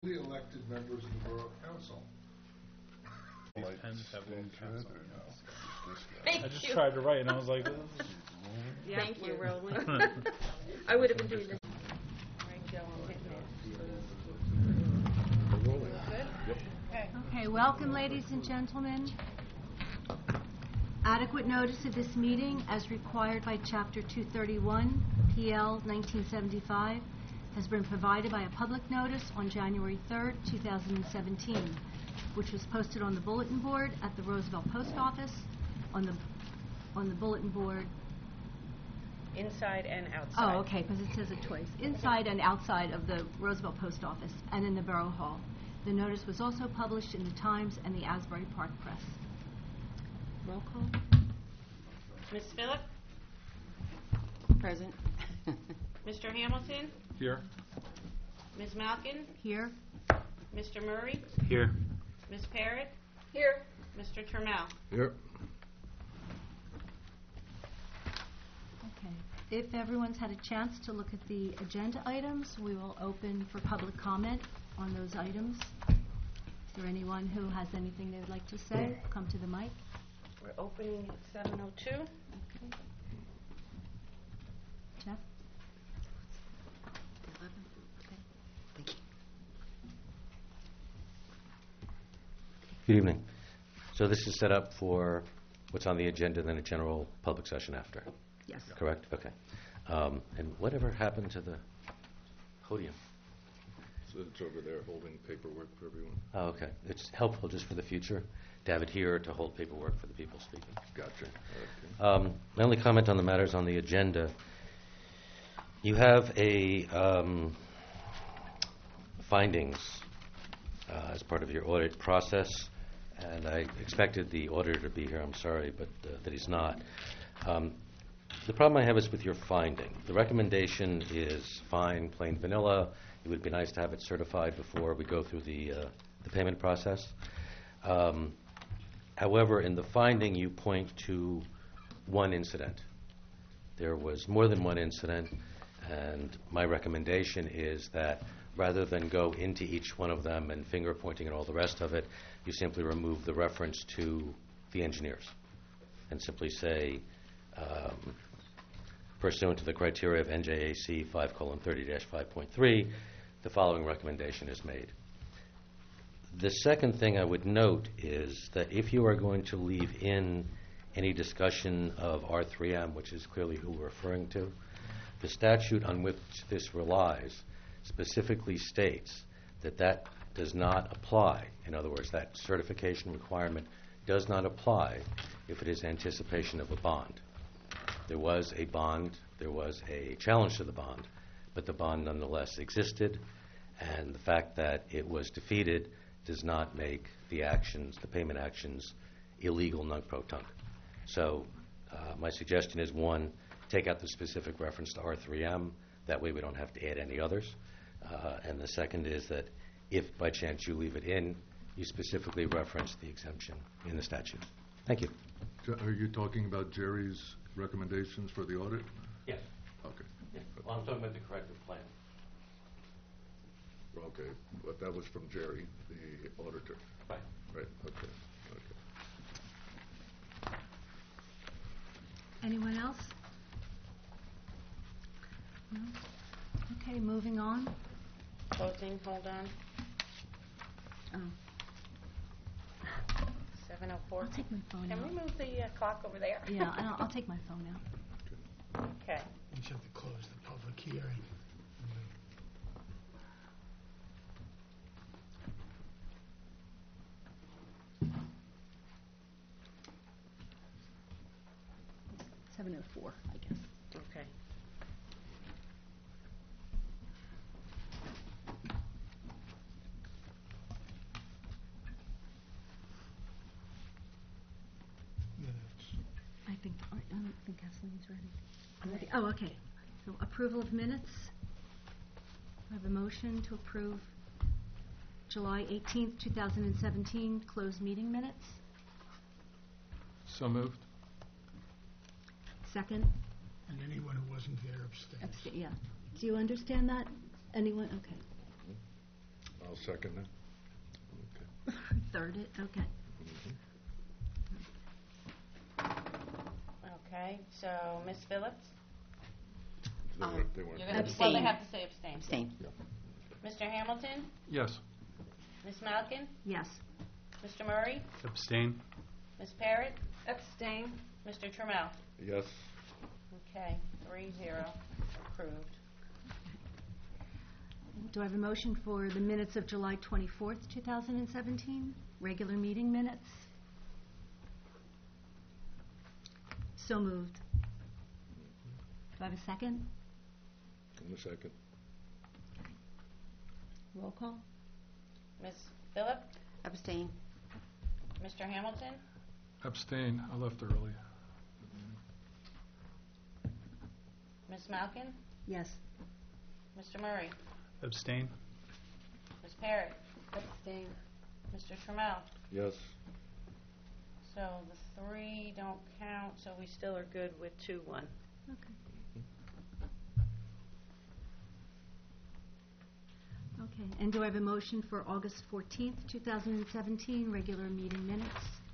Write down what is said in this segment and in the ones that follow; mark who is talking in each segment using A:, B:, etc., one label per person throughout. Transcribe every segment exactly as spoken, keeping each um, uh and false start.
A: The elected members of the Borough Council.
B: These pens have one caps on them.
C: Thank
B: I just
C: you.
B: tried to write and I was like, this is
C: Yeah, Thank you. Rolling. I would have been doing this. Right, Joe, I'm hitting it. Good? Okay.
D: Okay, welcome, ladies and gentlemen. Adequate notice of this meeting, as required by Chapter two thirty-one, P L nineteen seventy-five, has been provided by a public notice on January third, two thousand seventeen, which was posted on the bulletin board at the Roosevelt Post Office, on the on the bulletin board.
C: Inside and outside.
D: Oh, okay, because it says it twice. Inside and outside of the Roosevelt Post Office and in the Borough Hall. The notice was also published in the Times and the Asbury Park Press. Roll call.
C: Miz Phillip?
E: Present.
C: Mister Hamilton?
B: here.
C: Miz Malkin?
D: Here.
C: Mister Murray?
B: Here.
C: Miz Parrott? Here. Mister Turmel?
A: Yep.
D: Okay. If everyone's had a chance to look at the agenda items, we will open for public comment on those items. Is there anyone who has anything they would like to say? Come to the mic.
C: We're opening at seven oh two.
D: Okay. Jeff?
E: Thank you.
F: Good evening. So this is set up for what's on the agenda, then a general public session after,
D: Yes.
F: correct? Okay. Um, and whatever happened to the podium?
A: So it's over there holding paperwork for everyone.
F: Oh, okay. It's helpful just for the future to have it here to hold paperwork for the people speaking.
A: Gotcha. Okay.
F: Um, my only comment on the matters on the agenda, you have a um, findings uh, as part of your audit process, and I expected the auditor to be here. I'm sorry, but uh, that he's not. Um, the problem I have is with your finding. The recommendation is fine, plain vanilla. It would be nice to have it certified before we go through the uh, the payment process. Um, however, in the finding, you point to one incident. There was more than one incident, and my recommendation is that rather than go into each one of them and finger pointing and all the rest of it, you simply remove the reference to the engineers and simply say, um, pursuant to the criteria of N J A C five colon thirty dash five point three, the following recommendation is made. The second thing I would note is that if you are going to leave in any discussion of R three M, which is clearly who we're referring to, the statute on which this relies specifically states that that does not apply. In other words, that certification requirement does not apply if it is anticipation of a bond. There was a bond, there was a challenge to the bond, but the bond nonetheless existed, and the fact that it was defeated does not make the actions, the payment actions, illegal nunc-pro-tunc. So uh, my suggestion is, one, take out the specific reference to R three M. That way we don't have to add any others. Uh, and the second is that if by chance you leave it in, you specifically reference the exemption in the statute. Thank you.
A: Jo- Are you talking about Jerry's recommendations for the audit?
F: Yes.
A: Okay.
F: Yeah. Well, I'm talking about the corrective plan.
A: Okay, but that was from Jerry, the auditor.
F: Right.
A: Right, okay, okay.
D: Anyone else? No? Okay, moving on.
C: Closing, hold on.
D: Oh,
C: seven oh four.
D: I'll take my phone
C: Can
D: out.
C: we move the uh, clock over there?
D: Yeah, I'll, I'll take my phone out.
C: Okay.
G: We just have to close the public hearing.
D: seven oh four, I guess.
C: Okay.
G: Minutes.
D: I think, I don't think Kathleen's ready. I'm ready. Oh, okay. So approval of minutes. I have a motion to approve July eighteenth, two thousand seventeen closed meeting minutes.
B: So moved.
D: Second.
G: And anyone who wasn't there abstains.
D: Absta- Yeah. Do you understand that? Anyone? Okay.
A: I'll second that. Okay.
D: Third it, okay.
C: Okay, so Miss Phillips?
A: They
E: Um,
A: weren't, they weren't.
C: You're gonna, well, they
E: Abstain.
C: have to say abstain.
E: Abstain.
C: Mister Hamilton?
A: Yes.
C: Miss Malkin?
D: Yes.
C: Mister Murray?
B: Abstain.
C: Miss Parrott?
H: Abstain.
C: Mister Trammell?
A: Yes.
C: Okay, three zero, approved.
D: Do I have a motion for the minutes of July twenty-fourth, two thousand seventeen? Regular meeting minutes? So moved. Do I have a second?
A: In a second.
D: Roll call?
C: Miss Phillips?
E: Abstain.
C: Mister Hamilton?
A: Abstain. I left early.
C: Miss Malkin?
D: Yes.
C: Mister Murray?
B: Abstain.
C: Miss Parrott?
H: Abstain.
C: Mister Trammell?
A: Yes.
C: So the three don't count, so we still are good with two one.
D: Okay. Okay, and do I have a motion for August fourteenth, two thousand seventeen, regular meeting minutes?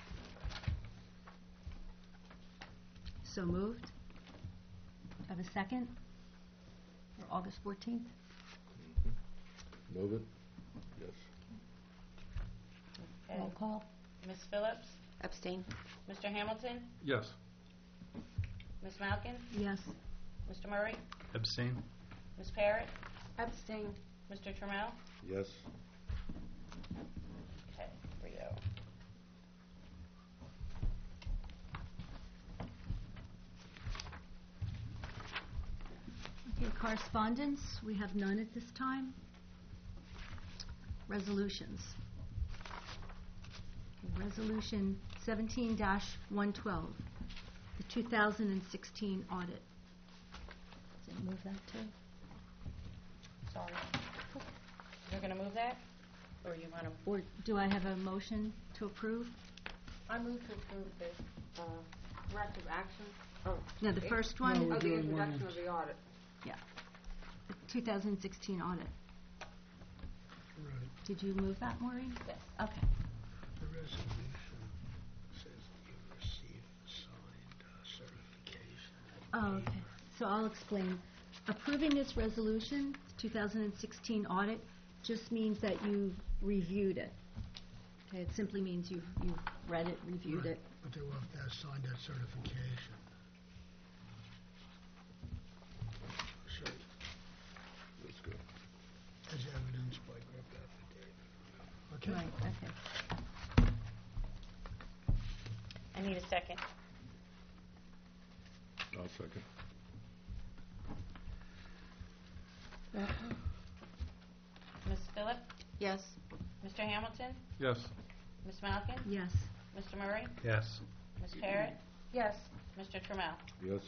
D: So moved. Do I have a second for August fourteenth?
A: Move it. Yes.
C: Okay.
D: Roll call?
C: Miss Phillips?
E: Abstain.
C: Mister Hamilton?
A: Yes.
C: Miss Malkin?
D: Yes.
C: Mister Murray?
B: Abstain.
C: Miss Parrott?
H: Abstain.
C: Mister Trammell?
A: Yes.
C: Okay, three oh.
D: Okay, correspondence, we have none at this time. Resolutions. Okay, Resolution seventeen one twelve, the two thousand sixteen audit. Did I move that too?
C: Sorry. You're gonna move that? Or you wanna?
D: Or do I have a motion to approve?
H: I move to approve the uh, corrective action. Oh,
D: No, the
H: eh?
D: first one?
G: No,
H: Oh,
G: we're
H: the
G: doing one
H: introduction of the audit.
D: Yeah. The two thousand sixteen audit.
G: Right.
D: Did you move that, Maureen?
C: Yes.
D: Okay.
G: The resolution says that you received signed uh, certification.
D: Oh, okay. So I'll explain. Approving this resolution, two thousand sixteen audit, just means that you've reviewed it. Okay, it simply means you've, you've read it, reviewed
G: Right,
D: it.
G: But they will have to have signed that certification. So,
A: That's good.
G: as evidenced by group affidavit. Okay?
D: Right, okay.
C: I need a second.
A: I'll second.
C: Miss Phillips?
E: Yes.
C: Mister Hamilton?
A: Yes.
C: Miss Malkin?
D: Yes.
C: Mister Murray?
B: Yes.
C: Miss Parrott?
H: Yes.
C: Mister Trammell?
A: Yes.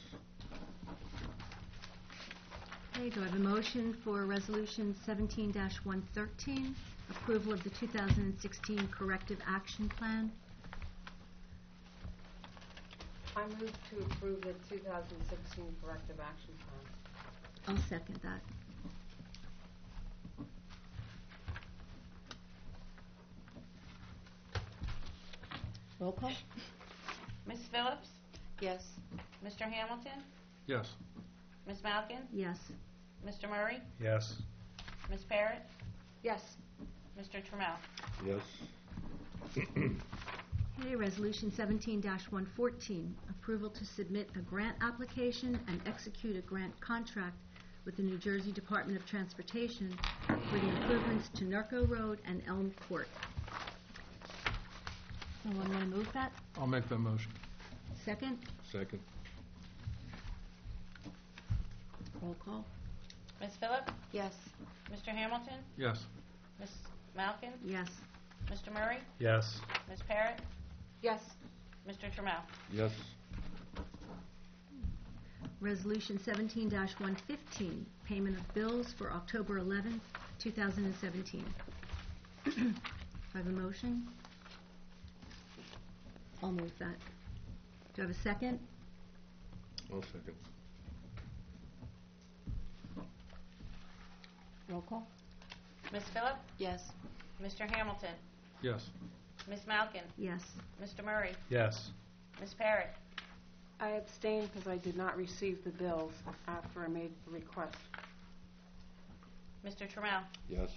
D: Okay, do I have a motion for Resolution seventeen one thirteen, approval of the two thousand sixteen corrective action plan?
H: I move to approve the two thousand sixteen corrective action plan.
D: I'll second that. Roll call?
C: Miss Phillips?
E: Yes.
C: Mister Hamilton?
A: Yes.
C: Miss Malkin?
D: Yes.
C: Mister Murray?
B: Yes.
C: Miss Parrott?
H: Yes.
C: Mister Trammell?
A: Yes.
D: Okay, Resolution seventeen one fourteen, approval to submit a grant application and execute a grant contract with the New Jersey Department of Transportation for the improvements to Nurko Road and Elm Court. Someone want to move that?
A: I'll make that motion.
D: Second?
A: Second.
D: Roll call?
C: Miss Phillips?
E: Yes.
C: Mister Hamilton?
A: Yes.
C: Miss Malkin?
D: Yes.
C: Mister Murray?
B: Yes.
C: Miss Parrott?
H: Yes.
C: Mister Trammell?
A: Yes.
D: Resolution seventeen one fifteen, payment of bills for October eleventh, two thousand seventeen. Do I have a motion? I'll move that. Do I have a second?
A: I'll second.
D: Roll call?
C: Miss Phillip?
E: Yes.
C: Mister Hamilton?
A: Yes.
C: Miss Malkin?
D: Yes.
C: Mister Murray?
B: Yes.
C: Miss Parrott?
H: I abstained because I did not receive the bills after I made the request.
C: Mister Trammell?
A: Yes.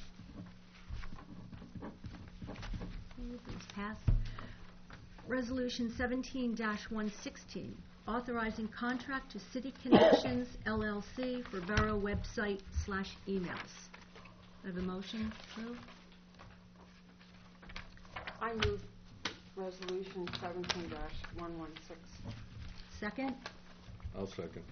D: Okay, these pass. Resolution seventeen one sixteen, authorizing contract to City Connections L L C for borough website slash emails. I have a motion, Lou?
H: I move resolution seventeen one one six.
D: Second?
A: I'll second.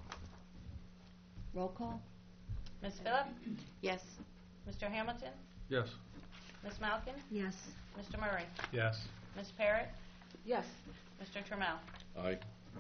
D: Roll call?
C: Miss Phillip?
E: Yes.
C: Mister Hamilton?
A: Yes.
C: Miss Malkin?
D: Yes.
C: Mister Murray?
B: Yes.
C: Miss Parrott?
H: Yes.
C: Mister Trammell?
A: Aye.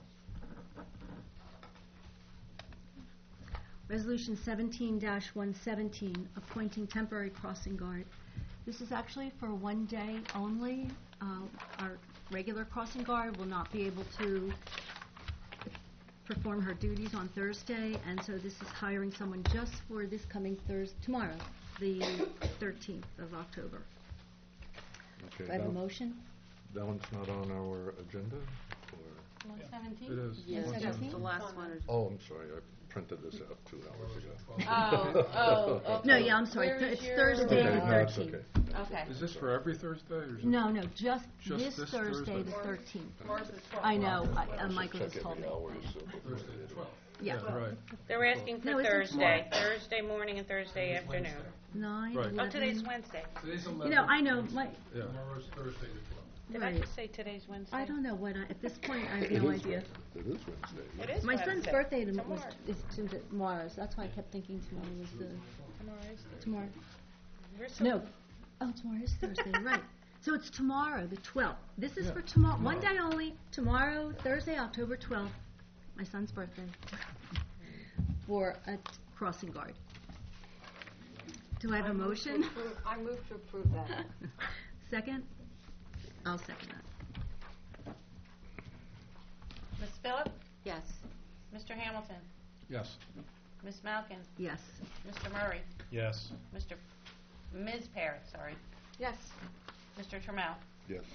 D: Resolution seventeen one seventeen, appointing temporary crossing guard. This is actually for one day only. Uh, Our regular crossing guard will not be able to perform her duties on Thursday, and so this is hiring someone just for this coming Thursday, tomorrow, the thirteenth of October.
A: Okay.
D: Do I have a
A: that-
D: motion?
A: That one's not on our agenda? or-
C: one seventeen?
A: It is.
H: Yes,
D: One
H: that's
D: seventeen?
H: the last one.
A: Oh, I'm sorry, I printed this out two hours ago.
C: Oh, oh, okay.
D: No, yeah, I'm sorry.
C: Where
D: Th-
C: is
D: It's
C: your-
D: Thursday,
A: Okay,
D: the
A: no, it's
D: thirteenth.
A: okay.
C: Okay.
I: Is this for every Thursday, or is it?
D: No, no, just
I: Just
D: this
I: this
D: Thursday,
I: Thursday?
D: the thirteenth.
H: Ours is twelve.
D: I know, I- uh,
A: I should
D: Michael
A: check
D: just told
A: every
D: me.
A: hour, so before
I: Thursday
A: they-
I: the twelfth.
D: Yeah.
I: Right.
C: They're asking for
D: No, it's
C: Thursday, Thursday morning and Thursday afternoon.
D: Nine,
I: Right.
C: Oh,
D: eleven.
C: today's Wednesday.
I: Today's
D: You
I: eleven.
D: know, I know, my,
I: Yeah. Tomorrow's Thursday the twelfth.
C: Did I
D: right.
C: just say today's Wednesday?
D: I don't know what, I- at this point, I have
A: It
D: no
A: is
D: idea.
A: Wednesday. It is Wednesday.
C: It is
D: My son's
C: Wednesday.
D: birthday tom- was,
C: Tomorrow.
D: is t- tomorrow, so that's why I kept thinking tomorrow was the,
C: Tomorrow is Thursday.
D: tomorrow.
C: You're so-
D: No, oh, tomorrow is Thursday, right. So it's tomorrow, the twelfth. This is
I: Yeah,
D: for tomorrow, one day only, tomorrow, Thursday, October twelfth, my son's birthday, for a t- crossing guard. Do I have a
H: move to
D: motion?
H: approve- I move to approve that.
D: Second? I'll second that.
C: Miss Phillip?
E: Yes.
C: Mister Hamilton?
I: Yes.
C: Miss Malkin?
D: Yes.
C: Mister Murray?
B: Yes.
C: Mister Miz Parrott, sorry.
H: Yes.
C: Mister Trammell?
A: Yes.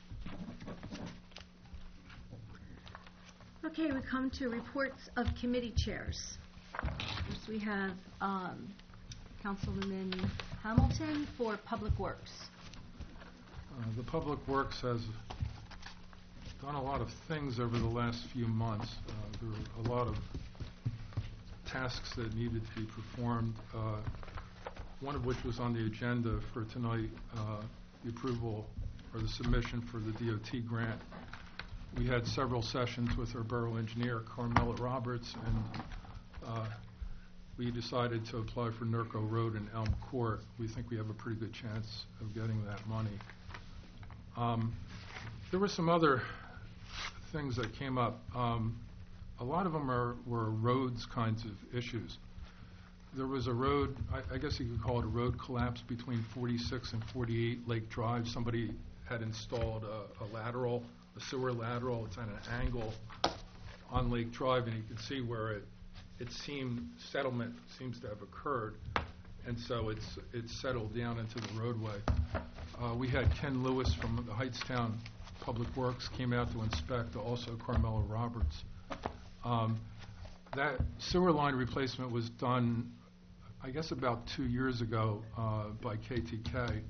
D: Okay, we come to reports of committee chairs. First, we have um, Councilman Hamilton for Public Works.
I: Uh, The Public Works has done a lot of things over the last few months. Uh, There were a lot of tasks that needed to be performed, uh, one of which was on the agenda for tonight, uh, the approval or the submission for the D O T grant. We had several sessions with our borough engineer, Carmela Roberts, and uh, we decided to apply for Nurko Road in Elm Court. We think we have a pretty good chance of getting that money. Um, There were some other things that came up. Um, A lot of them are, were roads kinds of issues. There was a road, I, I guess you could call it a road collapse between forty-six and forty-eight Lake Drive. Somebody had installed a, a lateral, a sewer lateral. It's at an angle on Lake Drive, and you can see where it, it seemed, settlement seems to have occurred, and so it's, it's settled down into the roadway. Uh, we had Ken Lewis from the Heightstown Public Works came out to inspect, also Carmela Roberts. Um, That sewer line replacement was done, I guess, about two years ago uh, by K T K.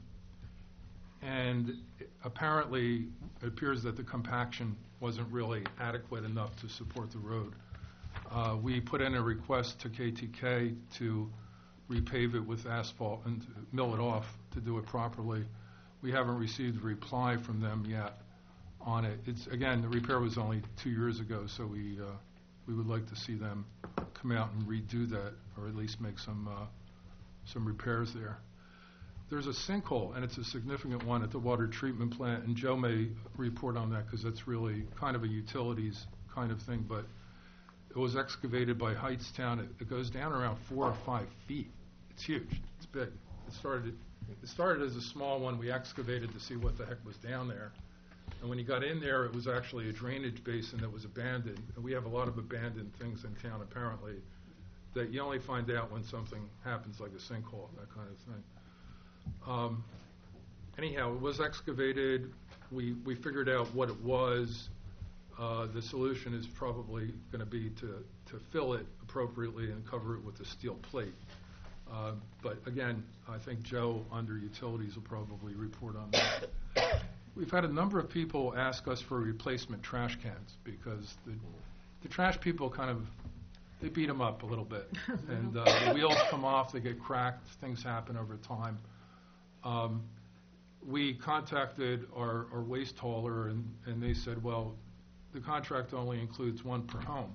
I: And it- apparently, it appears that the compaction wasn't really adequate enough to support the road. Uh, We put in a request to K T K to repave it with asphalt and to mill it off to do it properly. We haven't received a reply from them yet on it. It's, again, the repair was only two years ago, so we, uh, we would like to see them come out and redo that, or at least make some, uh, some repairs there. There's a sinkhole, and it's a significant one at the water treatment plant, and Joe may report on that because that's really kind of a utilities kind of thing, but it was excavated by Heightstown. It, it goes down around four or five feet. It's huge. It's big. It started, it started as a small one. We excavated to see what the heck was down there. And when you got in there, it was actually a drainage basin that was abandoned. And we have a lot of abandoned things in town, apparently, that you only find out when something happens, like a sinkhole, that kind of thing. Um, anyhow, it was excavated. We, we figured out what it was. Uh, the solution is probably going to be to, to fill it appropriately and cover it with a steel plate. Uh, but again, I think Joe under utilities will probably report on that. We've had a number of people ask us for replacement trash cans because the, the trash people kind of, they beat them up a little bit. And uh, the wheels come off, they get cracked, things happen over time. Um, we contacted our, our waste hauler, and, and they said, well, the contract only includes one per home.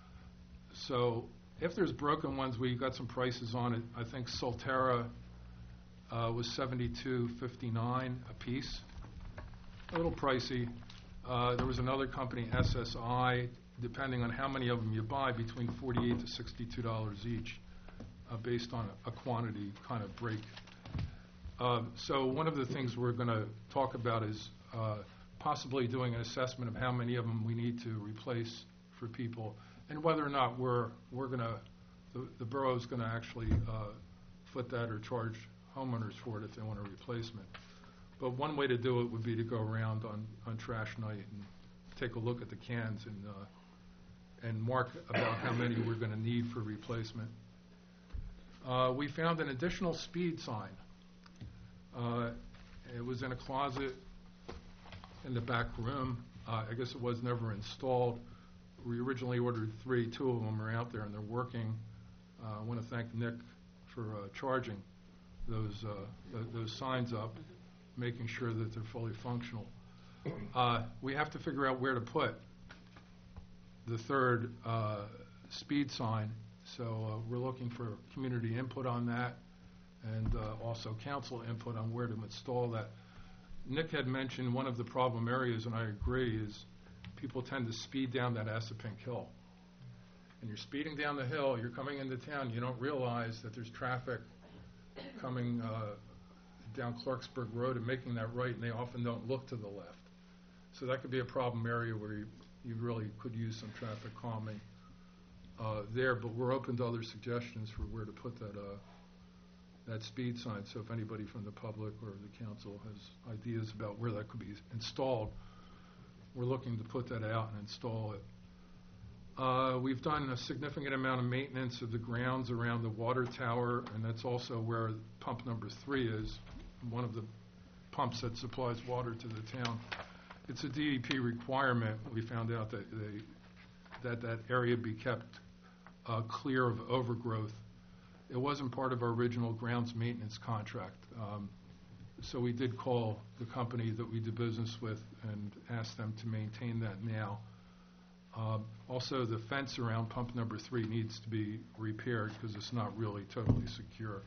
I: So if there's broken ones, we got some prices on it. I think Solterra uh, was seventy-two fifty-nine a piece, a little pricey. Uh, there was another company, S S I, depending on how many of them you buy, between forty-eight to sixty-two dollars each, uh, based on a, a quantity kind of break. Uh, so one of the things we're going to talk about is uh, possibly doing an assessment of how many of them we need to replace for people, and whether or not we're we're going to the, the borough's going to actually uh, foot that or charge homeowners for it if they want a replacement. But one way to do it would be to go around on, on trash night and take a look at the cans and uh, and mark about how many we're going to need for replacement. Uh, we found an additional speed sign. Uh, it was in a closet in the back room. Uh, I guess it was never installed. We originally ordered three. Two of them are out there and they're working. Uh, I want to thank Nick for uh, charging those uh, th those signs up, making sure that they're fully functional. Uh, we have to figure out where to put the third uh, speed sign. So uh, we're looking for community input on that, and uh, also council input on where to install that. Nick had mentioned one of the problem areas, and I agree, is people tend to speed down that Assapink Hill. And you're speeding down the hill, you're coming into town, you don't realize that there's traffic coming uh, down Clarksburg Road and making that right, and they often don't look to the left. So that could be a problem area where you, you really could use some traffic calming uh, there, but we're open to other suggestions for where to put that uh, that speed sign. So if anybody from the public or the council has ideas about where that could be installed, we're looking to put that out and install it. Uh, we've done a significant amount of maintenance of the grounds around the water tower, and that's also where pump number three is, one of the pumps that supplies water to the town. It's a D E P requirement. We found out that they, that, that area be kept uh, clear of overgrowth. It wasn't part of our original grounds maintenance contract. Um, so we did call the company that we do business with and ask them to maintain that now. Um, also, the fence around pump number three needs to be repaired because it's not really totally secure.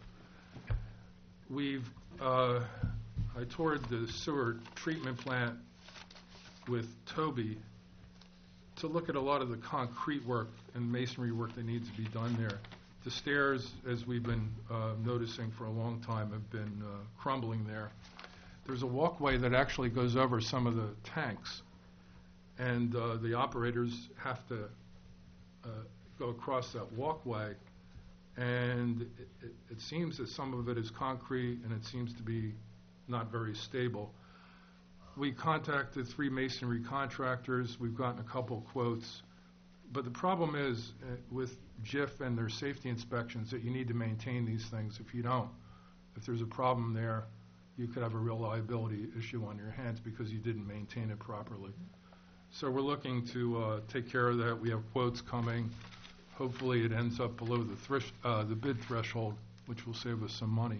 I: We've, uh, I toured the sewer treatment plant with Toby to look at a lot of the concrete work and masonry work that needs to be done there. The stairs, as we've been uh, noticing for a long time, have been uh, crumbling there. There's a walkway that actually goes over some of the tanks, and uh, the operators have to uh, go across that walkway, and it, it, it seems that some of it is concrete, and it seems to be not very stable. We contacted three masonry contractors. We've gotten a couple quotes. But the problem is uh, with J I F and their safety inspections that you need to maintain these things. If you don't, if there's a problem there, you could have a real liability issue on your hands because you didn't maintain it properly. So we're looking to uh, take care of that. We have quotes coming. Hopefully it ends up below the, thresh uh, the bid threshold, which will save us some money.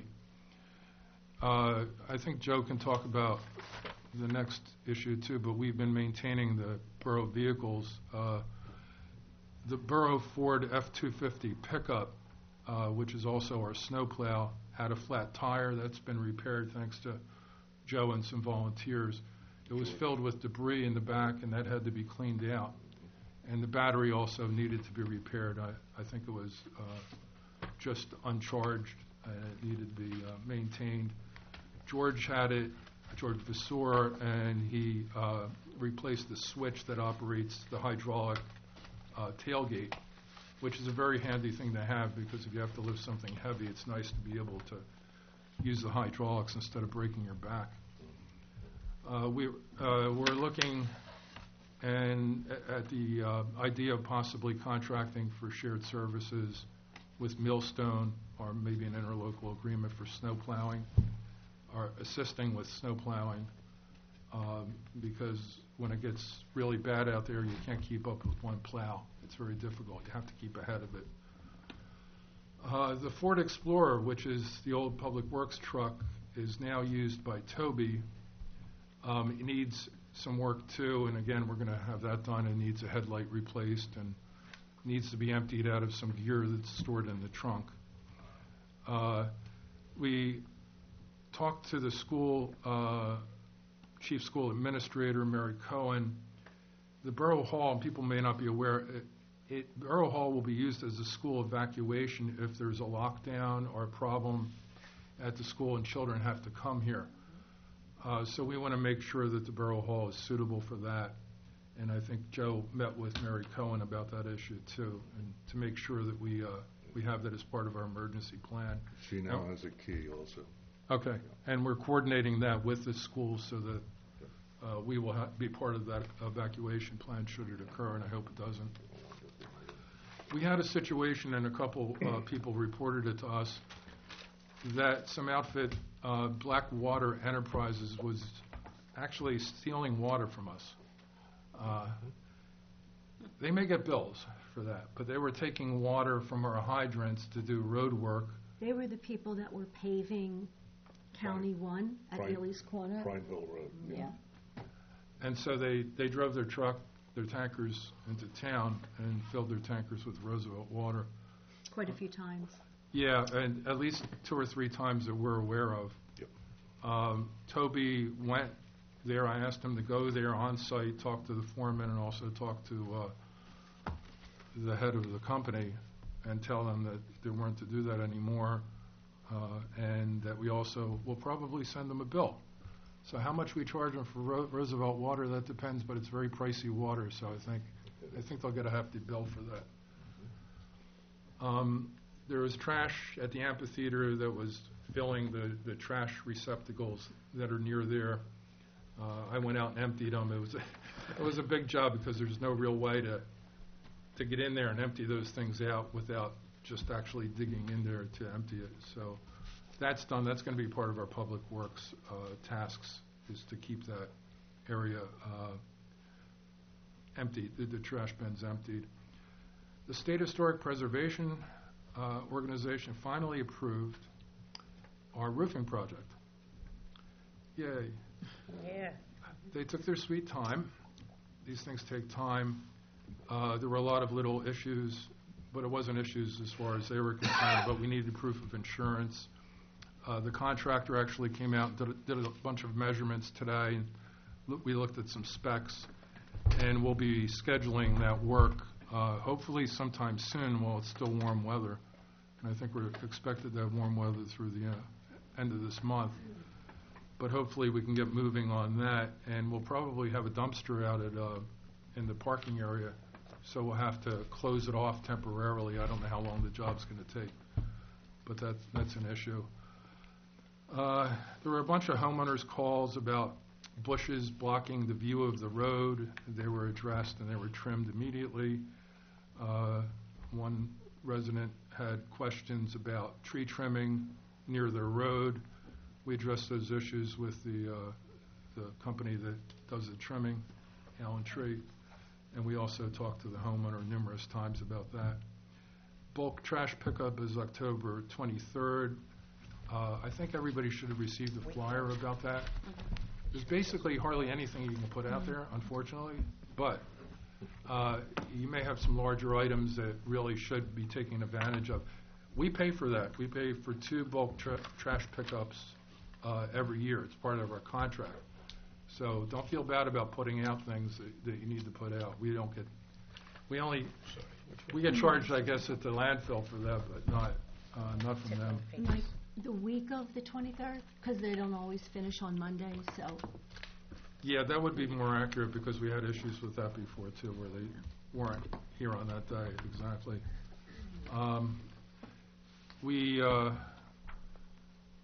I: Uh, I think Joe can talk about the next issue too, but we've been maintaining the borough vehicles. Uh, The Borough Ford F two fifty pickup, uh, which is also our snowplow, had a flat tire. That's been repaired thanks to Joe and some volunteers. It was filled with debris in the back, and that had to be cleaned out. And the battery also needed to be repaired. I, I think it was uh, just uncharged, and it needed to be uh, maintained. George had it, George Vasseur, and he uh, replaced the switch that operates the hydraulic Uh, tailgate, which is a very handy thing to have because if you have to lift something heavy, it's nice to be able to use the hydraulics instead of breaking your back. Uh, we, uh, we're looking and a- at the uh, idea of possibly contracting for shared services with Millstone, or maybe an interlocal agreement for snow plowing, or assisting with snow plowing, um, because when it gets really bad out there, you can't keep up with one plow. It's very difficult. You have to keep ahead of it. Uh, the Ford Explorer, which is the old Public Works truck, is now used by Toby. Um, it needs some work too, and again, we're going to have that done. It needs a headlight replaced and needs to be emptied out of some gear that's stored in the trunk. Uh, we talked to the school, uh, chief school administrator, Mary Cohen. The Borough Hall, and people may not be aware, it, it, Borough Hall will be used as a school evacuation if there's a lockdown or a problem at the school and children have to come here. Uh, so we want to make sure that the Borough Hall is suitable for that. And I think Joe met with Mary Cohen about that issue too, and to make sure that we uh, we have that as part of our emergency plan.
A: She now
I: Oh.
A: has a key also.
I: Okay, and we're coordinating that with the school so that uh, we will ha- be part of that evacuation plan should it occur, and I hope it doesn't. We had a situation, and a couple uh, people reported it to us, that some outfit, uh, Blackwater Enterprises, was actually stealing water from us. Uh, They may get bills for that, but they were taking water from our hydrants to do road work.
D: They were the people that were paving County One at
A: Pine-
D: Ely's Corner.
A: Prineville Road.
D: Yeah.
I: And so they, they drove their truck, their tankers into town and filled their tankers with Roosevelt water.
D: Quite a few times.
I: Yeah, and at least two or three times that we're aware of.
A: Yep.
I: Um, Toby went there. I asked him to go there on site, talk to the foreman, and also talk to uh, the head of the company and tell them that they weren't to do that anymore, uh, and that we also will probably send them a bill. So how much we charge them for Ro- Roosevelt water, that depends, but it's very pricey water, so I think I think they'll get a hefty bill for that. Um, there was trash at the amphitheater that was filling the, the trash receptacles that are near there. Uh, I went out and emptied them. It was a, it was a big job because there's no real way to to get in there and empty those things out without just actually digging in there to empty it. So that's done. That's going to be part of our public works uh, tasks, is to keep that area uh, emptied, the, the trash bins emptied. The State Historic Preservation uh, Organization finally approved our roofing project. Yay.
C: Yeah.
I: They took their sweet time. These things take time. Uh, there were a lot of little issues, but it wasn't issues as far as they were concerned, but we needed proof of insurance. Uh, the contractor actually came out and did a, did a bunch of measurements today. And look, we looked at some specs, and we'll be scheduling that work uh, hopefully sometime soon while it's still warm weather. And I think we're expected to have warm weather through the uh, end of this month. But hopefully we can get moving on that, and we'll probably have a dumpster out at uh, in the parking area, so we'll have to close it off temporarily. I don't know how long the job's going to take, but that's that's an issue. Uh, there were a bunch of homeowners' calls about bushes blocking the view of the road. They were addressed and they were trimmed immediately. Uh, one resident had questions about tree trimming near their road. We addressed those issues with the uh, the company that does the trimming, Allen Tree, and we also talked to the homeowner numerous times about that. Bulk trash pickup is October twenty-third. Uh, I think everybody should have received a flyer about that. There's basically hardly anything you can put out there, unfortunately, but uh, you may have some larger items that really should be taken advantage of. We pay for that. We pay for two bulk tra- trash pickups uh, every year. It's part of our contract. So don't feel bad about putting out things that, that you need to put out. We don't get, we only, we get charged, I guess, at the landfill for that, but not, uh, not from them.
D: Like the week of the twenty-third, because they don't always finish on Monday, so.
I: Yeah, that would be more accurate because we had issues with that before too, where they weren't here on that day, exactly. Um, we, uh,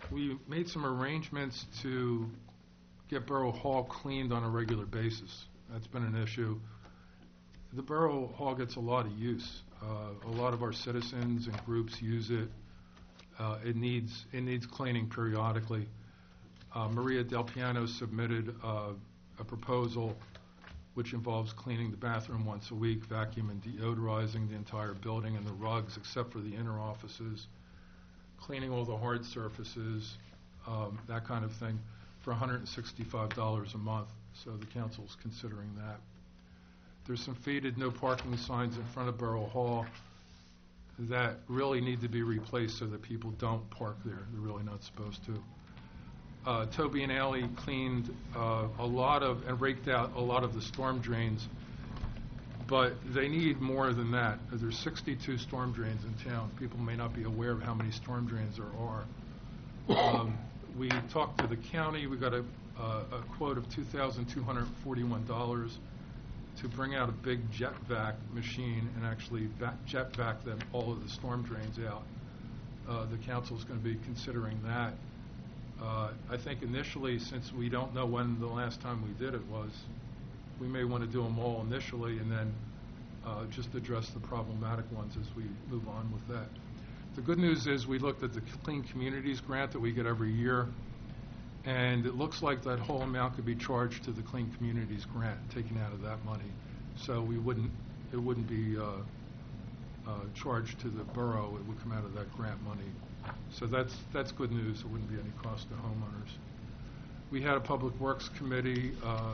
I: we made some arrangements to get Borough Hall cleaned on a regular basis. That's been an issue. The Borough Hall gets a lot of use. Uh, a lot of our citizens and groups use it. Uh, it needs it needs cleaning periodically. Uh, Maria Del Piano submitted uh, a proposal which involves cleaning the bathroom once a week, vacuum and deodorizing the entire building and the rugs except for the inner offices, cleaning all the hard surfaces, um, that kind of thing, for one hundred sixty-five dollars a month. So the council's considering that. There's some faded no parking signs in front of Borough Hall that really need to be replaced so that people don't park there. They're really not supposed to. Uh, Toby and Alley cleaned uh, a lot of, and raked out a lot of the storm drains, but they need more than that. There's sixty-two storm drains in town. People may not be aware of how many storm drains there are. Um, we talked to the county. We got a, uh, a quote of two thousand two hundred forty-one dollars to bring out a big jet vac machine and actually vac jet vac them all of the storm drains out. Uh, the council's going to be considering that. Uh, I think initially, since we don't know when the last time we did it was, we may want to do them all initially and then uh, just address the problematic ones as we move on with that. The good news is we looked at the Clean Communities grant that we get every year, and it looks like that whole amount could be charged to the Clean Communities grant, taken out of that money. So we wouldn't, it wouldn't be uh, uh, charged to the borough. It would come out of that grant money. So that's that's good news. It wouldn't be any cost to homeowners. We had a Public Works Committee, uh,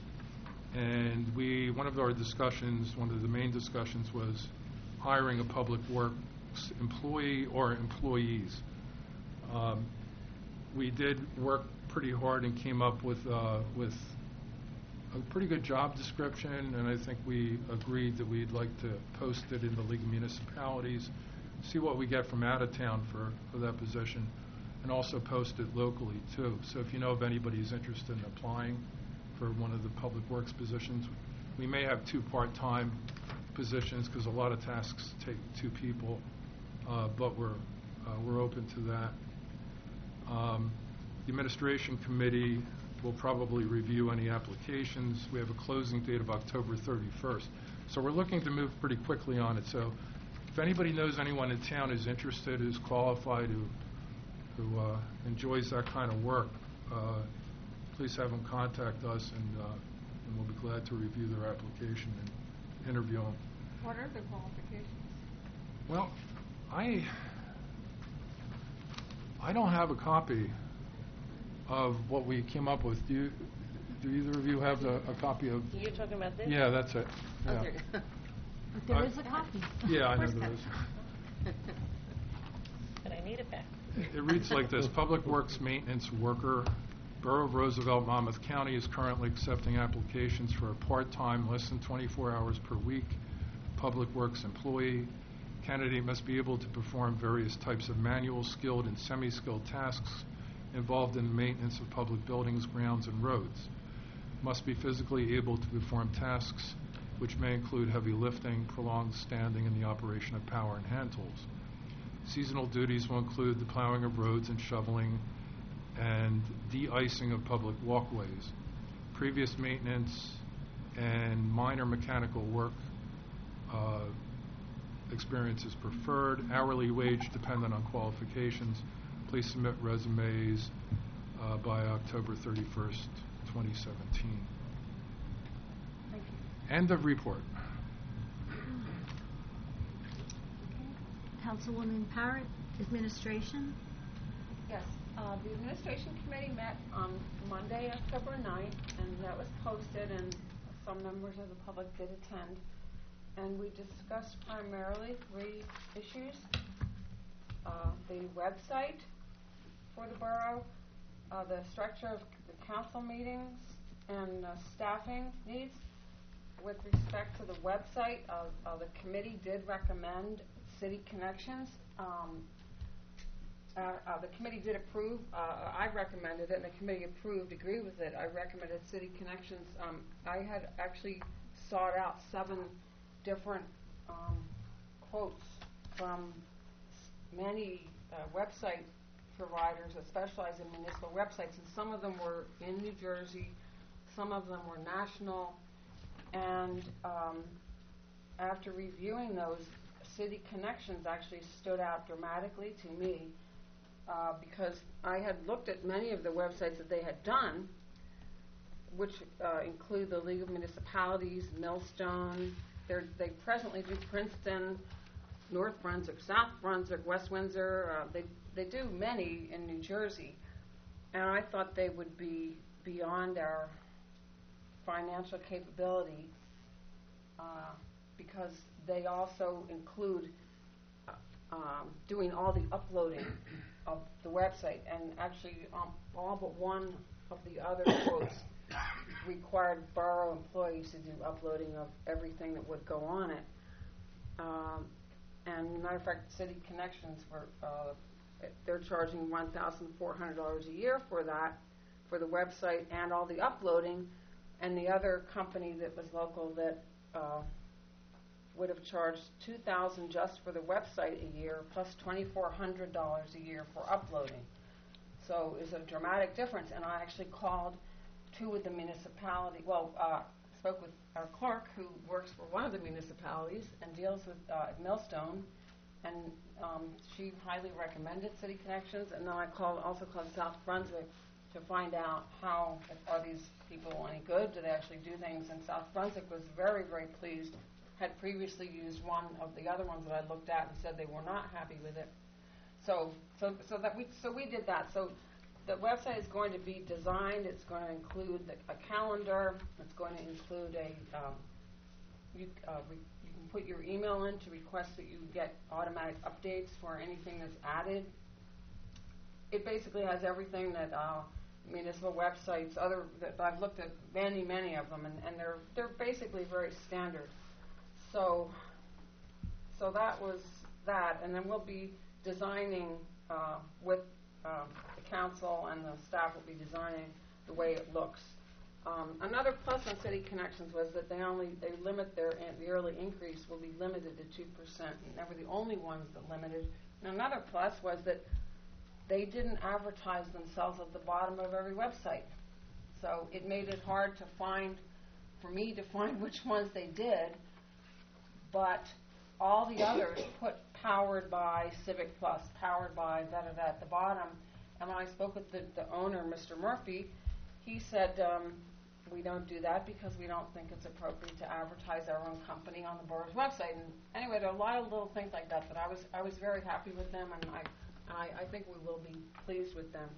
I: and we one of our discussions, one of the main discussions, was hiring a Public Works employee or employees. Um, we did work pretty hard and came up with uh, with a pretty good job description, and I think we agreed that we'd like to post it in the League of Municipalities, see what we get from out of town for, for that position, and also post it locally too. So if you know of anybody who's interested in applying for one of the Public Works positions, we may have two part-time positions because a lot of tasks take two people, uh, but we're uh, we're open to that. Um, the Administration Committee will probably review any applications. We have a closing date of October thirty-first. So we're looking to move pretty quickly on it. So if anybody knows anyone in town who's interested, who's qualified, who, who uh, enjoys that kind of work, uh, please have them contact us, and, uh, and we'll be glad to review their application and interview them.
C: What are the qualifications?
I: Well, I I don't have a copy of what we came up with. Do you, do either of you have the, a copy of?
C: You're talking about this?
I: Yeah, that's it.
C: Oh,
I: Yeah.
C: there it is.
D: But there
I: I-
D: is a copy.
I: Yeah, I know
C: Of course
I: there is.
C: But I need it back.
I: It reads like this: Public Works Maintenance Worker, Borough of Roosevelt, Monmouth County is currently accepting applications for a part-time, less than twenty-four hours per week, Public Works employee. Candidate must be able to perform various types of manual, skilled, and semi-skilled tasks involved in the maintenance of public buildings, grounds, and roads. Must be physically able to perform tasks which may include heavy lifting, prolonged standing, and the operation of power and hand tools. Seasonal duties will include the plowing of roads and shoveling and de-icing of public walkways. Previous maintenance and minor mechanical work uh, experience is preferred. Hourly wage dependent on qualifications. Please submit resumes uh, by October thirty-first, twenty seventeen.
C: Thank you.
I: End of report.
D: Councilwoman Parrott, Administration.
H: Yes, uh, the Administration Committee met on Monday, October ninth, and that was posted, and some members of the public did attend. And we discussed primarily three issues: uh, the website for the borough, uh, the structure of the council meetings, and uh, staffing needs. With respect to the website, uh, uh, the committee did recommend City Connections. Um, uh, uh, the committee did approve. Uh, I recommended it, and the committee approved, agreed with it. I recommended City Connections. Um, I had actually sought out seven different um, quotes from many uh, website providers that specialize in municipal websites, and some of them were in New Jersey, some of them were national, and um, after reviewing those, City Connections actually stood out dramatically to me uh, because I had looked at many of the websites that they had done, which uh, include the League of Municipalities, Millstone. They're, they presently do Princeton, North Brunswick, South Brunswick, West Windsor. Uh, they they do many in New Jersey, and I thought they would be beyond our financial capability uh, because they also include uh, um, doing all the uploading of the website, and actually um, all but one of the other quotes required borough employees to do uploading of everything that would go on it. Um, and matter of fact, City Connections were uh, they're charging one thousand four hundred dollars a year for that, for the website and all the uploading. And the other company that was local that uh, would have charged two thousand dollars just for the website a year, plus twenty-four hundred dollars a year for uploading. So it's a dramatic difference. And I actually called two of the municipalities. Well, uh, spoke with our clerk who works for one of the municipalities and deals with uh, Millstone, and um, she highly recommended City Connections. And then I called, also called South Brunswick to find out how, if, are these people any good? Do they actually do things? And South Brunswick was very, very pleased. Had previously used one of the other ones that I looked at and said they were not happy with it. So, so, so that we, so we did that. So the website is going to be designed. It's going to include the, a calendar. It's going to include a. Um, you, uh, re, you can put your email in to request that you get automatic updates for anything that's added. It basically has everything that uh, municipal websites, other that I've looked at many, many of them, and, and they're they're basically very standard. So, so that was that, and then we'll be designing uh, with um, the council, and the staff will be designing the way it looks. Um, another plus on City Connections was that they only they limit their the yearly increase will be limited to two percent, and they were the only ones that limited. And another plus was that they didn't advertise themselves at the bottom of every website, so it made it hard to find, for me to find which ones they did. But all the others put powered by Civic Plus, powered by da da da at the bottom. And when I spoke with the, the owner, Mister Murphy, he said um, we don't do that because we don't think it's appropriate to advertise our own company on the borough's website. And anyway, there are a lot of little things like that that I was I was very happy with them, and I I, I think we will be pleased with them.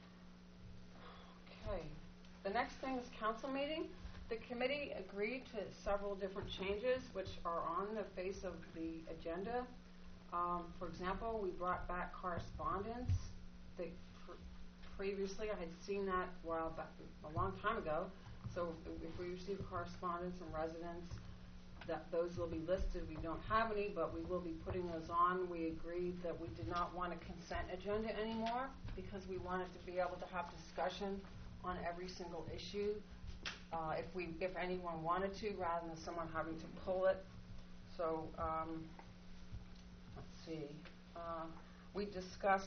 H: Okay, the next thing is council meeting. The committee agreed to several different changes which are on the face of the agenda. Um, for example, we brought back correspondence. They, pr previously, I had seen that while back, a long time ago. So if, if we receive correspondence from residents, that those will be listed. We don't have any, but we will be putting those on. We agreed that we did not want a consent agenda anymore because we wanted to be able to have discussion on every single issue. Uh, if we, if anyone wanted to, rather than someone having to pull it. So, um, let's see. Uh, we discussed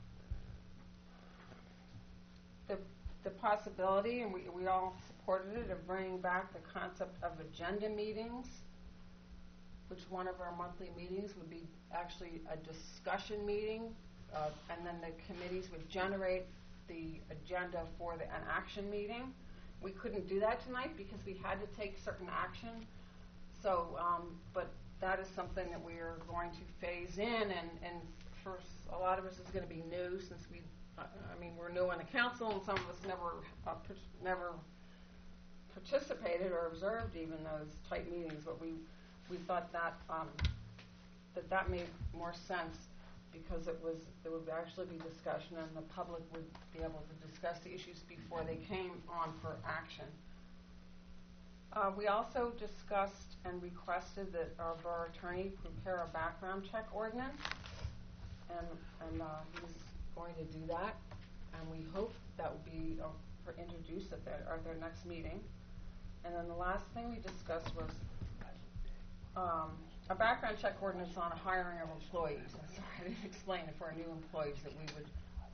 H: the the possibility, and we we all supported it, of bringing back the concept of agenda meetings, which one of our monthly meetings would be actually a discussion meeting, uh, and then the committees would generate the agenda for the, an action meeting. We couldn't do that tonight because we had to take certain action. So, um, but that is something that we are going to phase in, and, and for a lot of us it's going to be new since we, uh, I mean, we're new on the council, and some of us never, uh, never participated or observed even those type meetings. But we, we thought that um, that that made more sense, because it was there would actually be discussion, and the public would be able to discuss the issues before they came on for action. Uh, we also discussed and requested that our borough attorney prepare a background check ordinance, and, and uh, he's going to do that, and we hope that will be uh, for introduced at their, at their next meeting. And then the last thing we discussed was um, a background check ordinance on hiring of employees. I'm sorry, I didn't explain it for our new employees, that we would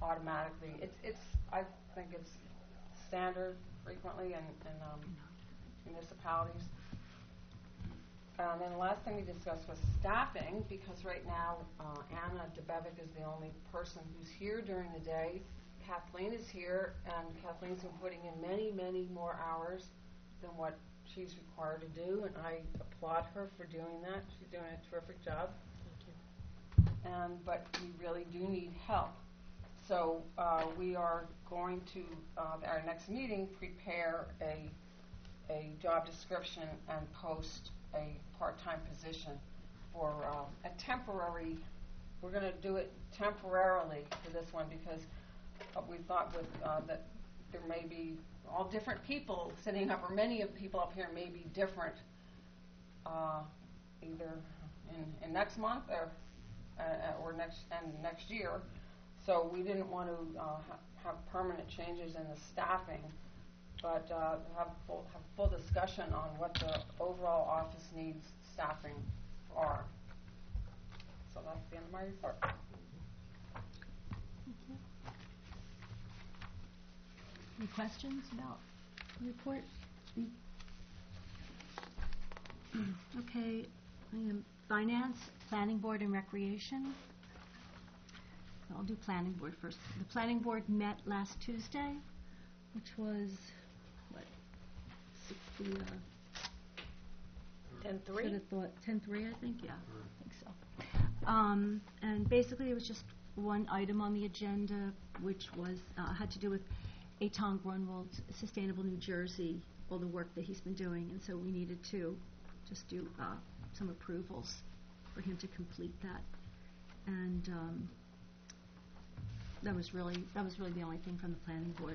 H: automatically. It's, it's, I think it's standard frequently in, in um, municipalities. And then the last thing we discussed was staffing, because right now uh, Anna DeBevic is the only person who's here during the day. Kathleen is here, and Kathleen's been putting in many, many more hours than what she's required to do, and I applaud her for doing that. She's doing a terrific job. Thank you. And, but we really do need help. So uh, we are going to, uh, at our next meeting, prepare a, a job description and post a part-time position for uh, a temporary, we're going to do it temporarily for this one because uh, we thought with uh, that there may be all different people sitting up, or many of people up here may be different uh, either in, in next month or, uh, or next and next year. So we didn't want to uh, ha- have permanent changes in the staffing, but uh, have full, have full discussion on what the overall office needs staffing are. So that's the end of my report.
D: Any questions about the report? Okay, I am Finance, Planning Board, and Recreation. I'll do Planning Board first. The Planning Board met last Tuesday, which was, what, sixty, uh,
C: ten three?
D: ten three, I think, yeah, I think so. Um, and basically, it was just one item on the agenda, which was, uh, had to do with Eitan Grunwald's Sustainable New Jersey, all the work that he's been doing, and so we needed to just do uh, some approvals for him to complete that. And um, that was really that was really the only thing from the planning board.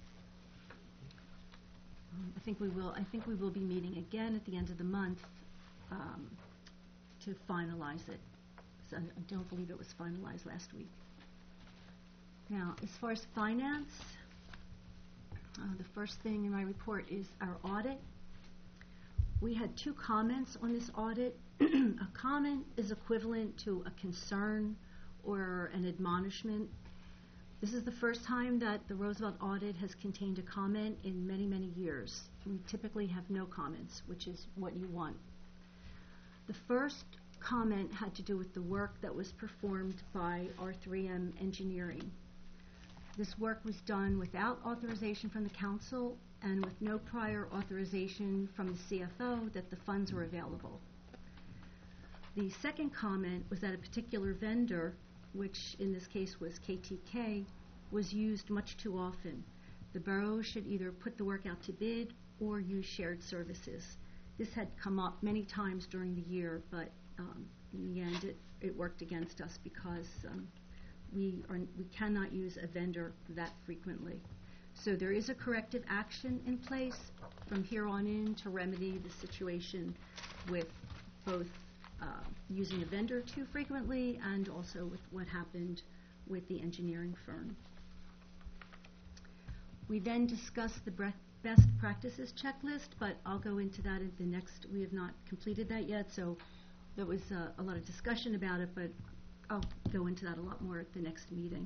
D: Um, I think we will I think we will be meeting again at the end of the month um, to finalize it. So I don't believe it was finalized last week. Now, as far as finance, uh, the first thing in my report is our audit. We had two comments on this audit. A comment is equivalent to a concern or an admonishment. This is the first time that the Roosevelt audit has contained a comment in many, many years. We typically have no comments, which is what you want. The first comment had to do with the work that was performed by R three M Engineering. This work was done without authorization from the council and with no prior authorization from the C F O that the funds were available. The second comment was that a particular vendor, which in this case was K T K, was used much too often. The borough should either put the work out to bid or use shared services. This had come up many times during the year, but um, in the end it, it worked against us because um, we, are, we cannot use a vendor that frequently. So there is a corrective action in place from here on in to remedy the situation with both uh, using a vendor too frequently and also with what happened with the engineering firm. We then discussed the bre- best practices checklist, but I'll go into that at the next. We have not completed that yet, so there was uh, a lot of discussion about it, but I'll go into that a lot more at the next meeting.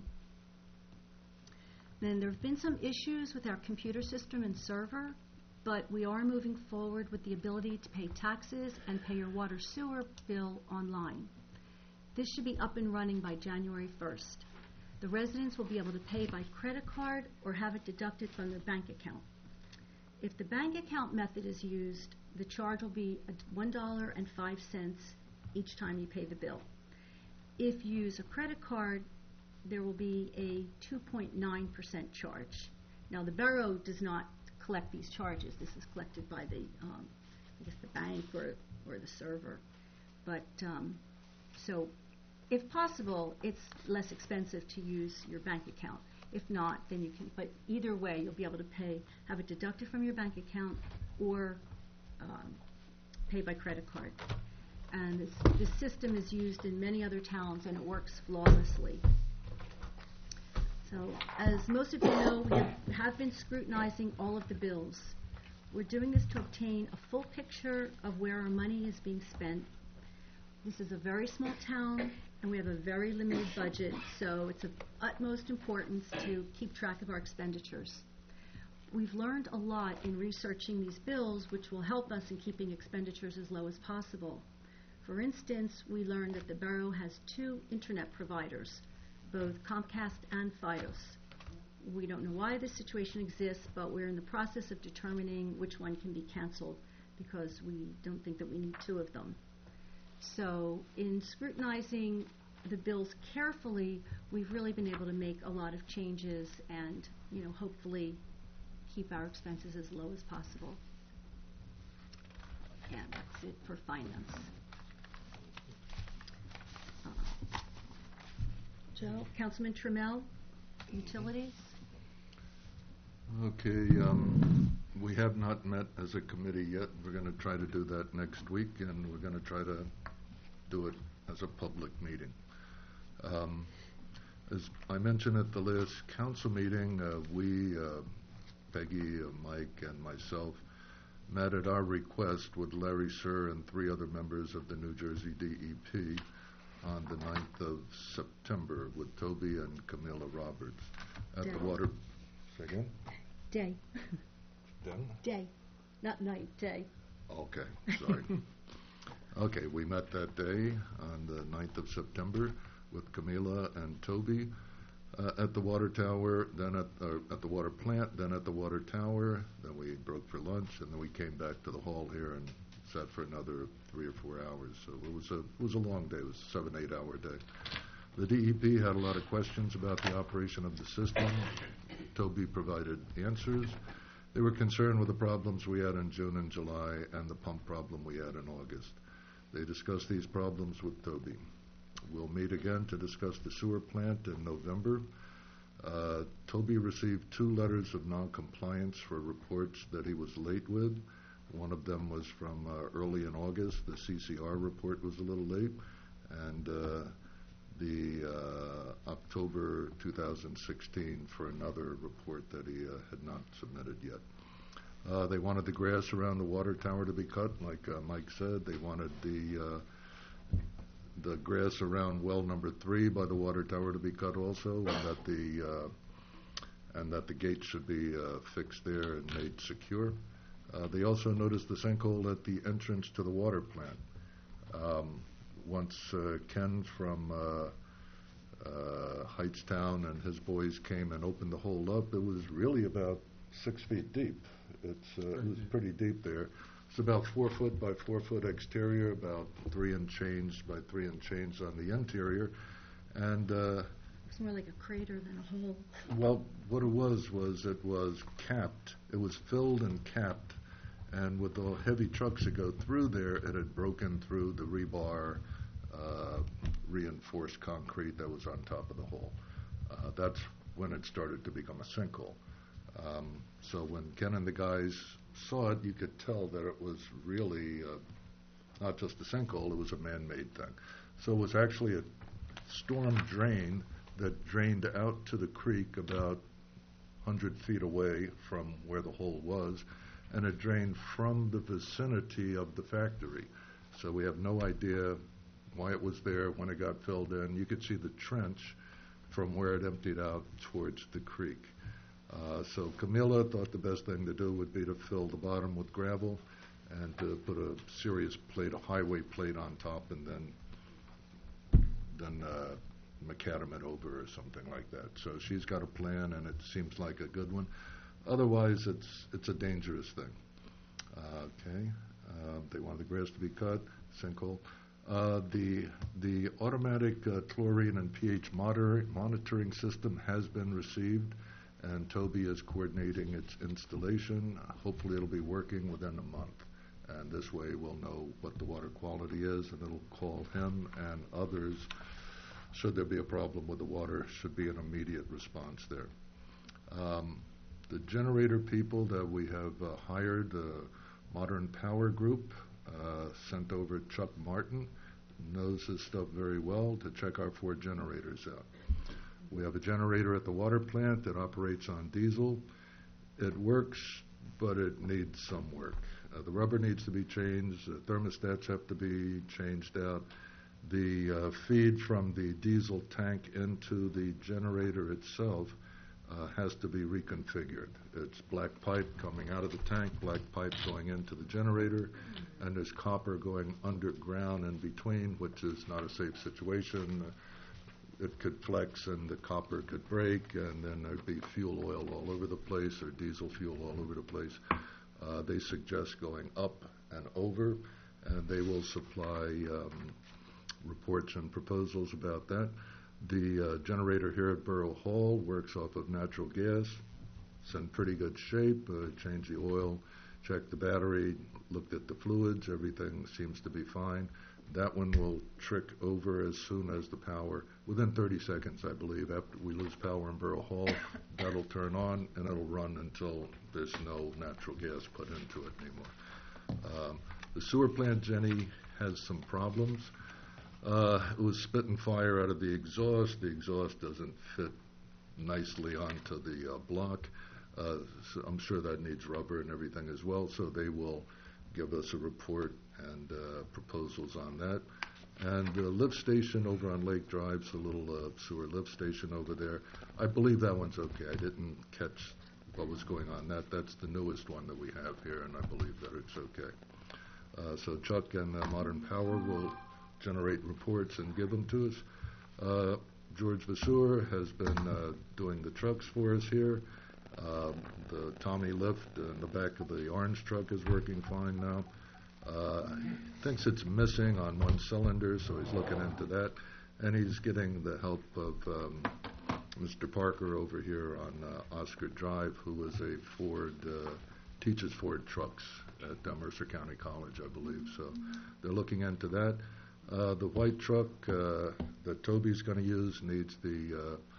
D: Then there have been some issues with our computer system and server, but we are moving forward with the ability to pay taxes and pay your water sewer bill online. This should be up and running by January first. The residents will be able to pay by credit card or have it deducted from their bank account. If the bank account method is used, the charge will be one dollar and five cents each time you pay the bill. If you use a credit card, there will be a two point nine percent charge. Now, the borough does not collect these charges. This is collected by the, um, I guess, the bank or, or the server. But, um, so, if possible, it's less expensive to use your bank account. If not, then you can, but either way, you'll be able to pay, have it deducted from your bank account or um, pay by credit card. And this, this system is used in many other towns, and it works flawlessly. So, as most of you know, we have, have been scrutinizing all of the bills. We're doing this to obtain a full picture of where our money is being spent. This is a very small town, and we have a very limited budget, so it's of utmost importance to keep track of our expenditures. We've learned a lot in researching these bills, which will help us in keeping expenditures as low as possible. For instance, we learned that the borough has two internet providers, both Comcast and Fidos. We don't know why this situation exists, but we're in the process of determining which one can be canceled because we don't think that we need two of them. So in scrutinizing the bills carefully, we've really been able to make a lot of changes and, you know, hopefully keep our expenses as low as possible. And that's it for finance. Uh, Joe, Councilman Trammell, utilities?
A: Okay, um, we have not met as a committee yet. We're going to try to do that next week, and we're going to try to do it as a public meeting. Um, as I mentioned at the last council meeting, uh, we, uh, Peggy, uh, Mike, and myself met at our request with Larry Sir and three other members of the New Jersey D E P on the ninth of September with Toby and Camilla Roberts at
D: Day.
A: the water. Say again?
D: Day.
A: Then?
D: Day. Not night, day.
A: Okay, sorry. Okay, we met that day on the ninth of September with Camila and Toby uh, at the water tower, then at, uh, at the water plant, then at the water tower, then we broke for lunch, and then we came back to the hall here and sat for another three or four hours. So it was a, it was a long day. It was a seven, eight hour day. The D E P had a lot of questions about the operation of the system. Toby provided answers. They were concerned with the problems we had in June and July and the pump problem we had in August. They discussed these problems with Toby. We'll meet again to discuss the sewer plant in November. Uh, Toby received two letters of noncompliance for reports that he was late with. One of them was from uh, early in August. The C C R report was a little late. And uh, the uh, October two thousand sixteen for another report that he uh, had not submitted yet. Uh, they wanted the grass around the water tower to be cut, like uh, Mike said. They wanted the uh, the grass around well number three by the water tower to be cut also, and that the uh, and that the gate should be uh, fixed there and made secure. Uh, they also noticed the sinkhole at the entrance to the water plant. Um, once uh, Ken from uh, uh, Heightstown and his boys came and opened the hole up, it was really about six feet deep. It's uh, it was pretty deep there. It's about four foot by four foot exterior, about three and change by three and change on the interior, and uh,
D: It's more like a crater than a hole.
A: well, what it was was it was capped. It was filled and capped, and with the heavy trucks that go through there, it had broken through the rebar, uh, reinforced concrete that was on top of the hole. Uh, that's when it started to become a sinkhole. Um, so when Ken and the guys saw it, you could tell that it was really uh, not just a sinkhole, it was a man-made thing. So it was actually a storm drain that drained out to the creek about one hundred feet away from where the hole was, and it drained from the vicinity of the factory. So we have no idea why it was there when it got filled in. You could see the trench from where it emptied out towards the creek. Uh, so Camilla thought the best thing to do would be to fill the bottom with gravel and to put a serious plate, a highway plate on top, and then then uh, macadam it over or something like that. So she's got a plan, and it seems like a good one. Otherwise, it's it's a dangerous thing. Uh, okay, uh, they want the grass to be cut, sinkhole. Uh, the the automatic uh, chlorine and pH moder- monitoring system has been received, and Toby is coordinating its installation. Hopefully it'll be working within a month, and this way we'll know what the water quality is, and it'll call him and others. Should there be a problem with the water, should be an immediate response there. Um, the generator people that we have uh, hired, uh, Modern Power Group, uh, sent over Chuck Martin, knows his stuff very well, to check our four generators out. We have a generator at the water plant that operates on diesel. It works, but it needs some work. Uh, the rubber needs to be changed. The thermostats have to be changed out. The uh, feed from the diesel tank into the generator itself uh, has to be reconfigured. It's black pipe coming out of the tank, black pipe going into the generator, and there's copper going underground in between, which is not a safe situation. It could flex and the copper could break, and then there'd be fuel oil all over the place or diesel fuel all over the place. Uh, they suggest going up and over, and they will supply um, reports and proposals about that. The uh, generator here at Borough Hall works off of natural gas. It's in pretty good shape. Uh, changed the oil, checked the battery, looked at the fluids. Everything seems to be fine. That one will trick over as soon as the power, within thirty seconds, I believe, after we lose power in Borough Hall, that'll turn on and it'll run until there's no natural gas put into it anymore. Um, the sewer plant, Jenny, has some problems. Uh, it was spitting fire out of the exhaust. The exhaust doesn't fit nicely onto the uh, block. Uh, so I'm sure that needs rubber and everything as well, so they will give us a report and uh, proposals on that. And the lift station over on Lake Drive's a little uh, sewer lift station over there. I believe that one's okay. I didn't catch what was going on. That That's the newest one that we have here, and I believe that it's okay. Uh, so Chuck and uh, Modern Power will generate reports and give them to us. Uh, George Vasseur has been uh, doing the trucks for us here. Uh, the Tommy lift in the back of the orange truck is working fine now. Uh, thinks it's missing on one cylinder, so he's looking into that. And he's getting the help of um, Mister Parker over here on uh, Oscar Drive, who is a Ford, uh, teaches Ford trucks at uh, Mercer County College, I believe. So they're looking into that. Uh, the white truck uh, that Toby's going to use needs the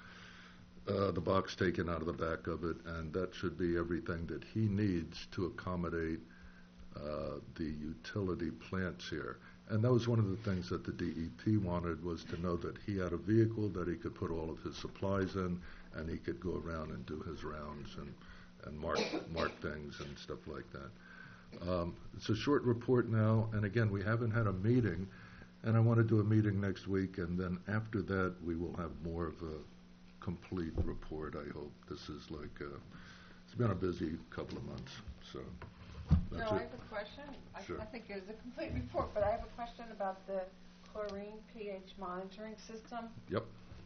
A: uh, uh, the box taken out of the back of it, and that should be everything that he needs to accommodate uh, the utility plants here. And that was one of the things that the D E P wanted, was to know that he had a vehicle that he could put all of his supplies in, and he could go around and do his rounds and, and mark mark things and stuff like that. Um, it's a short report now, and again, we haven't had a meeting. And I want to do a meeting next week, and then after that, we will have more of a complete report, I hope. This is like, uh, it's been a busy couple of months, so that's
H: No, I
A: it.
H: have a question. I,
A: Sure.
H: I think it is a complete report, but I have a question about the chlorine pH monitoring system.
A: Yep.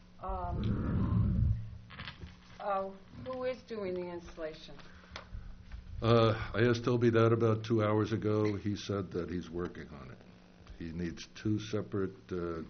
H: Um, uh, who is doing the installation?
A: Uh, I asked Toby that about two hours ago. He said that he's working on it. He needs two separate uh,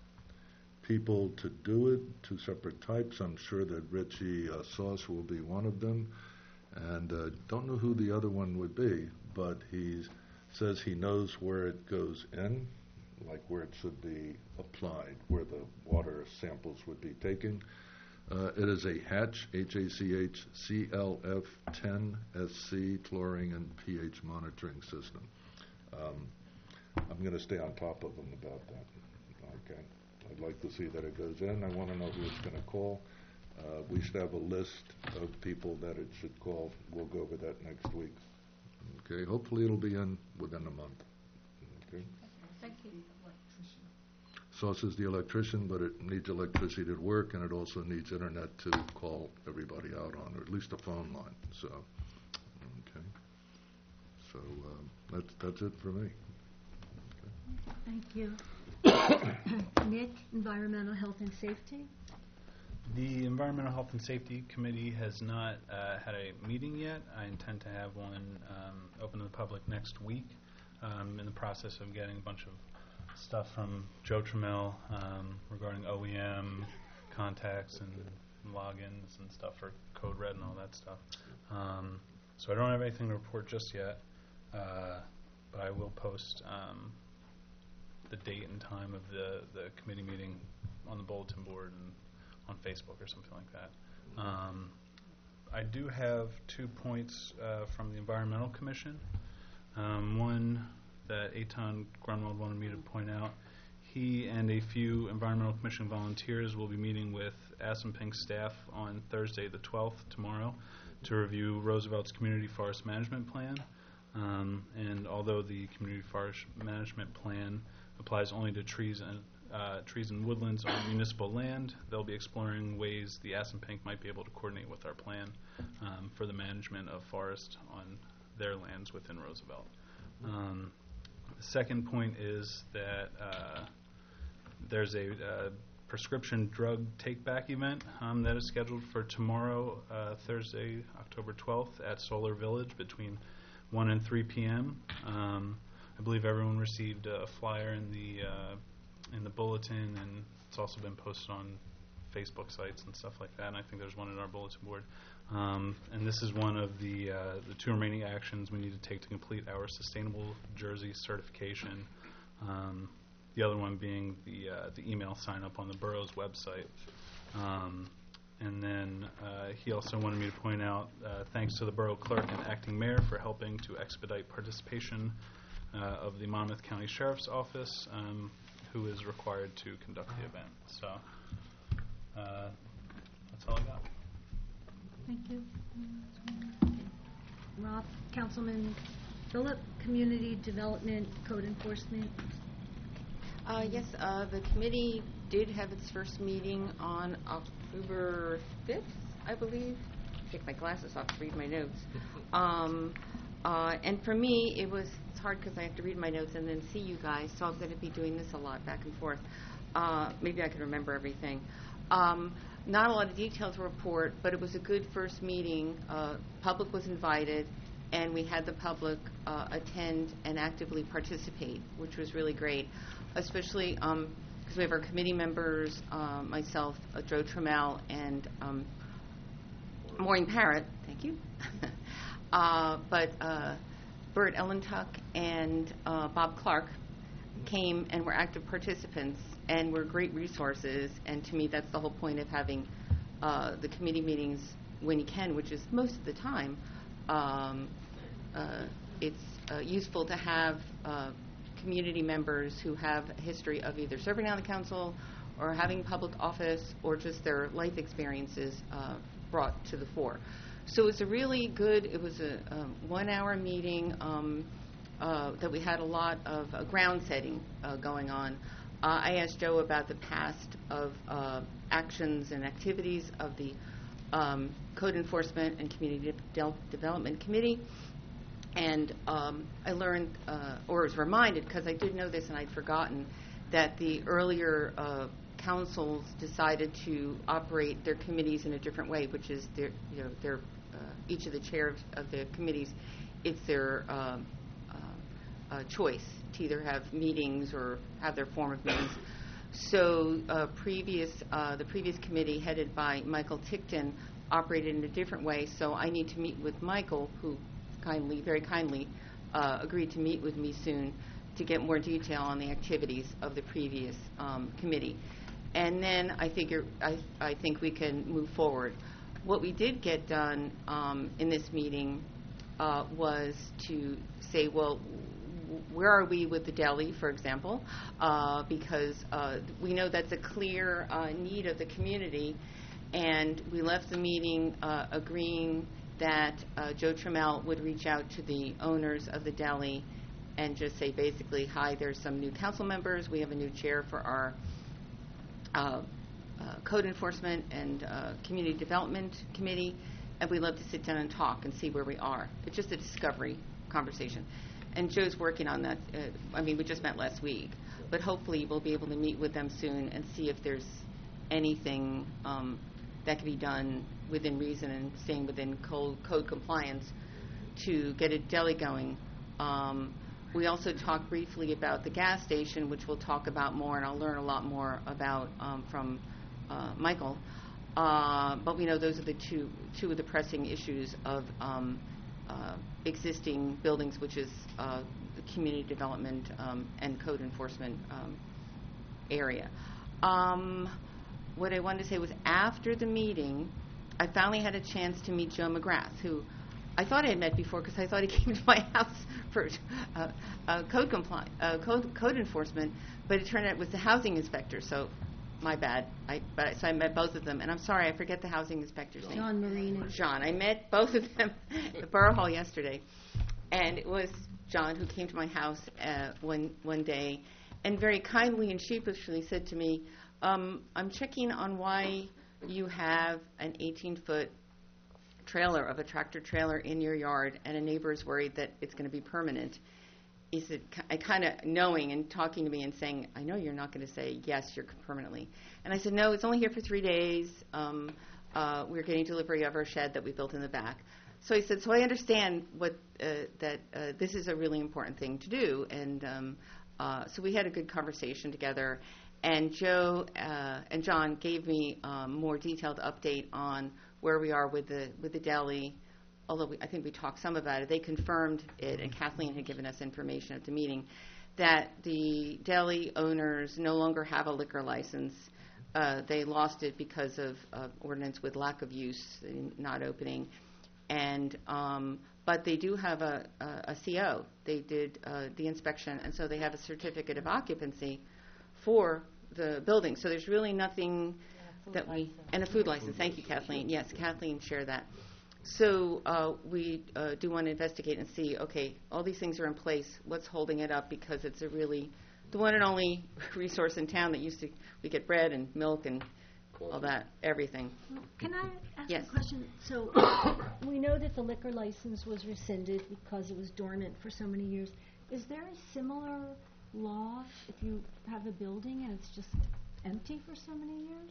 A: people to do it, two separate types. I'm sure that Richie uh, Sauce will be one of them. And uh, don't know who the other one would be, but he says he knows where it goes in, like where it should be applied, where the water samples would be taken. Uh, it is a Hatch, H A C H, C L F ten S C chlorine and pH monitoring system. Um, I'm going to stay on top of them about that. Okay. I'd like to see that it goes in. I want to know who it's going to call. Uh, we should have a list of people that it should call. We'll go over that next week. Okay. Hopefully it'll be in within a month. Okay.
D: Thank you.
A: Sauce is the electrician, but it needs electricity to work, and it also needs internet to call everybody out on, or at least a phone line. So, okay. So um, that's that's it for me.
D: Thank you. Nick, Environmental Health and Safety.
B: The Environmental Health and Safety Committee has not uh, had a meeting yet. I intend to have one um, open to the public next week. I'm in the process of getting a bunch of stuff from Joe Trammell um, regarding O E M contacts and logins and stuff for Code Red and all that stuff. Um, so I don't have anything to report just yet, uh, but I will post um, the date and time of the, the committee meeting on the bulletin board and on Facebook or something like that. Um, I do have two points uh, from the Environmental Commission. Um, one that Eitan Grunwald wanted me to point out. He and a few Environmental Commission volunteers will be meeting with Assunpink staff on Thursday the twelfth, tomorrow, to review Roosevelt's Community Forest Management Plan. Um, and although the Community Forest Management Plan applies only to trees and uh, trees and woodlands on municipal land. They'll be exploring ways the Assunpink might be able to coordinate with our plan um, for the management of forest on their lands within Roosevelt. Um, the second point is that uh, there's a uh, prescription drug take-back event um, that is scheduled for tomorrow, uh, Thursday, October twelfth, at Solar Village between one and three p.m. Um, I believe everyone received a flyer in the uh, in the bulletin, and it's also been posted on Facebook sites and stuff like that. And I think there's one in our bulletin board. Um, and this is one of the uh, the two remaining actions we need to take to complete our Sustainable Jersey certification. Um, the other one being the uh, the email sign up on the borough's website. Um, and then uh, he also wanted me to point out, uh, thanks to the borough clerk and acting mayor for helping to expedite participation uh, of the Monmouth County Sheriff's Office, um, who is required to conduct the event. So uh, that's all I got.
D: Thank you. Rob, Councilman Phillip, Community Development Code Enforcement.
E: Uh, yes, uh, the committee did have its first meeting on October fifth, I believe. Take my glasses off to read my notes. Um, uh, and for me, it was it's hard because I have to read my notes and then see you guys, so I'm going to be doing this a lot back and forth. Uh, maybe I can remember everything. Um, not a lot of detail to report, but it was a good first meeting. Uh, public was invited, and we had the public uh, attend and actively participate, which was really great, especially because um, we have our committee members, uh, myself, uh, Joe Trammell, and um, Maureen Parrott. Thank you. uh, but uh, Bert Ellentuck and uh, Bob Clark came and were active participants and were great resources. And to me, that's the whole point of having uh, the committee meetings when you can, which is most of the time. Um, uh, it's uh, useful to have uh, community members who have a history of either serving on the council or having public office or just their life experiences uh, brought to the fore. So it was a really good, it was a um, one-hour meeting um, uh, that we had a lot of uh, ground setting uh, going on. Uh, I asked Joe about the past of uh, actions and activities of the um, Code Enforcement and Community De- Development Committee. And um, I learned, uh, or was reminded, because I did know this and I'd forgotten, that the earlier uh, councils decided to operate their committees in a different way, which is their, you know, their, uh, each of the chairs of the committees, it's their um, uh, uh, choice to either have meetings or have their form of meetings. So uh, previous, uh, the previous committee headed by Michael Tickton operated in a different way. So I need to meet with Michael, who kindly, very kindly, uh, agreed to meet with me soon to get more detail on the activities of the previous um, committee. And then I figure, I, I think we can move forward. What we did get done um, in this meeting uh, was to say, well, where are we with the deli, for example, uh, because uh, we know that's a clear uh, need of the community, and we left the meeting uh, agreeing that uh, Joe Trammell would reach out to the owners of the deli and just say basically, hi, there's some new council members, we have a new chair for our uh, uh, Code Enforcement and uh, Community Development Committee, and we'd love to sit down and talk and see where we are. It's just a discovery conversation. And Joe's working on that. Uh, I mean, we just met last week, but hopefully we'll be able to meet with them soon and see if there's anything um, that can be done within reason and staying within code, code compliance to get a deli going. Um, we also talked briefly about the gas station, which we'll talk about more, and I'll learn a lot more about um, from uh, Michael. Uh, but we know those are the two two of the pressing issues of um, uh, existing buildings, which is uh, the community development um, and code enforcement um, area. Um, what I wanted to say was after the meeting, I finally had a chance to meet Joe McGrath, who I thought I had met before because I thought he came to my house for uh, uh, code, compli- uh, code code enforcement, but it turned out it was the housing inspector, so my bad. I, but, so I met both of them, and I'm sorry, I forget the housing inspector's name.
D: John Marino.
E: John. I met both of them at the Borough Hall yesterday, and it was John who came to my house uh, one one day, and very kindly and sheepishly said to me, um, I'm checking on why you have an eighteen-foot trailer of a tractor trailer in your yard, and a neighbor is worried that it's going to be permanent. He said, I kind of knowing and talking to me and saying, I know you're not going to say, yes, you're permanently. And I said, no, it's only here for three days. Um, uh, we're getting delivery of our shed that we built in the back. So he said, so I understand what uh, that uh, this is a really important thing to do. And um, uh, so we had a good conversation together. And Joe uh, and John gave me um, more detailed update on where we are with the with the deli. Although we, I think we talked some about it, they confirmed it, and Kathleen had given us information at the meeting, that the deli owners no longer have a liquor license. Uh, they lost it because of uh, ordinance with lack of use, not opening. And um, but they do have a, a, a C O. They did uh, the inspection, and so they have a certificate of occupancy for the building. So there's really nothing that we, and a food license. Thank you, Kathleen. Yes, Kathleen shared that. So uh, we uh, do want to investigate and see, okay, all these things are in place. What's holding it up? Because it's a really, the one and only resource in town that used to, we get bread and milk and all that, everything.
D: Well, can I ask
E: Yes.
D: a question? So we know that the liquor license was rescinded because it was dormant for so many years. Is there a similar law if you have a building and it's just empty for so many years?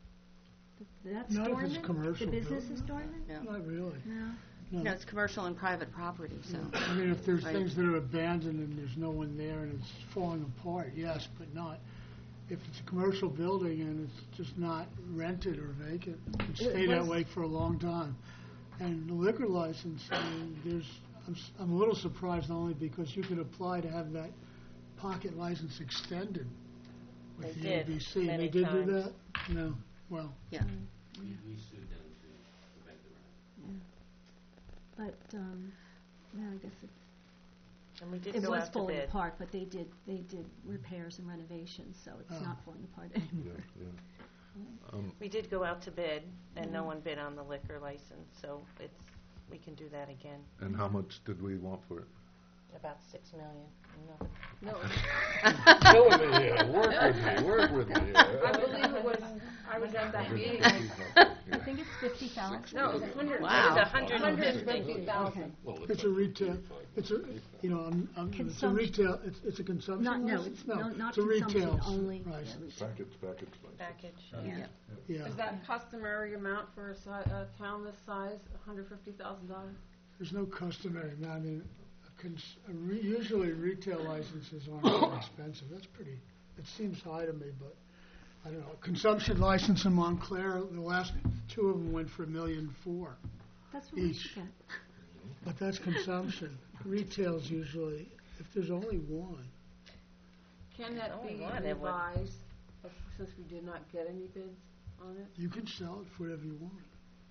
D: Th- That's
G: Not if
D: dormant?
G: it's commercial
D: The business
G: building.
D: is dormant?
E: No.
G: Not really.
D: No.
G: No.
E: No, it's commercial and private property, so.
G: I mean, if there's
E: Right.
G: things that are abandoned and there's no one there and it's falling apart, yes, but not. If it's a commercial building and it's just not rented or vacant, it can stay that
D: was-
G: way for a long time. And the liquor license, I mean, there's, I'm, s- I'm a little surprised only because you could apply to have that pocket license extended with
C: They
G: the
C: did,
G: A B C.
C: many
G: They did do
C: times.
G: that? No, well,
E: Yeah.
F: We we sued them to prevent the rent.
D: But, um, no, I guess it,
C: And we did
D: it
C: go
D: was
C: out to
D: falling
C: bid.
D: apart, but they did, they did repairs and renovations, so it's
G: Oh.
D: not falling apart anymore.
A: Yeah, yeah. Um,
C: We did go out to bid, and no one bid on the liquor license, so it's, we can do that again.
A: And how much did we want for it?
C: About six million. No.
A: Killing me here. Work with me. Work with me.
H: I believe it was, I was at that meeting.
D: I think it's fifty thousand.
H: No, it was a hundred.
E: Wow.
C: It's a hundred and
H: Hundred
C: fifty.
H: fifty thousand.
G: it's a retail, it's a, you know, I'm, I'm, it's a
D: Consumption.
G: retail, it's, it's a consumption
D: Not, no,
G: license?
D: it's no, not
G: it's a
D: consumption
G: retail
D: only.
G: license.
D: Yeah, retail.
A: Package, package license.
C: Package,
D: Yeah.
C: yeah.
G: Yeah,
H: Is that customary amount for a si- a town this size, a hundred fifty thousand dollars?
G: there's no customary amount. I mean, a cons- a re- usually retail licenses aren't that expensive. That's pretty, it seems high to me, but I don't know. Consumption license in Montclair, the last two of them went for a million four.
D: That's what we
G: Each.
D: should get.
G: But that's consumption. Retail's usually, if there's only one.
H: Can that
C: Only
H: be
C: one, it would-
H: revised, uh, since we did not get any bids on it?
G: You can sell it for whatever you want.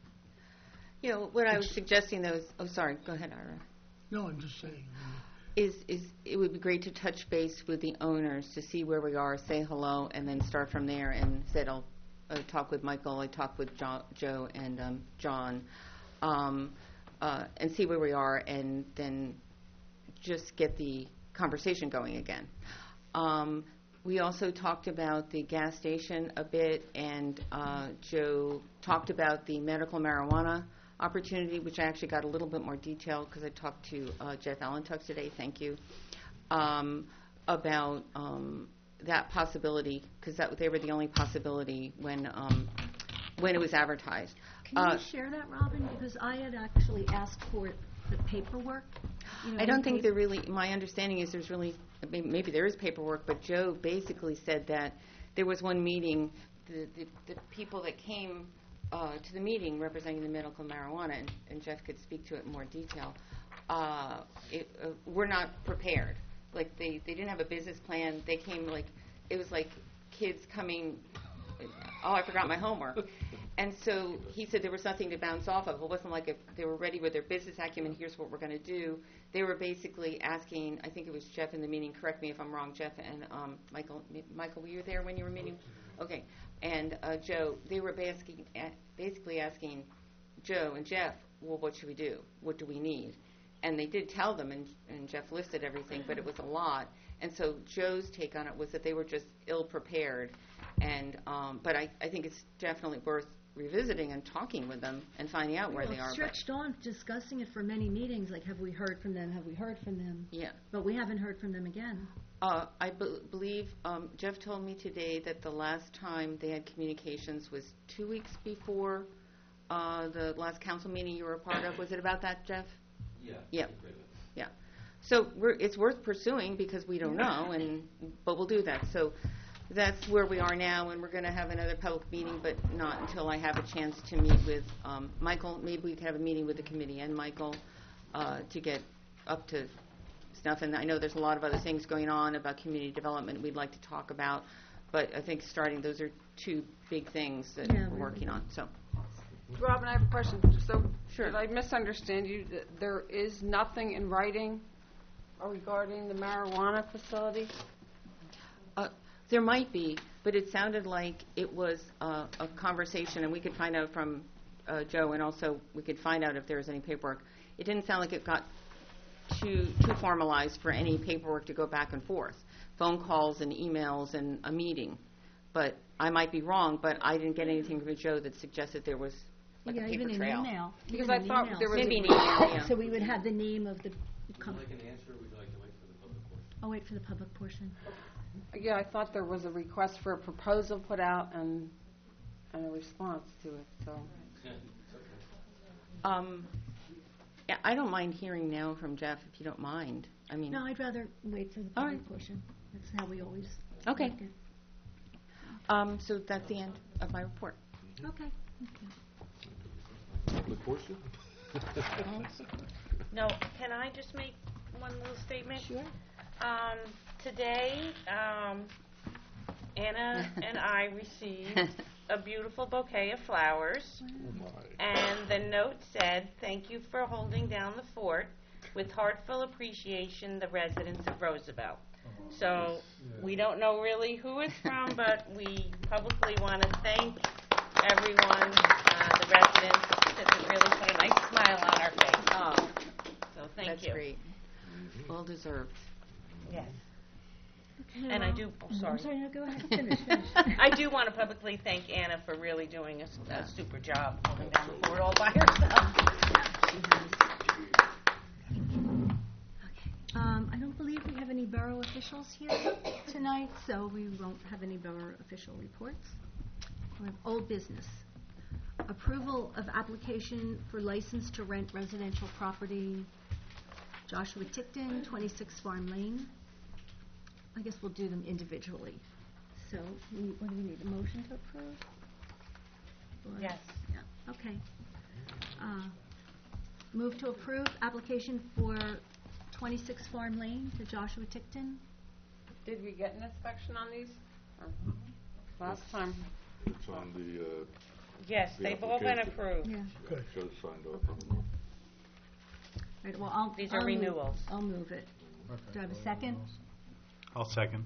E: You know, what I was suggesting though is, oh, sorry, go ahead, Ira.
G: No, I'm just saying.
E: Is, is, it would be great to touch base with the owners to see where we are, say hello, and then start from there. And said I'll uh, talk with Michael, I talked with jo- Joe and um, John, um, uh, and see where we are, and then just get the conversation going again. Um, we also talked about the gas station a bit, and uh, Joe talked about the medical marijuana opportunity, which I actually got a little bit more detail because I talked to uh, Jeff Allentuck today, thank you, um, about um, that possibility, because that they were the only possibility when um, when it was advertised.
D: Can
E: Uh,
D: you share that, Robin? Because I had actually asked for the paperwork. You know,
E: I don't
D: in
E: think
D: pa-
E: there really, my understanding is there's really, may- maybe there is paperwork, but Joe basically said that there was one meeting, the, the, the people that came uh, to the meeting representing the medical marijuana, and, and Jeff could speak to it in more detail, uh, it, uh, were not prepared. Like, they, they didn't have a business plan. They came like, it was like kids coming, oh, I forgot my homework. And so he said there was nothing to bounce off of. It wasn't like if they were ready with their business acumen, here's what we're going to do. They were basically asking, I think it was Jeff in the meeting, correct me if I'm wrong, Jeff and um, Michael, Michael, were you there when you were meeting? Okay. And uh, Joe, they were basically, basically asking Joe and Jeff, well, what should we do? What do we need? and they did tell them, and, and Jeff listed everything, but it was a lot. And so Joe's take on it was that they were just ill-prepared. And, um, but I, I think it's definitely worth revisiting and talking with them and finding out where
D: Well,
E: they are. but-
D: stretched on discussing it for many meetings, like, have we heard from them, have we heard from them?
E: Yeah.
D: But we haven't heard from them again.
E: Uh, I be- believe, um, Jeff told me today that the last time they had communications was two weeks before uh, the last council meeting you were a part of. Was it about that, Jeff?
F: Yeah.
E: Yeah. Yeah. So we're, it's worth pursuing because we don't know, and but we'll do that. So that's where we are now, and we're going to have another public meeting, but not until I have a chance to meet with um, Michael. Maybe we could have a meeting with the committee and Michael uh, to get up to stuff. And I know there's a lot of other things going on about community development we'd like to talk about, but I think starting, those are two big things that
D: Yeah,
E: we're
D: we-
E: working on. So
H: Robin, I have a question. So,
E: Sure.
H: did I misunderstand you? That there is nothing in writing regarding the marijuana facility?
E: uh, there might be, but it sounded like it was uh, a conversation, and we could find out from uh, Joe, and also we could find out if there was any paperwork. It didn't sound like it got too too formalized for any paperwork to go back and forth, phone calls and emails and a meeting. But I might be wrong, but I didn't get anything from Joe that suggested there was like
D: Yeah,
E: a paper
D: even an
E: trail.
D: email.
H: Because
D: even
H: I
D: an
H: thought
D: email.
H: there was
E: Maybe
H: a-
E: an email, yeah.
D: So we would have the name of the,
F: Would
D: com-
F: you like an answer, or would you like to wait for the public portion?
D: oh, wait for the public portion.
H: Yeah, I thought there was a request for a proposal put out and, and a response to it, so.
F: Yeah, it's okay.
E: Um, yeah, I don't mind hearing now from Jeff, if you don't mind. I mean,
D: No, I'd rather wait for the
E: All
D: public
E: right.
D: portion. That's how we always.
E: Okay.
D: like it.
E: um, so that's the end of my report.
D: Okay. Okay.
A: Public portion?
C: No, can I just make one little statement?
D: Sure.
C: Um, today, um, Anna and I received a beautiful bouquet of flowers,
A: Oh, my.
C: and the note said, "Thank you for holding down the fort. With heartfelt appreciation, the residents of Roosevelt." So we don't know really who it's from, but we publicly want to thank everyone, uh, the residents, because it really put a nice smile on our face.
E: Oh,
C: So thank
E: that's
C: you.
E: great. Well deserved.
C: Yes.
D: Okay,
C: And I
D: well-
C: do, oh,
D: I'm
C: sorry.
D: sorry, no, go ahead, finish, finish.
C: I do want to publicly thank Anna for really doing a, s- a super job holding down the fort all by herself.
D: Um, I don't believe we have any borough officials here tonight, so we won't have any borough official reports. We have old business. Approval of application for license to rent residential property, Joshua Tickton, twenty-six Farm Lane. I guess we'll do them individually. So, we- what do we need, a motion to approve? Or-
C: Yes.
D: Yeah, okay. Uh, Move to approve application for twenty-six Farm Lane to Joshua Tickton.
H: Did we get an inspection on these? Or last time?
A: It's on the, uh,
C: Yes,
A: The
C: they've all been
A: application.
C: approved.
D: Yeah.
A: yeah, Joe signed off on them.
D: Right, well, I'll.
C: These are
D: I'll move-
C: renewals.
D: I'll move it. Do I have a second?
B: I'll second.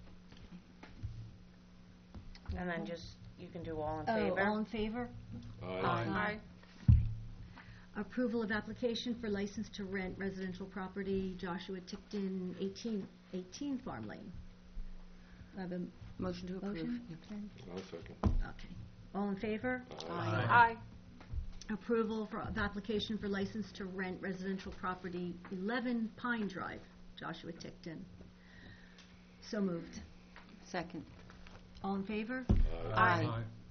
C: And then just, you can do all in
D: Oh, all
C: favor.
D: in favor?
A: Aye.
H: Aye.
D: Approval of application for license to rent residential property, Joshua Tickton, eighteen, eighteen Farm Lane. I have a
E: Motion to approve.
D: motion?
E: Yep.
A: I'll second.
D: Okay. All in favor?
A: Aye.
H: Aye.
D: Approval for, of application for license to rent residential property, eleven Pine Drive, Joshua Tickton. So moved.
E: Second.
D: All in favor?
E: Aye.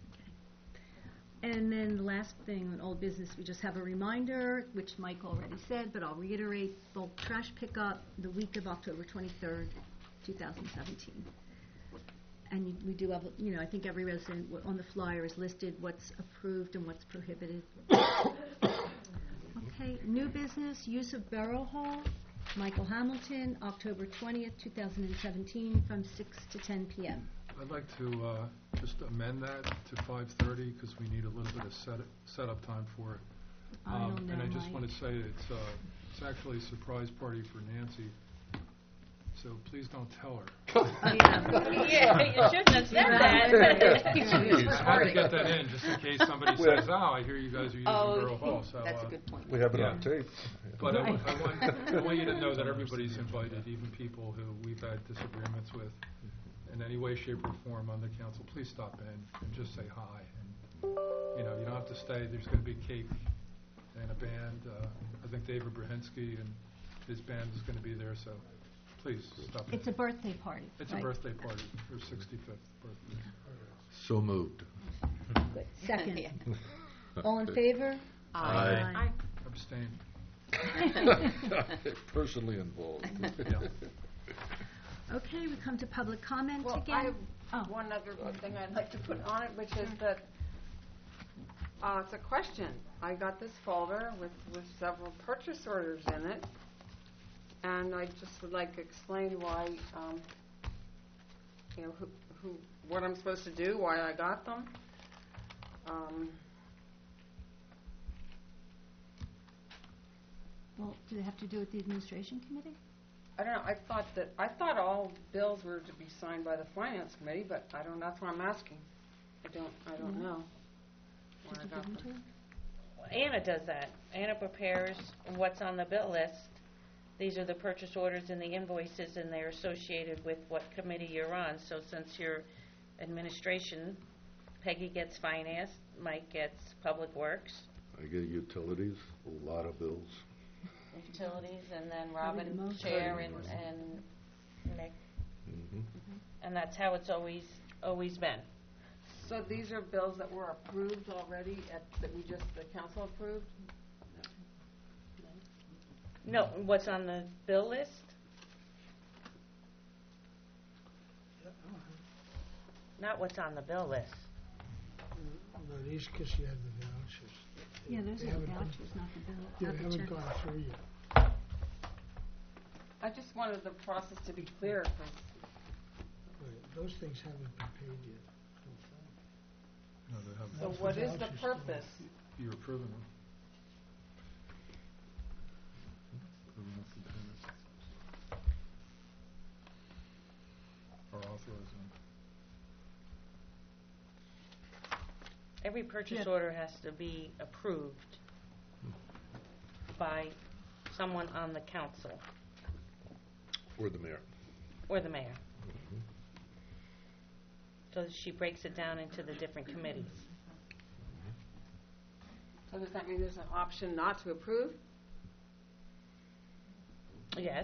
D: And then the last thing on old business, we just have a reminder, which Mike already said, but I'll reiterate, bulk trash pickup the week of October twenty-third, two thousand seventeen. And you- we do have, you know, I think every resident w- on the flyer is listed what's approved and what's prohibited. Okay, new business, use of Borough Hall, Michael Hamilton, October twentieth, two thousand seventeen, from six to ten p.m.
I: I'd like to uh, just amend that to five thirty, because we need a little bit of set setup time for it.
D: I
I: Um,
D: don't know,
I: And I just
D: Mike.
I: want to say it's, uh, it's actually a surprise party for Nancy. so please don't tell her.
D: Oh, yeah.
C: Yeah, you shouldn't have said that.
I: I had to get that in, just in case somebody says, oh, I hear you guys are using
E: Oh,
I: Borough Hall, so.
E: that's
I: uh,
E: a good point.
A: We have it
I: Yeah.
A: on tape.
I: But I want, I want, I want you to know that everybody's invited, even people who we've had disagreements with in any way, shape, or form on the council. Please stop in and just say hi. And, you know, you don't have to stay. There's going to be cake and a band. Uh, I think David Brahinsky and his band is going to be there, so please stop in.
D: It's a birthday party.
I: It's
D: right?
I: a birthday party, her sixty-fifth birthday.
A: So moved.
D: Good. Second.
E: Yeah.
D: All in favor?
A: Aye.
I: Abstain.
A: Personally involved.
I: Yeah.
D: Okay, we come to public comment
H: Well, I
D: again.
H: have
D: Oh.
H: one other thing I'd like to put on it, which is that, uh, it's a question. I got this folder with, with several purchase orders in it, and I just would like to explain why, um, you know, who, who, what I'm supposed to do, why I got them. Um,
D: Well, do they have to do with the administration committee?
H: I don't know, I thought that, I thought all bills were to be signed by the finance committee, but I don't, that's what I'm asking. I don't, I don't
D: Yeah.
H: know. why
D: Did
H: I
D: you
H: got
D: give them
H: them.
D: to her?
C: Anna does that. Anna prepares what's on the bill list. These are the purchase orders and the invoices, and they're associated with what committee you're on. So since you're administration, Peggy gets finance, Mike gets public works,
A: I get utilities, a lot of bills.
C: utilities, and then
D: Probably the
C: Robin,
D: most.
C: Chair, and, and Nick.
A: Mhm.
C: And that's how it's always, always been.
H: So these are bills that were approved already, at, that we just, the council approved?
C: No, what's on the bill list? Not what's on the bill list.
G: No, these, because you had the vouchers.
D: Yeah, those
G: They
D: are the
G: haven't been-
D: vouchers, not the bill.
G: Yeah,
D: not
G: they
D: the
G: haven't
D: check.
G: gone through yet.
H: I just wanted the process to be clear, 'cause
G: Right, those things haven't been paid yet. I don't think.
I: No, they haven't.
H: so
G: That's
H: what
G: the
H: is the
G: vouchers.
H: purpose?
I: You're approving them. Approving them for payment. Or authorizing them.
C: Every purchase
D: Yeah.
C: order has to be approved by someone on the council
A: Or the mayor.
C: or the mayor. So she breaks it down into the different committees.
H: So does that mean there's an option not to approve?
C: Yes.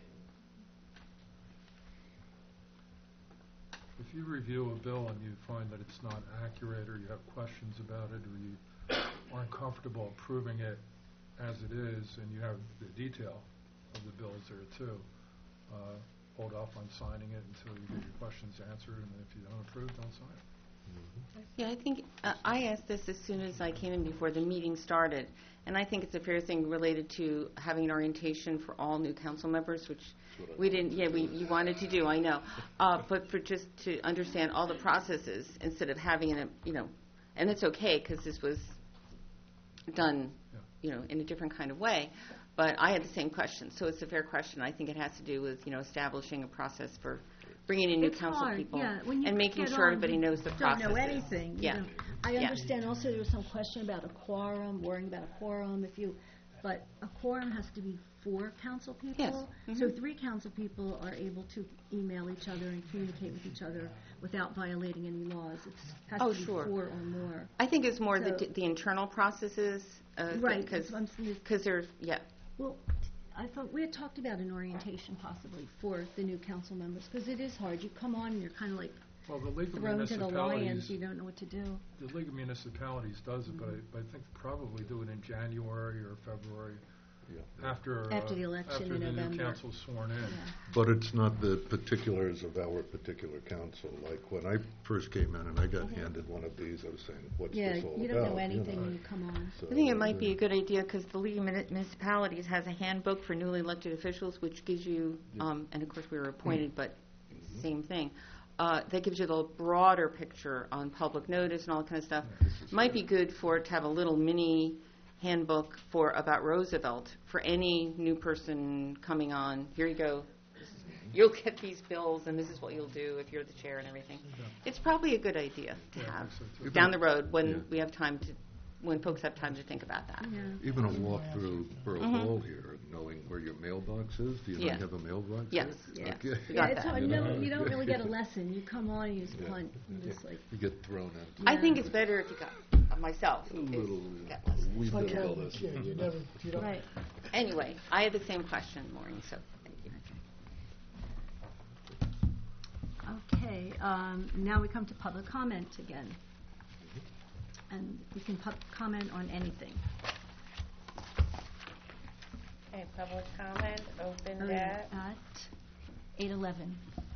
I: If you review a bill and you find that it's not accurate, or you have questions about it, or you aren't comfortable approving it as it is, and you have the detail of the bills there too, uh, hold off on signing it until you get your questions answered, and if you don't approve, don't sign it.
E: Yeah, I think, uh, I asked this as soon as I came in before the meeting started, and I think it's a fair thing related to having an orientation for all new council members, which we didn't, yeah, we, you wanted to do, I know. Uh, but for just to understand all the processes, instead of having a, you know, and it's okay, because this was done,
I: Yeah.
E: you know, in a different kind of way, but I had the same question, so it's a fair question. I think it has to do with, you know, establishing a process for bringing in new
D: It's
E: council
D: hard,
E: people.
D: yeah. When you
E: And making
D: get
E: sure
D: on,
E: everybody
D: you
E: knows the processes.
D: Don't know anything. you
E: Yeah.
D: know. I
E: Yeah.
D: understand also there was some question about a quorum, worrying about a quorum, if you, but a quorum has to be four council people.
E: Yes.
D: So
E: Mhm.
D: three council people are able to email each other and communicate with each other without violating any laws. It has
E: Oh,
D: to be
E: sure.
D: four or more.
E: I think it's more the,
D: So-
E: the internal processes. Uh,
D: Right,
E: Because,
D: that's what I'm saying.
E: because there's, yeah.
D: Well, I thought, we had talked about an orientation possibly for the new council members, because it is hard. You come on and you're kind of like
I: Well, the League of
D: thrown to the lions,
I: Municipalities,
D: you don't know what to do.
I: the League of Municipalities does it, but I, but I think probably do it in January or February,
A: Yeah.
I: after, uh,
D: After the election
I: after
D: in
I: the new
D: November.
I: council's sworn in.
D: Yeah.
A: But it's not the particulars of our particular council. Like when I first came in and I got handed one of these, I was saying, what's
D: Yeah,
A: this all about?
D: you don't know anything
A: know?
D: when you come on.
A: So,
E: I think it
A: uh,
E: might be a good idea, because the League of Muni- Municipalities has a handbook for newly elected officials, which gives you, um, and of course we were appointed, but same thing, uh, that gives you the broader picture on public notice and all that kind of stuff. Might be good for it to have a little mini handbook for, about Roosevelt, for any new person coming on. Here you go. you'll get these bills, and this is what you'll do if you're the chair and everything. It's probably a good idea to
I: Yeah, I
E: have
I: think so, too.
E: down the road when
A: Yeah.
E: we have time to, when folks have time to think about that.
A: Even a walk through Borough
E: Mhm.
A: Hall here, knowing where your mailbox is. Do you know
E: Yeah.
A: you have a mailbox?
E: Yes,
A: there?
E: yes.
A: Okay.
E: We
D: Yeah,
E: got
D: it's
E: that.
D: hard. No, you don't really get a lesson. You come on, you just
A: Yeah.
D: punt, and just like,
A: You get thrown into
E: I think
D: Yeah.
E: it's better if you got, uh, myself,
A: a
E: is
A: little.
E: get lessons.
A: We've
G: Like
A: done all
G: having a
A: this.
G: kid, you never, you don't.
D: right.
E: Anyway, I had the same question, Maureen, so thank you.
D: Okay, um, now we come to public comment again. And you can pub- comment on anything.
C: Okay, public comment opened
D: Uh,
C: at,
D: At eight eleven.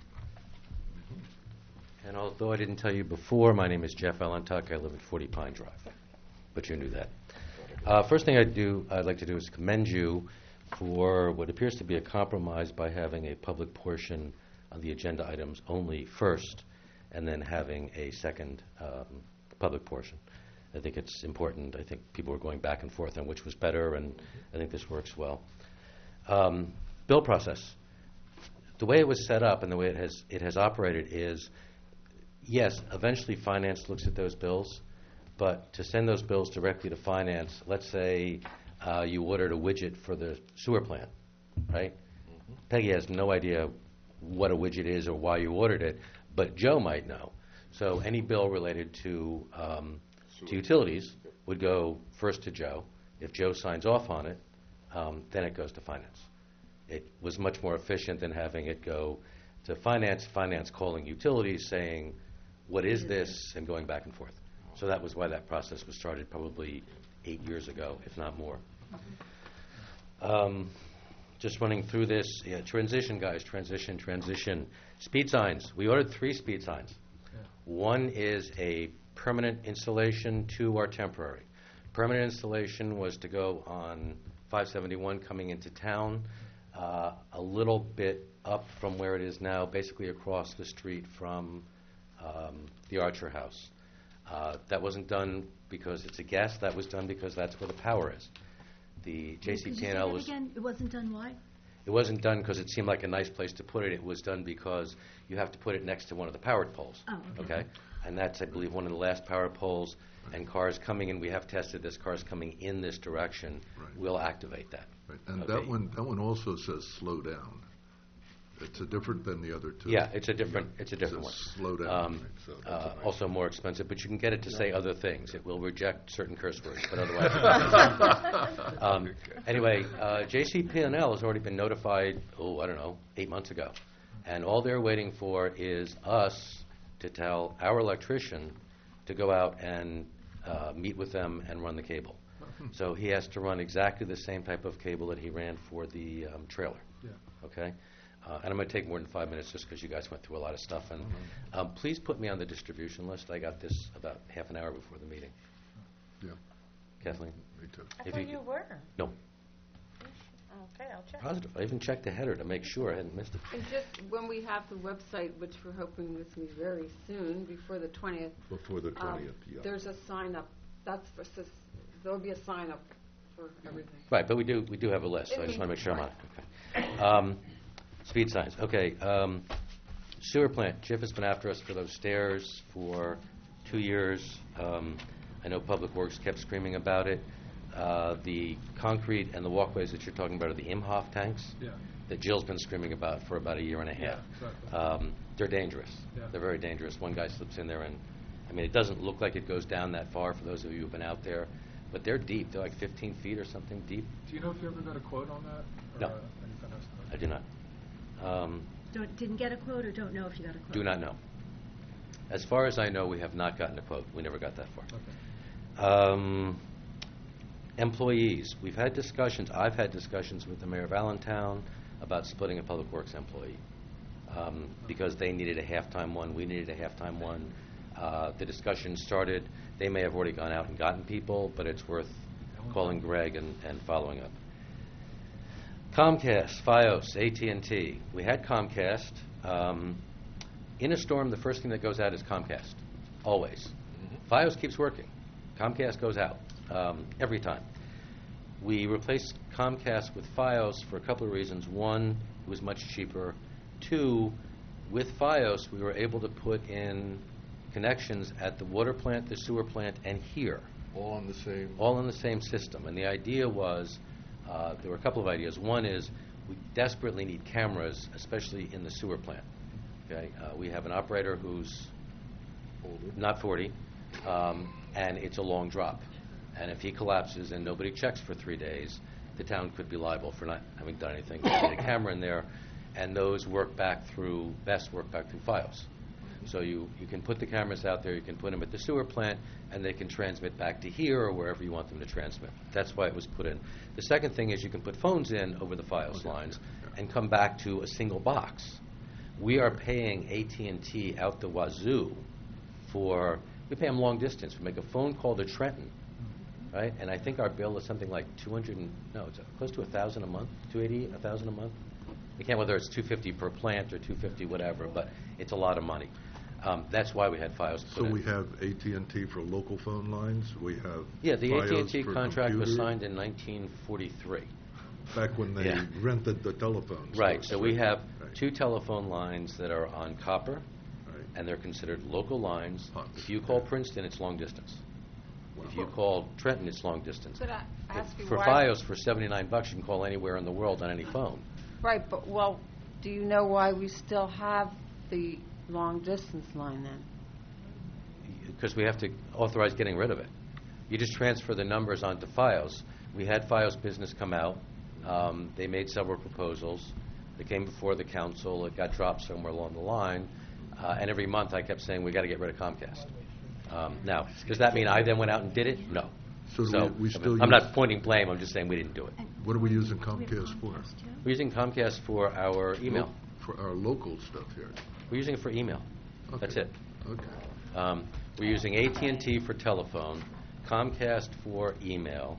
F: And although I didn't tell you before, my name is Jeff Allentuck. I live at forty Pine Drive, but you knew that. Uh, first thing I'd do, I'd like to do is commend you for what appears to be a compromise by having a public portion on the agenda items only first, and then having a second um, public portion. I think it's important. I think people were going back and forth on which was better, and I think this works well. Um, bill process. The way it was set up and the way it has it has operated is, yes, eventually finance looks at those bills, but to send those bills directly to finance, let's say uh, you ordered a widget for the sewer plant, right? Peggy has no idea what a widget is or why you ordered it, but Joe might know. So any bill related to um, to utilities would go first to Joe. If Joe signs off on it, um, then it goes to finance. It was much more efficient than having it go to finance, finance calling utilities saying, what is this, and going back and forth. So that was why that process was started probably eight years ago, if not more. Um, just running through this, yeah, transition, guys, transition, transition. Speed signs. We ordered three speed signs.
I: Yeah.
F: One is a permanent installation, two are temporary. Permanent installation was to go on five seventy-one coming into town, uh, a little bit up from where it is now, basically across the street from um, the Archer House. Uh, that wasn't done because it's a guess, that was done because that's where the power is. The
D: Could you say
F: JCP&L
D: that
F: was...
D: again? It wasn't done why?
F: It wasn't done because it seemed like a nice place to put it. It was done because you have to put it next to one of the powered poles.
D: Oh, okay.
F: And that's, I believe, one of the last powered poles. And cars coming in, we have tested this, cars coming in this direction,
A: Right.
F: will activate that.
A: Right. And
F: Okay.
A: that one, that one also says slow down. It's a different than the other two.
F: Yeah, it's a different, it's a
A: It
F: different one.
A: says slow down.
F: Um,
A: right, so that's
F: uh,
A: all right.
F: Also more expensive, but you can get it to say other things. It will reject certain curse words, but otherwise. um, anyway, uh, J C P and L has already been notified, oh, I don't know, eight months ago. And all they're waiting for is us to tell our electrician to go out and uh, meet with them and run the cable. So he has to run exactly the same type of cable that he ran for the um, trailer.
I: Yeah.
F: Okay? Uh, and I'm going to take more than five minutes just because you guys went through a lot of stuff. And um, please put me on the distribution list. I got this about half an hour before the meeting.
A: Yeah,
F: Kathleen?
A: me too.
C: I
F: If
C: thought
F: you
C: you
F: could-
C: were.
F: No,
C: Okay, I'll check.
F: positive. I even checked the header to make sure I hadn't missed it.
H: And just when we have the website, which we're hoping is going to be very soon, before the twentieth,
A: Before the
H: um,
A: twentieth, yeah.
H: there's a sign up. That's for, sis- there'll be a sign up for everything.
F: Right, but we do we do have a list, so I just want to make sure I'm on it. Okay. Um, speed signs. Okay. Um, sewer plant. Jeff has been after us for those stairs for two years. Um, I know Public Works kept screaming about it. Uh, the concrete and the walkways that you're talking about are the Imhoff tanks
I: Yeah.
F: that Jill's been screaming about for about a year and a half.
I: Yeah, exactly.
F: Um, they're dangerous.
I: Yeah.
F: They're very dangerous. One guy slips in there, and I mean, it doesn't look like it goes down that far for those of you who've been out there, but they're deep. They're like fifteen feet or something deep.
I: Do you know if you ever got a quote on that?
F: No.
I: Or, uh, any kind of
F: I do not. Um,
D: Don't, didn't get a quote or don't know if you got a quote?
F: do not know. As far as I know, we have not gotten a quote. We never got that far.
I: Okay.
F: Um, employees. We've had discussions. I've had discussions with the mayor of Allentown about splitting a public works employee um, because they needed a halftime one. We needed a halftime one. Uh, the discussion started. They may have already gone out and gotten people, but it's worth calling Greg and, and following up. Comcast, Fios, A T and T. We had Comcast. Um, in a storm, the first thing that goes out is Comcast, always. Fios keeps working. Comcast goes out um, every time. We replaced Comcast with Fios for a couple of reasons. One, it was much cheaper. Two, with FiOS, we were able to put in connections at the water plant, the sewer plant, and here,
A: All on the same.
F: all in the same system. And the idea was, uh, there were a couple of ideas. One is we desperately need cameras, especially in the sewer plant. Okay, uh, we have an operator who's
A: Older.
F: not forty, um, and it's a long drop. And if he collapses and nobody checks for three days, the town could be liable for not having done anything. We need a camera in there, and those work back through, best work back through FiOS. So you, you can put the cameras out there, you can put them at the sewer plant, and they can transmit back to here or wherever you want them to transmit. That's why it was put in. The second thing is you can put phones in over the FiOS lines and come back to a single box. We are paying A T and T out the wazoo for, we pay them long distance. We make a phone call to Trenton, right? And I think our bill is something like two hundred, and, no, it's close to one thousand a month, two eighty, one thousand a month. I can't whether it's two fifty per plant or two fifty whatever, but it's a lot of money. Um, that's why we had FiOS put
A: So
F: in.
A: we have A T and T for local phone lines, we have
F: Yeah, the A T and T
A: FiOS for
F: contract was
A: computer,
F: signed in nineteen forty-three.
A: back when they
F: Yeah.
A: rented the telephones.
F: Right, so we have
A: Right.
F: two telephone lines that are on copper,
A: Right.
F: and they're considered local lines.
A: Huts.
F: If you call Princeton, it's long distance. If you
A: Wow.
F: call Trenton, it's long distance.
H: Could I ask you
F: For
H: why?
F: FiOS, for seventy-nine bucks, you can call anywhere in the world on any phone.
H: Right, but, well, do you know why we still have the long-distance line then?
F: Because we have to authorize getting rid of it. You just transfer the numbers onto FiOS. We had FiOS Business come out. Um, they made several proposals. They came before the council. It got dropped somewhere along the line. Uh, and every month I kept saying, we got to get rid of Comcast. Um, now, does that mean I then went out and did it? No.
A: So do we- we still
F: I'm
A: use-
F: not pointing blame. I'm just saying we didn't do it.
A: What are we using Comcast for?
F: We're using Comcast for our email.
A: For our local stuff here.
F: We're using it for email. That's
A: Okay.
F: it.
A: Okay.
F: Um, we're using A T and T for telephone, Comcast for email.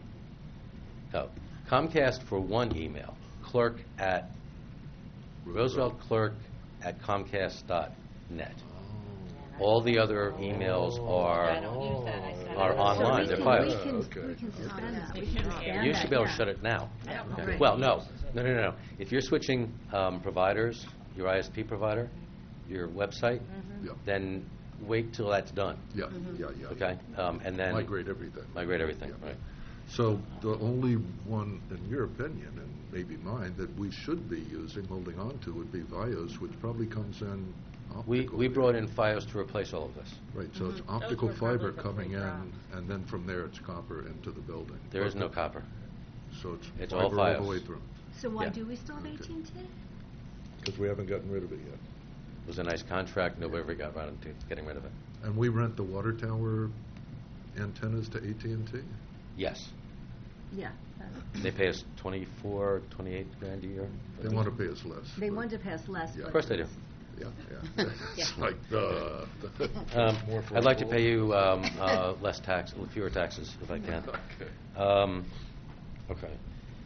F: No, Comcast for one email. Clerk at Roosevelt Clerk at Comcast dot net. All the other emails
C: I
F: are
C: don't use that. I said
F: are
C: it.
F: online.
D: So
F: They're
D: we
F: FiOS.
D: can, we
A: Okay.
D: can, we can suspend that. We
C: We
D: can
C: can
D: suspend
F: You
D: that,
F: should be able to
D: yeah.
F: shut it now.
D: Right.
F: Well, no, no, no, no, no. If you're switching um, providers, your I S P provider, your website,
A: Yeah,
F: then wait till that's done.
A: yeah, yeah, yeah.
F: Okay, um, and then
A: Migrate everything.
F: migrate everything.
A: Yeah.
F: Right.
A: So the only one, in your opinion, and maybe mine, that we should be using, holding on to, would be FiOS, which probably comes in
F: We
A: optical.
F: we brought in FiOS to replace all of this.
A: Right, so it's
C: Those
A: optical
C: were probably
A: fiber
C: the
A: coming
C: big
A: in,
C: drops.
A: and then from there it's copper into the building.
F: There is no copper.
A: So it's
F: It's all
A: fiber all the
F: FiOS.
A: way through,
D: So why
F: Yeah.
D: do we still have A
A: Okay.
D: T and T?
A: because we haven't gotten rid of it yet.
F: It was a nice contract. Nobody ever got around to getting rid of it.
A: And we rent the water tower antennas to A T and T?
F: Yes,
D: Yeah.
F: they pay us twenty-four, twenty-eight grand a year. for
A: They
F: the-
A: want to pay us less.
D: They
A: but-
D: want to pass less.
A: Yeah.
D: but-
F: Of course they do.
A: Yeah, yeah. It's like, uh.
F: Um,
A: More for
F: I'd like to
A: all.
F: pay you um, uh, less tax, fewer taxes if I can.
A: Okay.
F: Um, okay.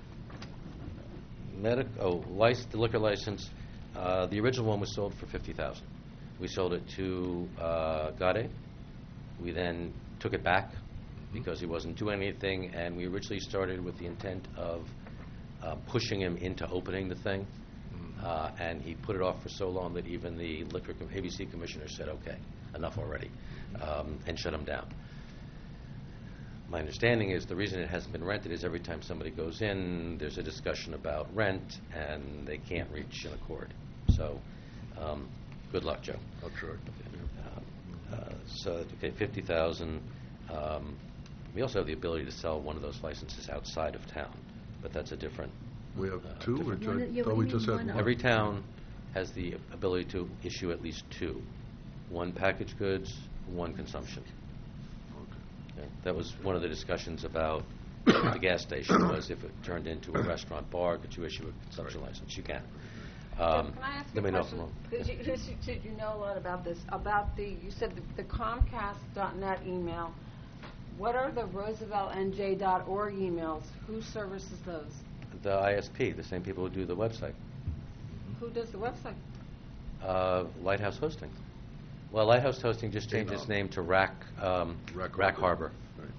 F: Medic, oh, lic- the liquor license, uh, the original one was sold for fifty thousand. We sold it to uh, Gade. We then took it back because he wasn't doing anything, and we originally started with the intent of uh, pushing him into opening the thing. Uh, and he put it off for so long that even the liquor com- A B C commissioner said, "Okay, enough already," um, and shut him down. My understanding is the reason it hasn't been rented is every time somebody goes in, there's a discussion about rent, and they can't reach an accord. So, um, good luck, Joe.
A: I'll try.
F: Uh, uh, so, okay, fifty thousand. Um, we also have the ability to sell one of those licenses outside of town, but that's a different.
A: We have
F: Uh,
A: two, or
F: different-
D: One- yeah,
A: thought
D: what
A: we
D: do you
A: just
D: mean
A: had
D: one?
A: one?
F: Every town has the ability to issue at least two. One packaged goods, one consumption.
A: Okay.
F: Okay. That was one of the discussions about the gas station, was if it turned into a restaurant bar, could you issue a consumption license? You can. Um,
H: Can I ask you
F: let
H: a
F: me know if I'm
H: question?
F: wrong.
H: Did you, did you- did you know a lot about this? About the, you said the- the Comcast dot net email. What are the Roosevelt N J dot org emails? Who services those?
F: The I S P, the same people who do the website.
H: Who does the website?
F: Uh, Lighthouse Hosting. Well, Lighthouse Hosting just changed its
A: Anon.
F: name to Rack, um,
A: Rack
F: Rack
A: Harbor.
F: Harbor.
A: Right.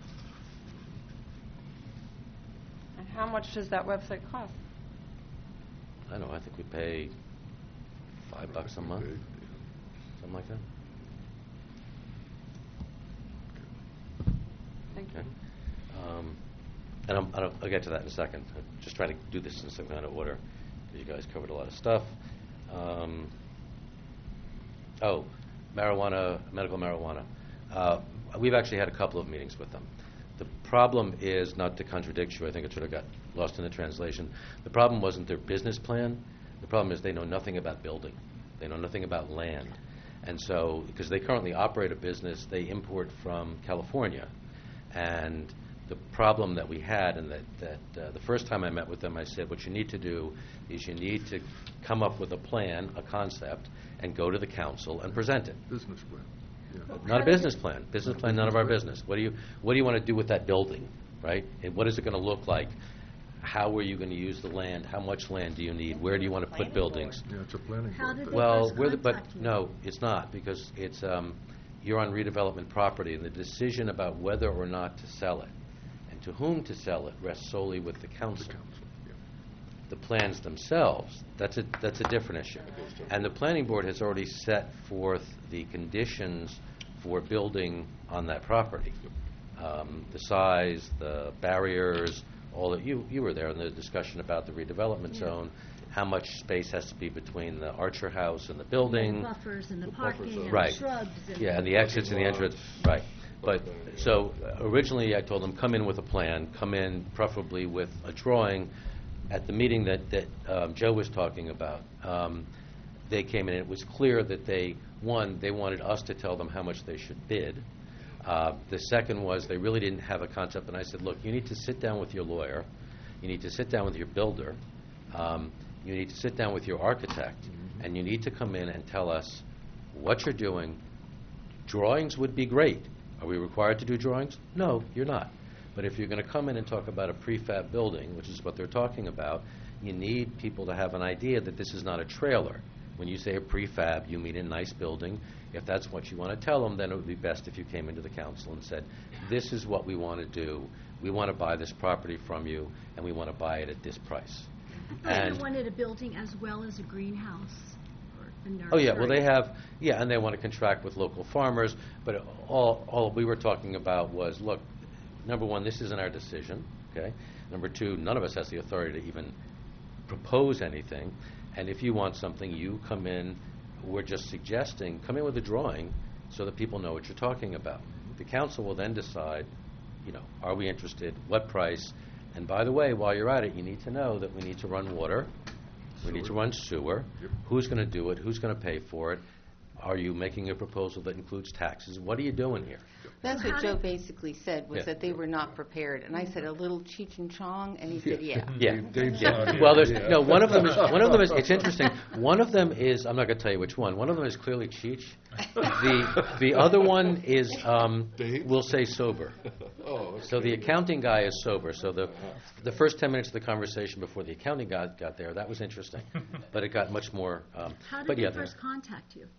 H: And how much does that website cost?
F: I don't know, I think we pay five bucks a month,
A: Okay.
F: something like that.
E: Thank you.
F: Okay. Um, And I'm- I'll I'll get to that in a second. I'm just trying to do this in some kind of order, because you guys covered a lot of stuff. Um, Oh, marijuana, medical marijuana. Uh, We've actually had a couple of meetings with them. The problem is, not to contradict you, I think it sort of got lost in the translation. The problem wasn't their business plan. The problem is they know nothing about building. They know nothing about land. And so, because they currently operate a business, they import from California. And the problem that we had, and that, that uh, the first time I met with them, I said, what you need to do is you need to come up with a plan, a concept, and go to the council and present it.
A: Business plan, yeah.
F: Not a business plan. Business plan, none of our business. What do you, what do you want to do with that building, right? And what is it going to look like? How are you going to use the land? How much land do you need? Where do you want to put buildings?
A: Yeah, it's a planning
D: How
A: board.
D: did
A: thing.
D: they
F: Well,
D: first
F: we're the, but,
D: contact you?
F: no, it's not, because it's, um, you're on redevelopment property, and the decision about whether or not to sell it and to whom to sell it rests solely with the
A: The
F: council.
A: council, yeah.
F: The plans themselves, that's a, that's a different issue. And the planning board has already set forth the conditions for building on that property. Um, the size, the barriers, all that, you, you were there in the discussion about the redevelopment
D: Yeah.
F: zone, how much space has to be between the Archer House and the building.
D: The buffers and the
A: The buffers
D: parking
A: are-
D: and
F: Right.
D: the shrubs and...
F: Yeah, and the exits and the entrance, right. But, so, uh, originally, I told them, come in with a plan, come in preferably with a drawing. At the meeting that, that um, Joe was talking about, um, they came in, and it was clear that they, one, they wanted us to tell them how much they should bid. Uh, The second was, they really didn't have a concept, and I said, look, you need to sit down with your lawyer, you need to sit down with your builder, um, you need to sit down with your architect, and you need to come in and tell us what you're doing. Drawings would be great. Are we required to do drawings? No, you're not. But if you're going to come in and talk about a prefab building, which is what they're talking about, you need people to have an idea that this is not a trailer. When you say a prefab, you mean a nice building. If that's what you want to tell them, then it would be best if you came into the council and said, this is what we want to do. We want to buy this property from you, and we want to buy it at this price.
D: I thought
F: And-
D: you wanted a building as well as a greenhouse or a nursery.
F: Oh, yeah, well, they have, yeah, and they want to contract with local farmers, but all, all we were talking about was, look, number one, this isn't our decision, okay? Number two, none of us has the authority to even propose anything, and if you want something, you come in, we're just suggesting, come in with a drawing so that people know what you're talking about. The council will then decide, you know, are we interested, what price, and by the way, while you're at it, you need to know that we need to run water, we need to
A: Sewer.
F: run sewer,
A: Yep.
F: who's going to do it, who's going to pay for it, are you making a proposal that includes taxes, what are you doing here?
E: That's
D: So
E: what
D: how
E: Joe
D: did-
E: basically said, was
F: Yeah.
E: that they were not prepared. And I said, a little Cheech and Chong? And he said, yeah.
F: Yeah,
A: Dave- Dave's
F: yeah.
A: nodding.
F: Well, there's,
A: Yeah.
F: no, one of them is, one of them is, it's interesting, one of them is, I'm not going to tell you which one, one of them is clearly Cheech. The, the other one is, um,
A: Dave?
F: we'll say sober.
A: Oh,
F: So the accounting guy is sober, so the, the first ten minutes of the conversation before the accounting guy got there, that was interesting. But it got much more, um,
D: How
F: but
D: did
F: yeah.
D: they
F: they're-
D: first contact you?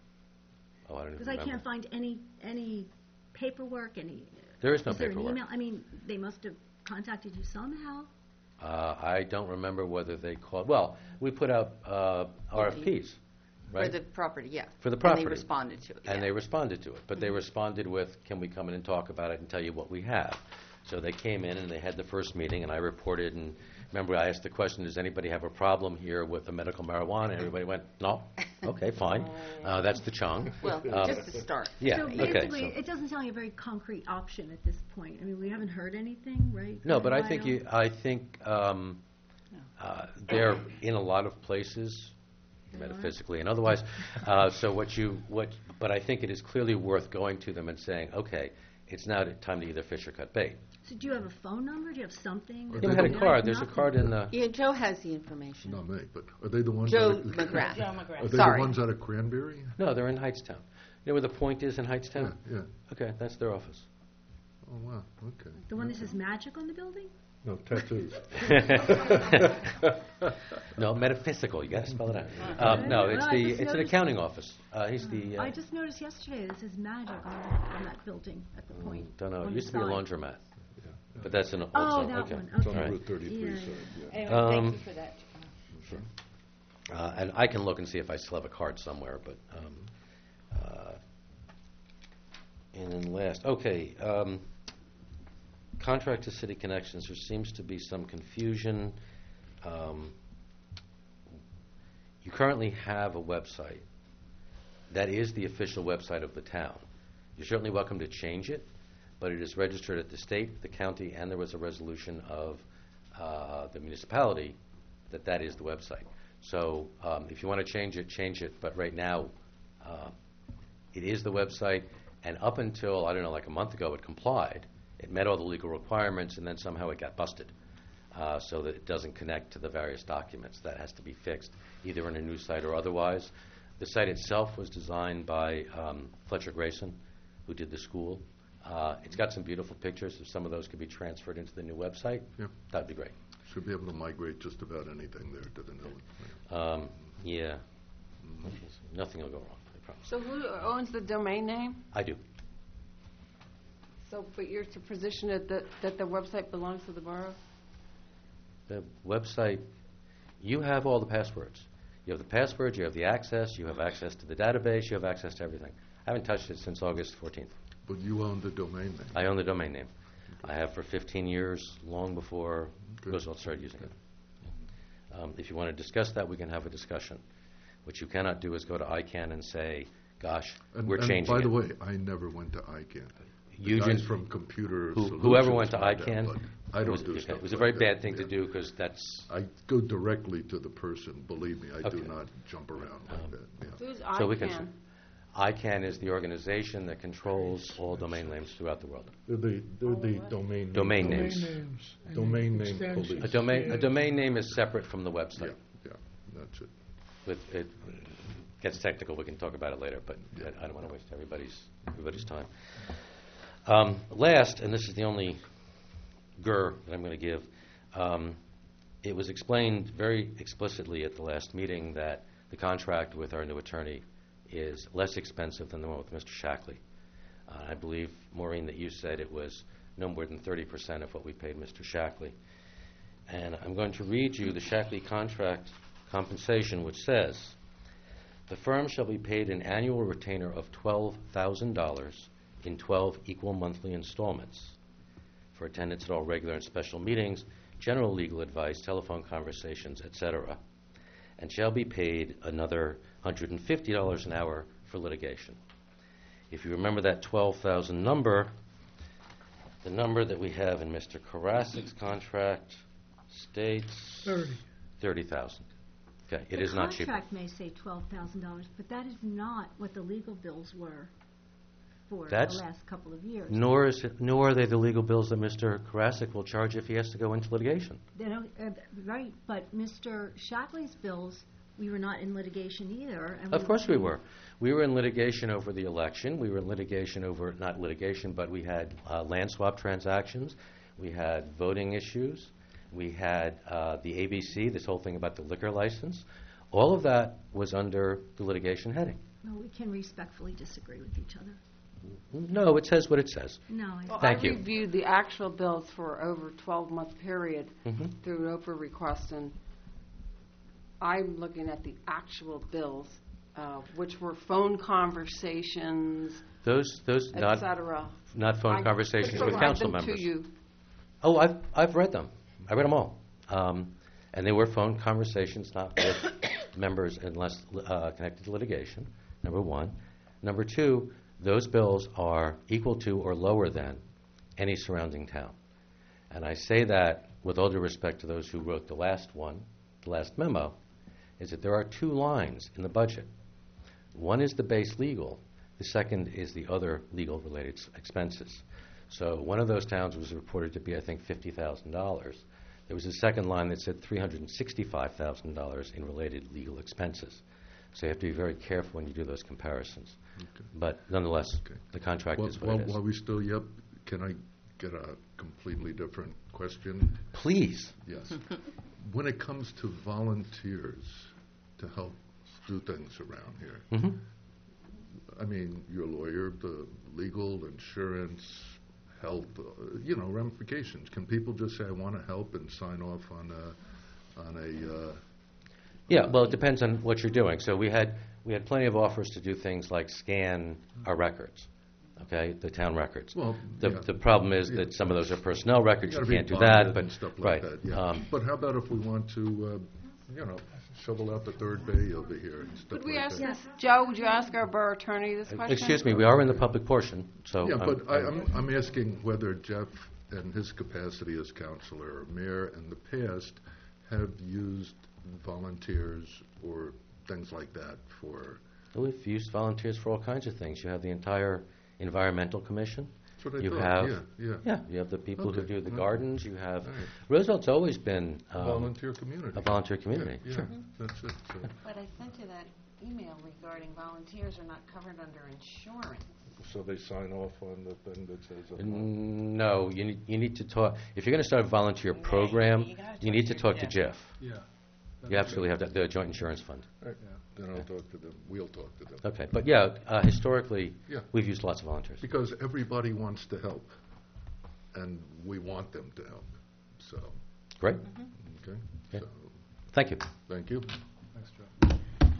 F: Oh, I don't even
D: Because I
F: remember.
D: can't find any, any paperwork, any...
F: There is no
D: Is there an
F: paperwork.
D: email? I mean, they must have contacted you somehow.
F: Uh, I don't remember whether they called, well, we put out uh, R F Ps,
E: For
F: right?
E: the property, yeah.
F: For the property.
E: And they responded to it,
F: And
E: yeah.
F: they responded to it, but they responded with, can we come in and talk about it and tell you what we have? So they came in and they had the first meeting, and I reported, and remember, I asked the question, does anybody have a problem here with the medical marijuana? And everybody went, no, okay, fine, uh, that's the Chong.
E: Well,
F: Um,
E: just to start.
F: Yeah,
D: So
F: okay.
D: basically,
F: so-
D: it doesn't sound like a very concrete option at this point. I mean, we haven't heard anything, right?
F: No,
D: in a
F: but I think
D: while?
F: you, I think um, uh, they're in a lot of places,
D: They are?
F: metaphysically and otherwise. Uh, So what you, what, but I think it is clearly worth going to them and saying, okay, it's now time to either fish or cut bait.
D: So do you have a phone number? Do you have something?
A: Or
F: They
A: they
F: had a
A: don't-
F: card, there's a
D: Nothing.
F: card in the,
E: Yeah, Joe has the information.
A: Not me, but are they the ones?
E: Joe
A: out of-
E: McGrath.
C: Joe McGrath.
A: Are they
E: Sorry.
A: the ones out of Cranberry?
F: no, they're in Hightstown. You know where the Point is in
A: Yeah,
F: Hightstown?
A: yeah.
F: Okay, that's their office.
A: Oh, wow, okay.
D: The one that says magic on the building?
A: No, tattoos.
F: No, metaphysical, you gotta spell it out. Um, No, it's
D: Well, I
F: the,
D: just
F: it's an
D: noticed-
F: accounting office. Uh, He's the,
D: I
F: uh,
D: just noticed yesterday that it says magic on, the- on that building at the point.
F: don't know,
D: on
F: it
D: the
F: used to be a
D: side.
F: laundromat, but that's an, also,
D: Oh,
F: okay.
D: that one,
A: It's
D: okay.
A: on
F: All right.
A: Route thirty-three
D: Yeah,
A: side, yeah.
C: Anyway,
F: Um,
C: thank you for that.
A: Sure.
F: Uh, And I can look and see if I still have a card somewhere, but, um, uh, and then last, okay, um, contract to City Connections, there seems to be some confusion. Um, You currently have a website. That is the official website of the town. You're certainly welcome to change it, but it is registered at the state, the county, and there was a resolution of uh, the municipality that that is the website. So um, if you want to change it, change it, but right now, uh, it is the website, and up until, I don't know, like a month ago, it complied. It met all the legal requirements, and then somehow it got busted, uh, so that it doesn't connect to the various documents. That has to be fixed, either in a new site or otherwise. The site itself was designed by um, Fletcher Grayson, who did the school. Uh, it's got some beautiful pictures. If some of those could be transferred into the new website,
A: Yeah.
F: that'd be great.
A: Should be able to migrate just about anything there to the new one.
F: Um, yeah. Nothing will go wrong, I promise.
H: So who owns the domain name?
F: I do.
H: So, but you're to position it that, that the website belongs to the borough?
F: The website, you have all the passwords. You have the passwords, you have the access, you have access to the database, you have access to everything. I haven't touched it since August fourteenth.
A: But you own the domain name.
F: I own the domain name. I have for fifteen years, long before
A: Good.
F: Roosevelt started using it. Um, if you want to discuss that, we can have a discussion. What you cannot do is go to I CANN and say, gosh,
A: And,
F: we're
A: and
F: changing
A: by
F: it.
A: the way, I never went to I CANN. The
F: Eugen-
A: guys from Computer
F: Who-
A: Solutions
F: whoever went to
A: went there,
F: ICANN,
A: but I
F: it
A: don't
F: was,
A: do
F: okay,
A: stuff
F: it was a
A: like
F: very
A: that.
F: bad thing to
A: Yeah.
F: do because that's,
A: I go directly to the person. Believe me, I do
F: Okay.
A: not jump around like
F: Um,
A: that. Yeah.
H: Who's
F: so we can.
H: ICANN?
F: ICANN is the organization that controls all domain names throughout the world.
A: They're the, they're the domain
F: Domain
A: name
F: names.
G: Domain names. and
A: Domain name
G: extensions.
A: police.
F: A domain,
G: Yeah.
F: a domain name is separate from the
A: Yeah,
F: website.
A: yeah, that's it.
F: With, it gets technical, we can talk about it later, but
A: Yeah.
F: I, I don't want to waste everybody's, everybody's time. Um, last, and this is the only grr that I'm going to give, um, it was explained very explicitly at the last meeting that the contract with our new attorney is less expensive than the one with Mister Shackley. Uh, I believe, Maureen, that you said it was no more than thirty percent of what we paid Mister Shackley. And I'm going to read you the Shackley contract compensation, which says, the firm shall be paid an annual retainer of twelve thousand dollars in twelve equal monthly installments for attendance at all regular and special meetings, general legal advice, telephone conversations, et cetera, and shall be paid another one hundred fifty dollars an hour for litigation. If you remember that twelve thousand number, the number that we have in Mister Karasik's contract states
G: Thirty.
F: thirty thousand. Okay, it
D: The
F: is not cheaper.
D: contract may say twelve thousand dollars, but that is not what the legal bills were for the
F: That's-
D: last couple of years.
F: Nor is it, nor are they the legal bills that Mister Karasik will charge if he has to go into litigation.
D: They don't, uh, right, but Mister Shackley's bills, we were not in litigation either. and
F: Of course we
D: paid-
F: were. We were in litigation over the election. We were in litigation over, not litigation, but we had uh, land swap transactions. We had voting issues. We had uh, the A B C, this whole thing about the liquor license. All of that was under the litigation heading.
D: No, we can respectfully disagree with each other.
F: No, it says what it says.
D: No, I
H: Well,
F: Thank
H: I
F: you.
H: reviewed the actual bills for over a twelve-month period
F: Mhm.
H: through Oprah request, and I'm looking at the actual bills, uh, which were phone conversations,
F: Those, those
H: et
F: not,
H: cetera.
F: not phone
H: I
F: conversations
H: could
F: with
H: provide
F: council
H: them
F: members.
H: to you.
F: Oh, I've, I've read them. I read them all. Um, and they were phone conversations, not with members unless uh, connected to litigation, number one. Number two, those bills are equal to or lower than any surrounding town. And I say that with all due respect to those who wrote the last one, the last memo, is that there are two lines in the budget. One is the base legal. The second is the other legal-related s- expenses. So one of those towns was reported to be, I think, fifty thousand dollars. There was a second line that said three hundred sixty-five thousand dollars in related legal expenses. So you have to be very careful when you do those comparisons.
A: Okay.
F: But nonetheless,
A: Okay.
F: the contract
A: Well,
F: is what
A: while,
F: it is.
A: while we still, yep, can I get a completely different question?
F: Please.
A: Yes. When it comes to volunteers to help do things around here,
F: hmm
A: I mean, you're a lawyer, the legal, insurance, health, uh, you know, ramifications. Can people just say, I want to help and sign off on a, on a, uh,
F: Yeah, well, it depends on what you're doing. So we had, we had plenty of offers to do things like scan our records, okay, the town records.
A: Well,
F: The,
A: yeah.
F: the problem is
A: Yeah.
F: that some of those are personnel records, you
A: Gotta be
F: can't do
A: bonded
F: that, but,
A: and stuff
F: right.
A: like that, yeah.
F: um,
A: But how about if we want to, uh, you know, shovel out the third bay over here and stuff
H: Could we
A: like
H: ask,
A: that?
H: Joe, would you ask our borough attorney this question?
F: Excuse me, we are in the public portion, so.
A: Yeah,
F: I'm-
A: but I, I'm, I'm asking whether Jeff, in his capacity as counselor or mayor in the past, have used volunteers or things like that for,
F: We've used volunteers for all kinds of things. You have the entire environmental commission.
A: that's what I
F: You
A: thought,
F: have,
A: yeah, yeah.
F: yeah, you have the people who
A: Okay,
F: do the
A: okay.
F: gardens, you have,
A: All right.
F: Roosevelt's always been
A: A
F: um,
A: volunteer community.
F: a volunteer community,
A: Yeah,
F: sure.
A: yeah, that's it, so,
E: But I sent you that email regarding volunteers are not covered under insurance.
A: so they sign off on the thing that says. a vol-
F: No, you need, you need to talk, if you're going to start a volunteer program,
C: you gotta
F: you
C: talk
F: need to
C: to
F: talk to
C: Jeff.
F: Jeff.
I: Yeah.
F: You absolutely have to, the joint insurance fund.
A: All right, Then I'll talk to them, we'll talk to them.
F: Okay, but yeah, uh, historically,
A: Yeah.
F: we've used lots of volunteers.
A: Because everybody wants to help, and we want them to help, so,
F: Great,
A: okay?
F: Okay.
A: So,
F: thank you.
A: thank you.
I: Thanks, Joe.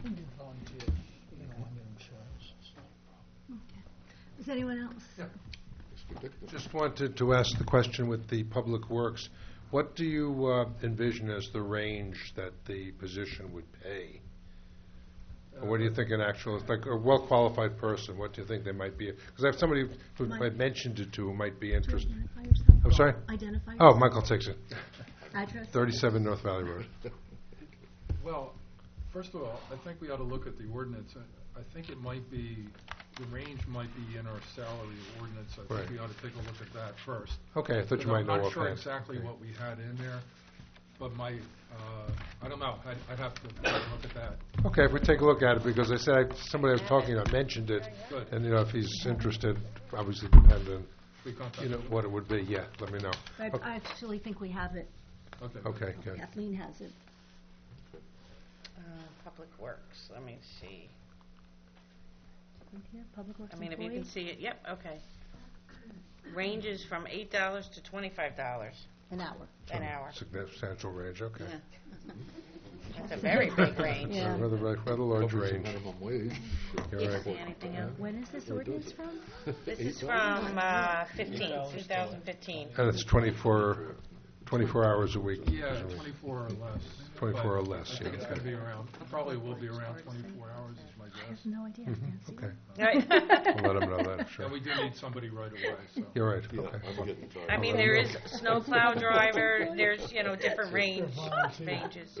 D: Is anyone else?
A: It's ridiculous.
J: Just wanted to ask the question with the Public Works. What do you uh, envision as the range that the position would pay? Or what do you think an actual, like a well-qualified person, what do you think they might be? Because I have somebody who
D: Mike.
J: I mentioned it to who might be interested.
D: Identify yourself.
J: I'm sorry?
D: Identify
J: Oh,
D: yourself.
J: Michael Tixon,
D: Address?
J: thirty-seven North Valley Road.
I: Well, first of all, I think we ought to look at the ordinance. I- I think it might be, the range might be in our salary ordinance. I
J: Right.
I: think we ought to take a look at that first.
J: Okay, I thought you
I: Because
J: might know
I: I'm not sure
J: offhand.
I: exactly
J: Okay.
I: what we had in there, but my, uh, I don't know. I'd I'd have to take a look at that.
J: Okay, if we take a look at it, because I said, I- somebody I was talking about mentioned it,
I: Good.
J: and, you know, if he's interested, obviously depend on,
I: We contact
J: you know, what it would be, yeah, let me know.
D: I
J: Okay.
D: I actually think we have it.
I: Okay.
J: Okay, good.
D: Kathleen has it.
C: Uh, Public Works, let me see.
D: Right here, Public Works
C: I mean, if you can
D: employee.
C: see it, yep, okay. Ranges from eight dollars to twenty-five dollars
D: An hour.
C: an hour.
J: Substantial range, okay.
C: That's a very big range.
D: Yeah.
J: Rather, rather large
A: Covers the
J: range.
A: minimum wage.
J: You're
C: You
J: right.
C: see anything else?
D: When is this ordinance from?
C: This is from uh, fifteen, two thousand fifteen.
J: And it's twenty-four, twenty-four hours a week.
I: Yeah,
J: presumably.
I: twenty-four or less.
J: twenty-four or
I: But
J: less,
I: I think
J: yeah,
I: it's
J: okay.
I: going to be around, probably will be around twenty-four hours is my
D: I
I: guess.
D: have no idea,
J: Mhm,
D: Nancy.
J: Okay,
C: Right.
J: we'll let them know that, sure.
I: And we do need somebody right away, so.
J: You're right,
A: Yeah,
J: okay.
A: I'm getting tired.
C: I mean, there is snowplow driver, there's, you know, different range,
G: volunteer.
C: ranges.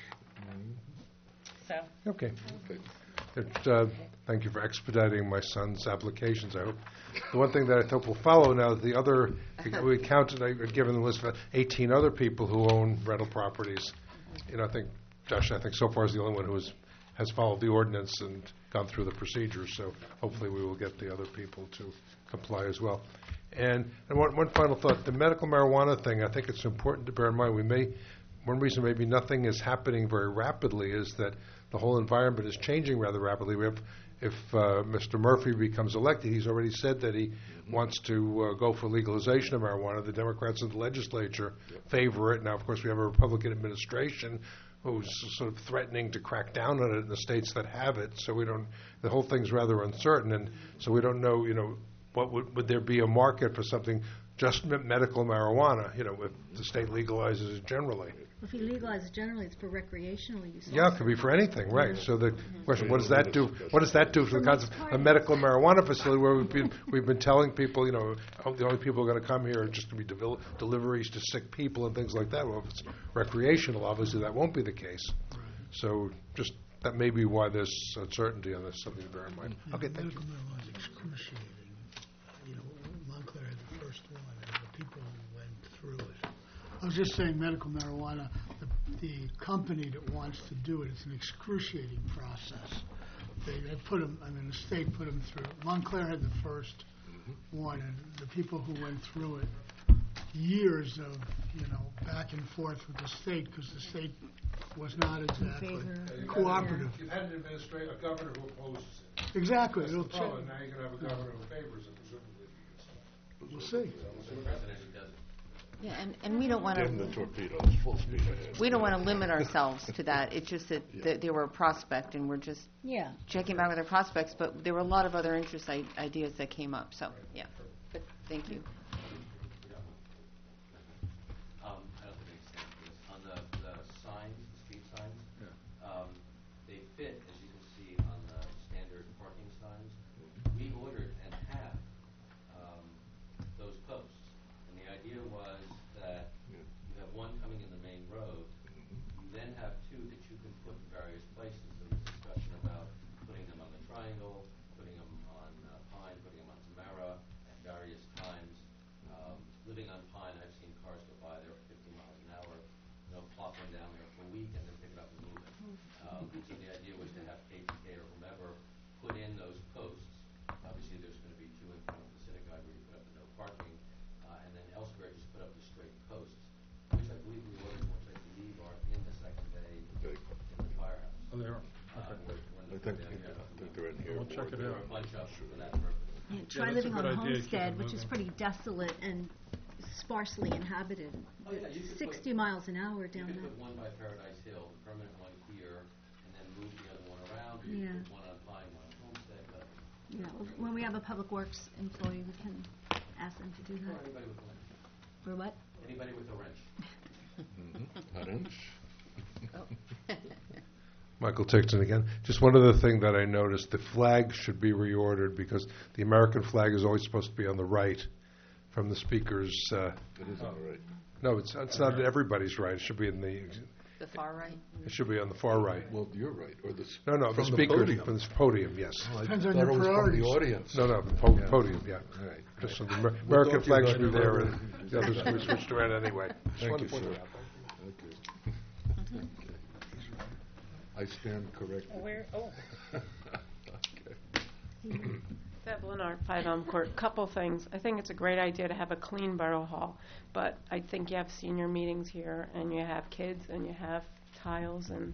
C: So,
J: Okay.
A: Okay.
J: It's, uh, Thank you for expediting my son's applications, I hope. The one thing that I hope will follow now, the other, we counted, I had given the list of eighteen other people who own rental properties. You know, I think, Josh, I think so far is the only one who has, has followed the ordinance and gone through the procedures, so hopefully we will get the other people to comply as well. And, and one, one final thought, the medical marijuana thing, I think it's important to bear in mind, we may, one reason maybe nothing is happening very rapidly is that the whole environment is changing rather rapidly. We have, if uh, Mister Murphy becomes elected, he's already said that he wants to uh, go for legalization of marijuana. The Democrats in the legislature favor it. Now, of course, we have a Republican administration who's sort of threatening to crack down on it in the states that have it. So we don't, the whole thing's rather uncertain, and so we don't know, you know, what would, would there be a market for something just me- medical marijuana, you know, if the state legalizes it generally.
D: If you legalize it generally, it's for recreational use.
J: Yeah, it could be for anything, right. So the question, what does that do, what does that do for the concept of a medical marijuana facility where we've been, we've been telling people, you know, oh, the only people who are going to come here are just going to be devel- deliveries to sick people and things like that. Well, if it's recreational, obviously that won't be the case. So just, that may be why there's uncertainty on this, something to bear in mind. Okay, thank you.
G: Medical marijuana is excruciating. You know, Montclair had the first one, and the people who went through it. I was just saying medical marijuana, the, the company that wants to do it, it's an excruciating process. They, they put them, I mean, the state put them through. Montclair had the first one, and the people who went through it, years of, you know, back and forth with the state, because the state was not exactly cooperative.
J: You've had an administrator, a governor who opposes it.
G: Exactly, it'll change.
J: Now you're going to have a governor who favors it, presumably.
G: We'll see.
E: Yeah, and, and we don't want
A: Damn the
E: to,
A: torpedoes, full speed ahead.
E: we don't want to limit ourselves to that. It's just that, that they were a prospect, and we're just
D: Yeah.
E: checking back with our prospects, but there were a lot of other interest I- ideas that came up, so, yeah. But, thank you.
F: Um, I don't think I understand this. On the, the signs, the street signs, um, they fit, as you can see, on the standard parking signs. We ordered and have, um, those posts. And the idea was that you have one coming in the main road, you then have two that you can put in various places. There was discussion about putting them on the Triangle, putting them on uh, Pine, putting them on Tamara at various times. Um, living on Pine, I've seen cars go by there at fifty miles an hour, you know, plop one down there for a week and then pick it up and move it. Um, and so the idea was to have K T K or whomever put in those posts. Obviously, there's going to be two in front of the synagogue where you put up the no parking, uh, and then elsewhere just put up the straight posts, which I believe we ordered, which I believe are in the second bay
A: Okay.
F: in the firehouse.
I: Oh, they are.
F: Uh,
I: Okay.
A: I think, I think they're in here.
I: We'll check it
F: There
I: out.
F: are a bunch of them for that purpose.
D: Yeah,
I: Yeah,
D: try
I: that's a
D: living
I: good
D: on
I: idea, keep
D: Homestead,
I: it
D: which is
I: moving.
D: pretty desolate and sparsely inhabited.
F: Oh, yeah, you could
D: sixty
F: put-
D: miles an hour
F: You
D: down
F: could
D: there.
F: put one by Paradise Hill, the permanent one here, and then move the other one around, or you
D: Yeah.
F: could put one on Pine, one on Homestead, but
D: Yeah, when we have a public works employee, we can ask them to do
F: or
D: that.
F: anybody with a wrench.
D: For what?
F: Anybody with a wrench.
A: Mhm. An inch.
J: Michael Ticton again. Just one other thing that I noticed, the flag should be reordered because the American flag is always supposed to be on the right from the speaker's, uh,
A: It is all right.
J: no, it's, it's not everybody's right. It should be in the,
E: The far right?
J: it should be on the far right.
A: Well, you're right, or the. s-
J: No, no, the
A: from
J: speaker,
A: podium.
J: from the podium, yes.
A: Oh, I
G: Depends on
A: thought
G: your
A: it was from
G: priorities.
A: the audience.
J: No, no, the po-
A: Yeah.
J: podium, yeah.
A: All right.
J: Just so the Amer-
A: We
J: American
A: thought you
J: flag
A: got
J: should be
A: it
J: there
A: right.
J: and the others should be switched around anyway. Just
A: Thank
J: wanted
A: you,
J: to point
A: sir.
J: it out.
A: Okay. Okay. I stand corrected.
C: Where, oh.
A: Okay.
H: Deb Leonard, Five Elm Court. Couple things. I think it's a great idea to have a clean borough hall, but I think you have senior meetings here, and you have kids, and you have tiles and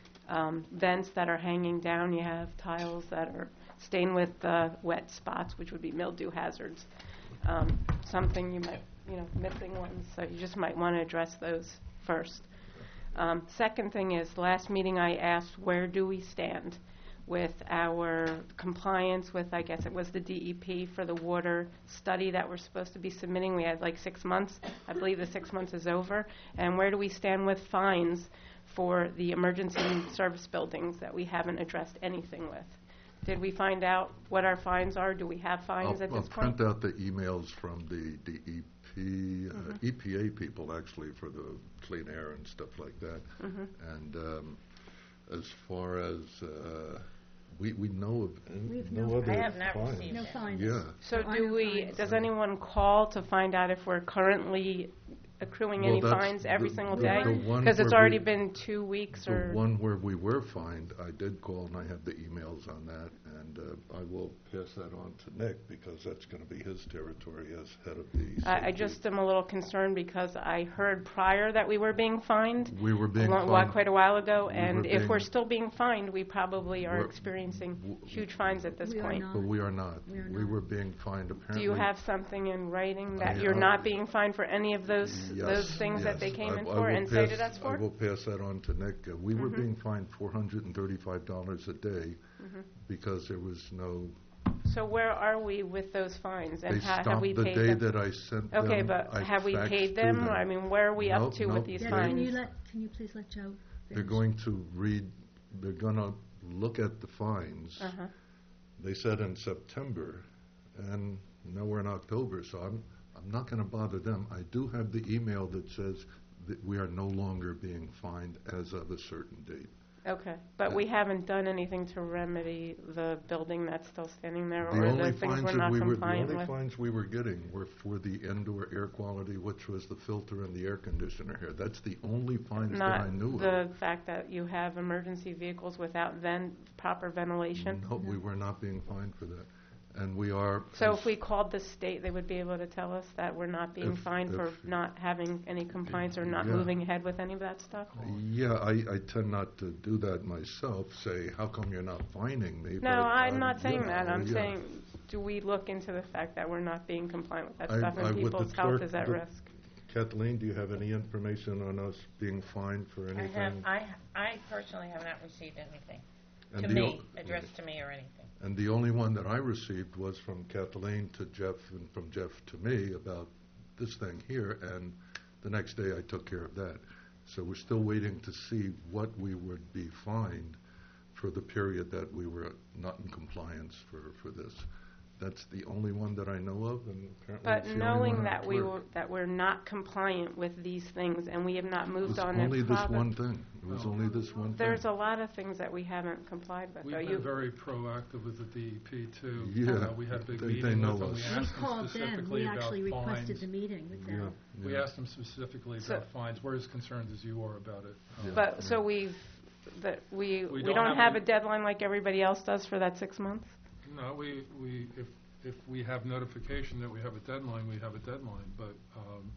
H: um, vents that are hanging down. You have tiles that are stained with uh, wet spots, which would be mildew hazards. Um, something you might, you know, missing ones, so you just might want to address those first. Um, second thing is, last meeting I asked, where do we stand with our compliance with, I guess it was the D E P for the water study that we're supposed to be submitting. We had like six months. I believe the six months is over. And where do we stand with fines for the emergency service buildings that we haven't addressed anything with? Did we find out what our fines are? Do we have fines
A: I'll,
H: at
A: I'll
H: this point?
A: print out the emails from the D E P, uh, E P A people actually for the clean air and stuff like that.
H: Mhm.
A: And um, as far as uh, we we know of uh,
D: We have
A: no
D: no-
A: other
C: I have not
A: fines.
C: received
D: No
C: it.
D: fines.
A: Yeah.
H: So
D: There are
H: do
D: no
H: we,
D: fines.
H: does anyone call to find out if we're currently accruing
A: Well,
H: any
A: that's
H: fines every
A: the-
H: single
A: the-
H: day?
A: the one
H: Because it's
A: where
H: already
A: we-
H: been two weeks or...
A: The one where we were fined, I did call and I have the emails on that, and uh, I will pass that on to Nick because that's going to be his territory as head of the.
H: I I
A: safety.
H: just am a little concerned because I heard prior that we were being fined.
A: We were being
H: a lo- wa-
A: fined.
H: Quite a while ago,
A: We
H: and
A: were
H: if we're
A: being-
H: still being fined, we probably are
A: We're-
H: experiencing
A: w-
H: huge fines at this
D: We are
H: point.
D: not.
A: But we are not.
D: We are
A: We
D: not.
A: were being fined apparently.
H: Do you have something in writing that
A: I-
H: you're
A: I-
H: not being fined for any of those,
A: Yes,
H: those things that
A: yes.
H: they came
A: I-
H: in
A: I
H: for
A: will
H: and cited
A: pass-
H: us for?
A: I will pass that on to Nick. Uh, We were
H: Mhm.
A: being fined four hundred thirty-five dollars a day
H: Mhm.
A: because there was no,
H: So where are we with those fines?
A: they
H: And ha- have
A: stopped
H: we
A: the
H: paid
A: day
H: them?
A: that I sent them.
H: Okay, but
A: I
H: have we
A: faxed
H: paid
A: to
H: them? I mean, where are we
A: Nope,
H: up to
A: nope,
H: with these
A: they-
D: Yeah, can you
H: fines?
D: let, can you please let Joe
A: They're
D: finish?
A: going to read, they're going to look at the fines.
H: Uh-huh.
A: They said in September, and now we're in October, so I'm, I'm not going to bother them. I do have the email that says that we are no longer being fined as of a certain date.
H: Okay, but we haven't done anything to remedy the building that's still standing there,
A: The
H: or
A: only
H: the things
A: fines
H: we're
A: that
H: not
A: we were, the
H: compliant
A: only
H: with?
A: fines we were getting were for the indoor air quality, which was the filter and the air conditioner here. That's the only fines that I knew
H: Not
A: of.
H: the fact that you have emergency vehicles without ven, proper ventilation?
A: No, we were not being fined for that. And we are.
H: So if we called the state, they would be able to tell us that we're not being
A: If-
H: fined for
A: if-
H: not having any compliance or not
A: Yeah.
H: moving ahead with any of that stuff?
A: Yeah, I, I tend not to do that myself, say, how come you're not fining me?
H: No,
A: But,
H: I'm
A: um,
H: not saying
A: yeah,
H: that. I'm
A: yeah.
H: saying, do we look into the fact that we're not being compliant with that
A: I-
H: stuff
A: I-
H: and
A: with the
H: people's health
A: clerk-
H: is at
A: the-
H: risk?
A: Kathleen, do you have any information on us being fined for
C: I
A: anything?
C: have, I, I personally have not received anything
A: And
C: to
A: the
C: me,
A: o-
C: addressed to me or anything.
A: And the only one that I received was from Kathleen to Jeff and from Jeff to me about this thing here, and the next day I took care of that. So we're still waiting to see what we would be fined for the period that we were not in compliance for, for this. That's the only one that I know of, and apparently
K: But
A: it's the only
K: knowing
A: one
K: that
A: on
K: we
A: clerk.
K: were, that we're not compliant with these things and we have not
A: It
K: moved
A: was
K: on
A: only
K: it
A: this
K: proper-
A: one thing. It was
I: No.
A: only this one thing.
K: There's a lot of things that we haven't complied with.
I: We've
K: Are
I: been
K: you-
I: very proactive with the D E P too.
A: Yeah,
I: Uh, We had a big
A: they- they
I: meeting
A: know
I: with them. We
A: us.
D: We
I: asked them
D: called them,
I: specifically
D: we
I: about
D: actually requested
I: fines.
D: the meeting with
A: Yeah,
D: them.
I: We
A: yeah.
I: asked them specifically
K: So-
I: about fines. We're as concerned as you are about it. Um,
A: Yeah.
K: But, so we've, that we,
I: We
K: we
I: don't
K: don't
I: have
K: have a
I: any-
K: deadline like everybody else does for that six months?
I: No, we, we, if, if we have notification that we have a deadline, we have a deadline, but, um,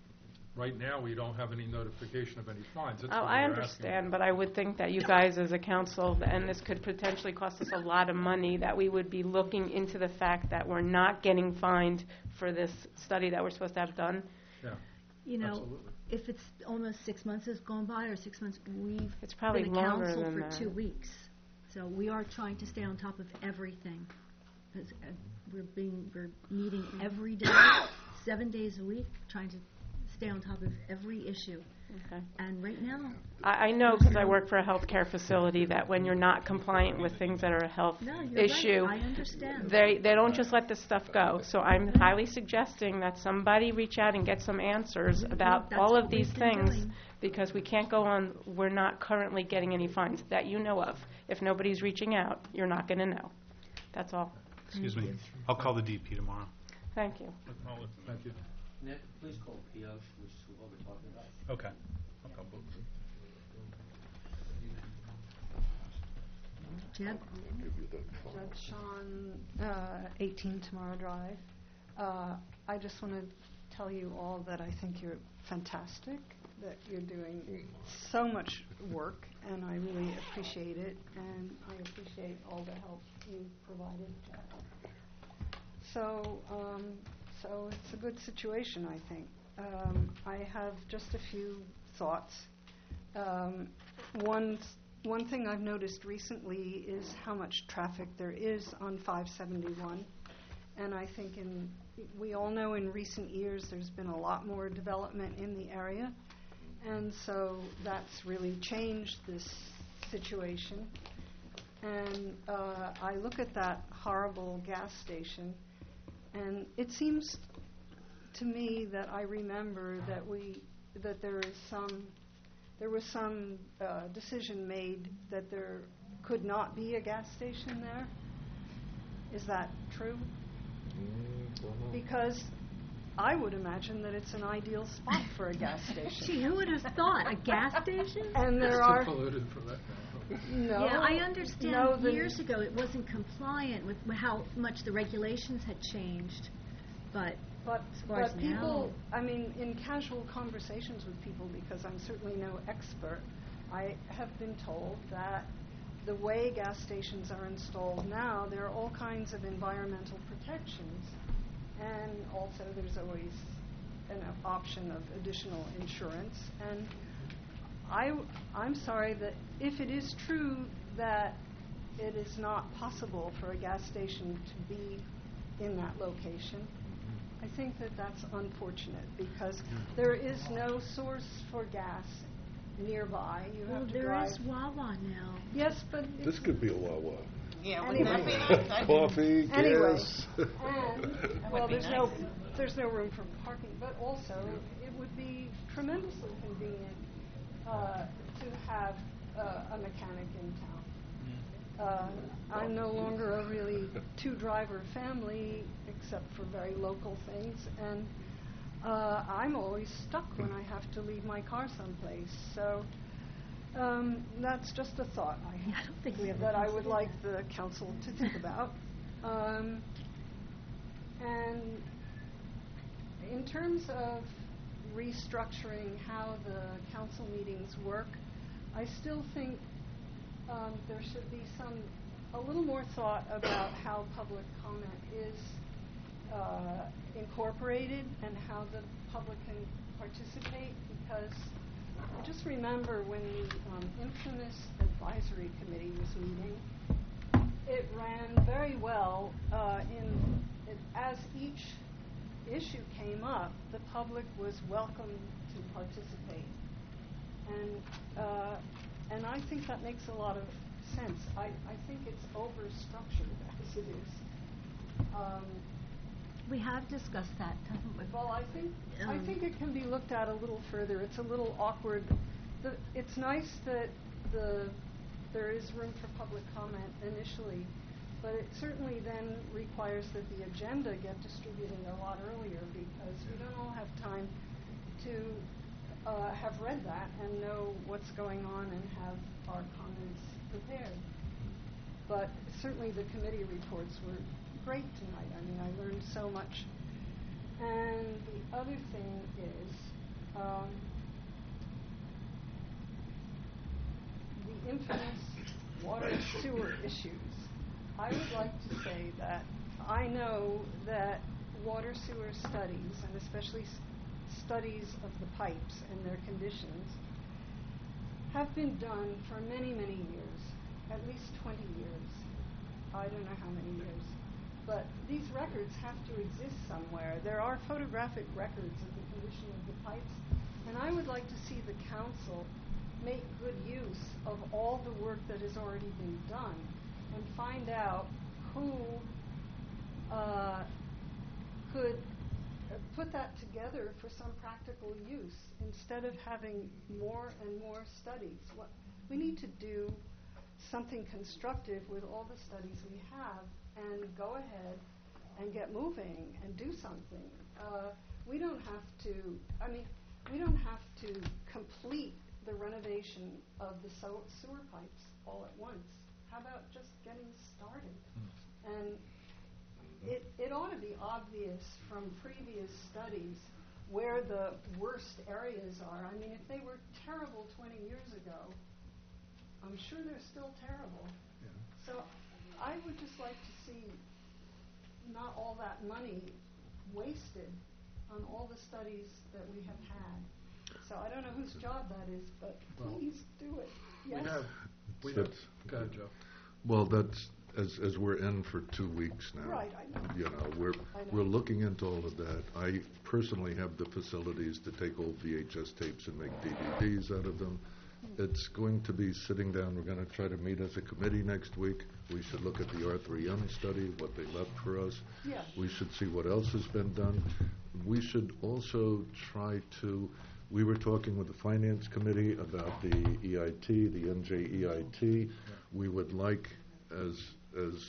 I: right now, we don't have any notification of any fines. That's
K: Oh,
I: what
K: I
I: we're asking
K: understand,
I: about.
K: but I would think that you guys as a council, and this could potentially cost us a lot of money, that we would be looking into the fact that we're not getting fined for this study that we're supposed to have done.
I: Yeah,
D: You know,
I: absolutely.
D: if it's almost six months has gone by, or six months, we've
K: It's probably
D: been a
K: longer
D: council
K: than
D: for
K: that.
D: two weeks. So we are trying to stay on top of everything. 'Cause, uh, We're being, we're meeting every day, seven days a week, trying to stay on top of every issue.
K: Okay.
D: And right now,
K: I, I know, because I work for a healthcare facility, that when you're not compliant with things that are a health
D: no, you're
K: issue,
D: right, I understand.
K: they, they don't just let this stuff go. So I'm highly suggesting that somebody reach out and get some answers
D: Mhm,
K: about
D: that's
K: all of
D: what
K: these
D: we've been
K: things,
D: doing.
K: because we can't go on, we're not currently getting any fines that you know of. If nobody's reaching out, you're not going to know. That's all.
B: Excuse me. I'll call the D P tomorrow.
K: Thank you.
I: Thank you.
F: Nick, please call P O, which is what we're talking about.
B: Okay. I'll call both.
D: Jeb?
L: Judge Sean, uh, eighteen Tomorrow Drive. Uh, I just want to tell you all that I think you're fantastic, that you're doing so much work, and I really appreciate it, and I appreciate all the help you provided. So, um, so it's a good situation, I think. Um, I have just a few thoughts. Um, one One thing I've noticed recently is how much traffic there is on five seventy-one. And I think in, we all know in recent years there's been a lot more development in the area. And so that's really changed this situation. And uh, I look at that horrible gas station, and it seems to me that I remember that we, that there is some There was some uh, decision made that there could not be a gas station there. Is that true? Because I would imagine that it's an ideal spot for a gas station.
D: Gee, who would have thought, a gas station?
L: And there
I: It's
L: are
I: too polluted for that now.
L: no.
D: Yeah, I understand
L: no, the-
D: years ago it wasn't compliant with how much the regulations had changed, but
L: But,
D: As far as
L: but people,
D: now-
L: I mean, in casual conversations with people, because I'm certainly no expert, I have been told that the way gas stations are installed now, there are all kinds of environmental protections, and also there's always an option of additional insurance. And I, I'm sorry that if it is true that it is not possible for a gas station to be in that location, I think that that's unfortunate, because there is no source for gas nearby. You
D: well,
L: have to
D: there
L: drive.
D: is Wawa now.
L: Yes, but
A: This
L: it's,
A: could be a Wawa.
C: Yeah,
L: Anyway.
C: wouldn't that be nice? I-
A: Coffee,
L: Anyway.
A: gas.
L: and well,
C: be
L: there's no
C: nice.
L: there's no room for parking, but also it would be tremendously convenient uh, to have uh, a mechanic in town. Uh, I'm no longer a really two-driver family, except for very local things, and uh, I'm always stuck when I have to leave my car someplace. So um, that's just a thought I
D: Yeah,
L: have
D: I don't think we ever
L: that I would
D: considered
L: like
D: that.
L: the council to think about. Um, and in terms of restructuring how the council meetings work, I still think um, there should be some, a little more thought about how public comment is uh, incorporated and how the public can participate because I just remember when the um, infamous advisory committee was meeting, it ran very well uh, in it, as each issue came up, the public was welcome to participate. And uh, and I think that makes a lot of sense. I, I think it's over-structured as it is. Um,
D: We have discussed that, haven't we?
L: well, I think I
D: Um,
L: think it can be looked at a little further. It's a little awkward. The, it's nice that the there is room for public comment initially, but it certainly then requires that the agenda get distributed a lot earlier because we don't all have time to uh, have read that and know what's going on and have our comments prepared. But certainly the committee reports were great tonight. I mean, I learned so much. And the other thing is um, the infamous water and sewer issues. I would like to say that I know that water sewer studies, and especially s- studies of the pipes and their conditions, have been done for many, many years, at least twenty years. I don't know how many years. But these records have to exist somewhere. There are photographic records of the condition of the pipes, and I would like to see the council make good use of all the work that has already been done and find out who uh, could uh, put that together for some practical use instead of having more and more studies. What we need to do something constructive with all the studies we have and go ahead and get moving and do something. Uh, we don't have to, I mean, we don't have to complete the renovation of the so- sewer pipes all at once. How about just getting started? Mm. And it, it ought to be obvious from previous studies where the worst areas are. I mean, if they were terrible twenty years ago, I'm sure they're still terrible. Yeah. So I would just like to see not all that money wasted on all the studies that we have had. So I don't know whose job that is, but
I: Well,
L: please do it. Yes?
I: We have, we have,
A: That's-
I: go ahead, Joe.
A: Well, that's, as, as we're in for two weeks now.
L: Right, I know.
A: You know, we're,
L: I know.
A: we're looking into all of that. I personally have the facilities to take old V H S tapes and make D V Ds out of them. It's going to be sitting down, we're going to try to meet as a committee next week. We should look at the R three M study, what they left for us.
L: Yeah.
A: We should see what else has been done. We should also try to, we were talking with the Finance Committee about the E I T, the N J E I T. We would like, as, as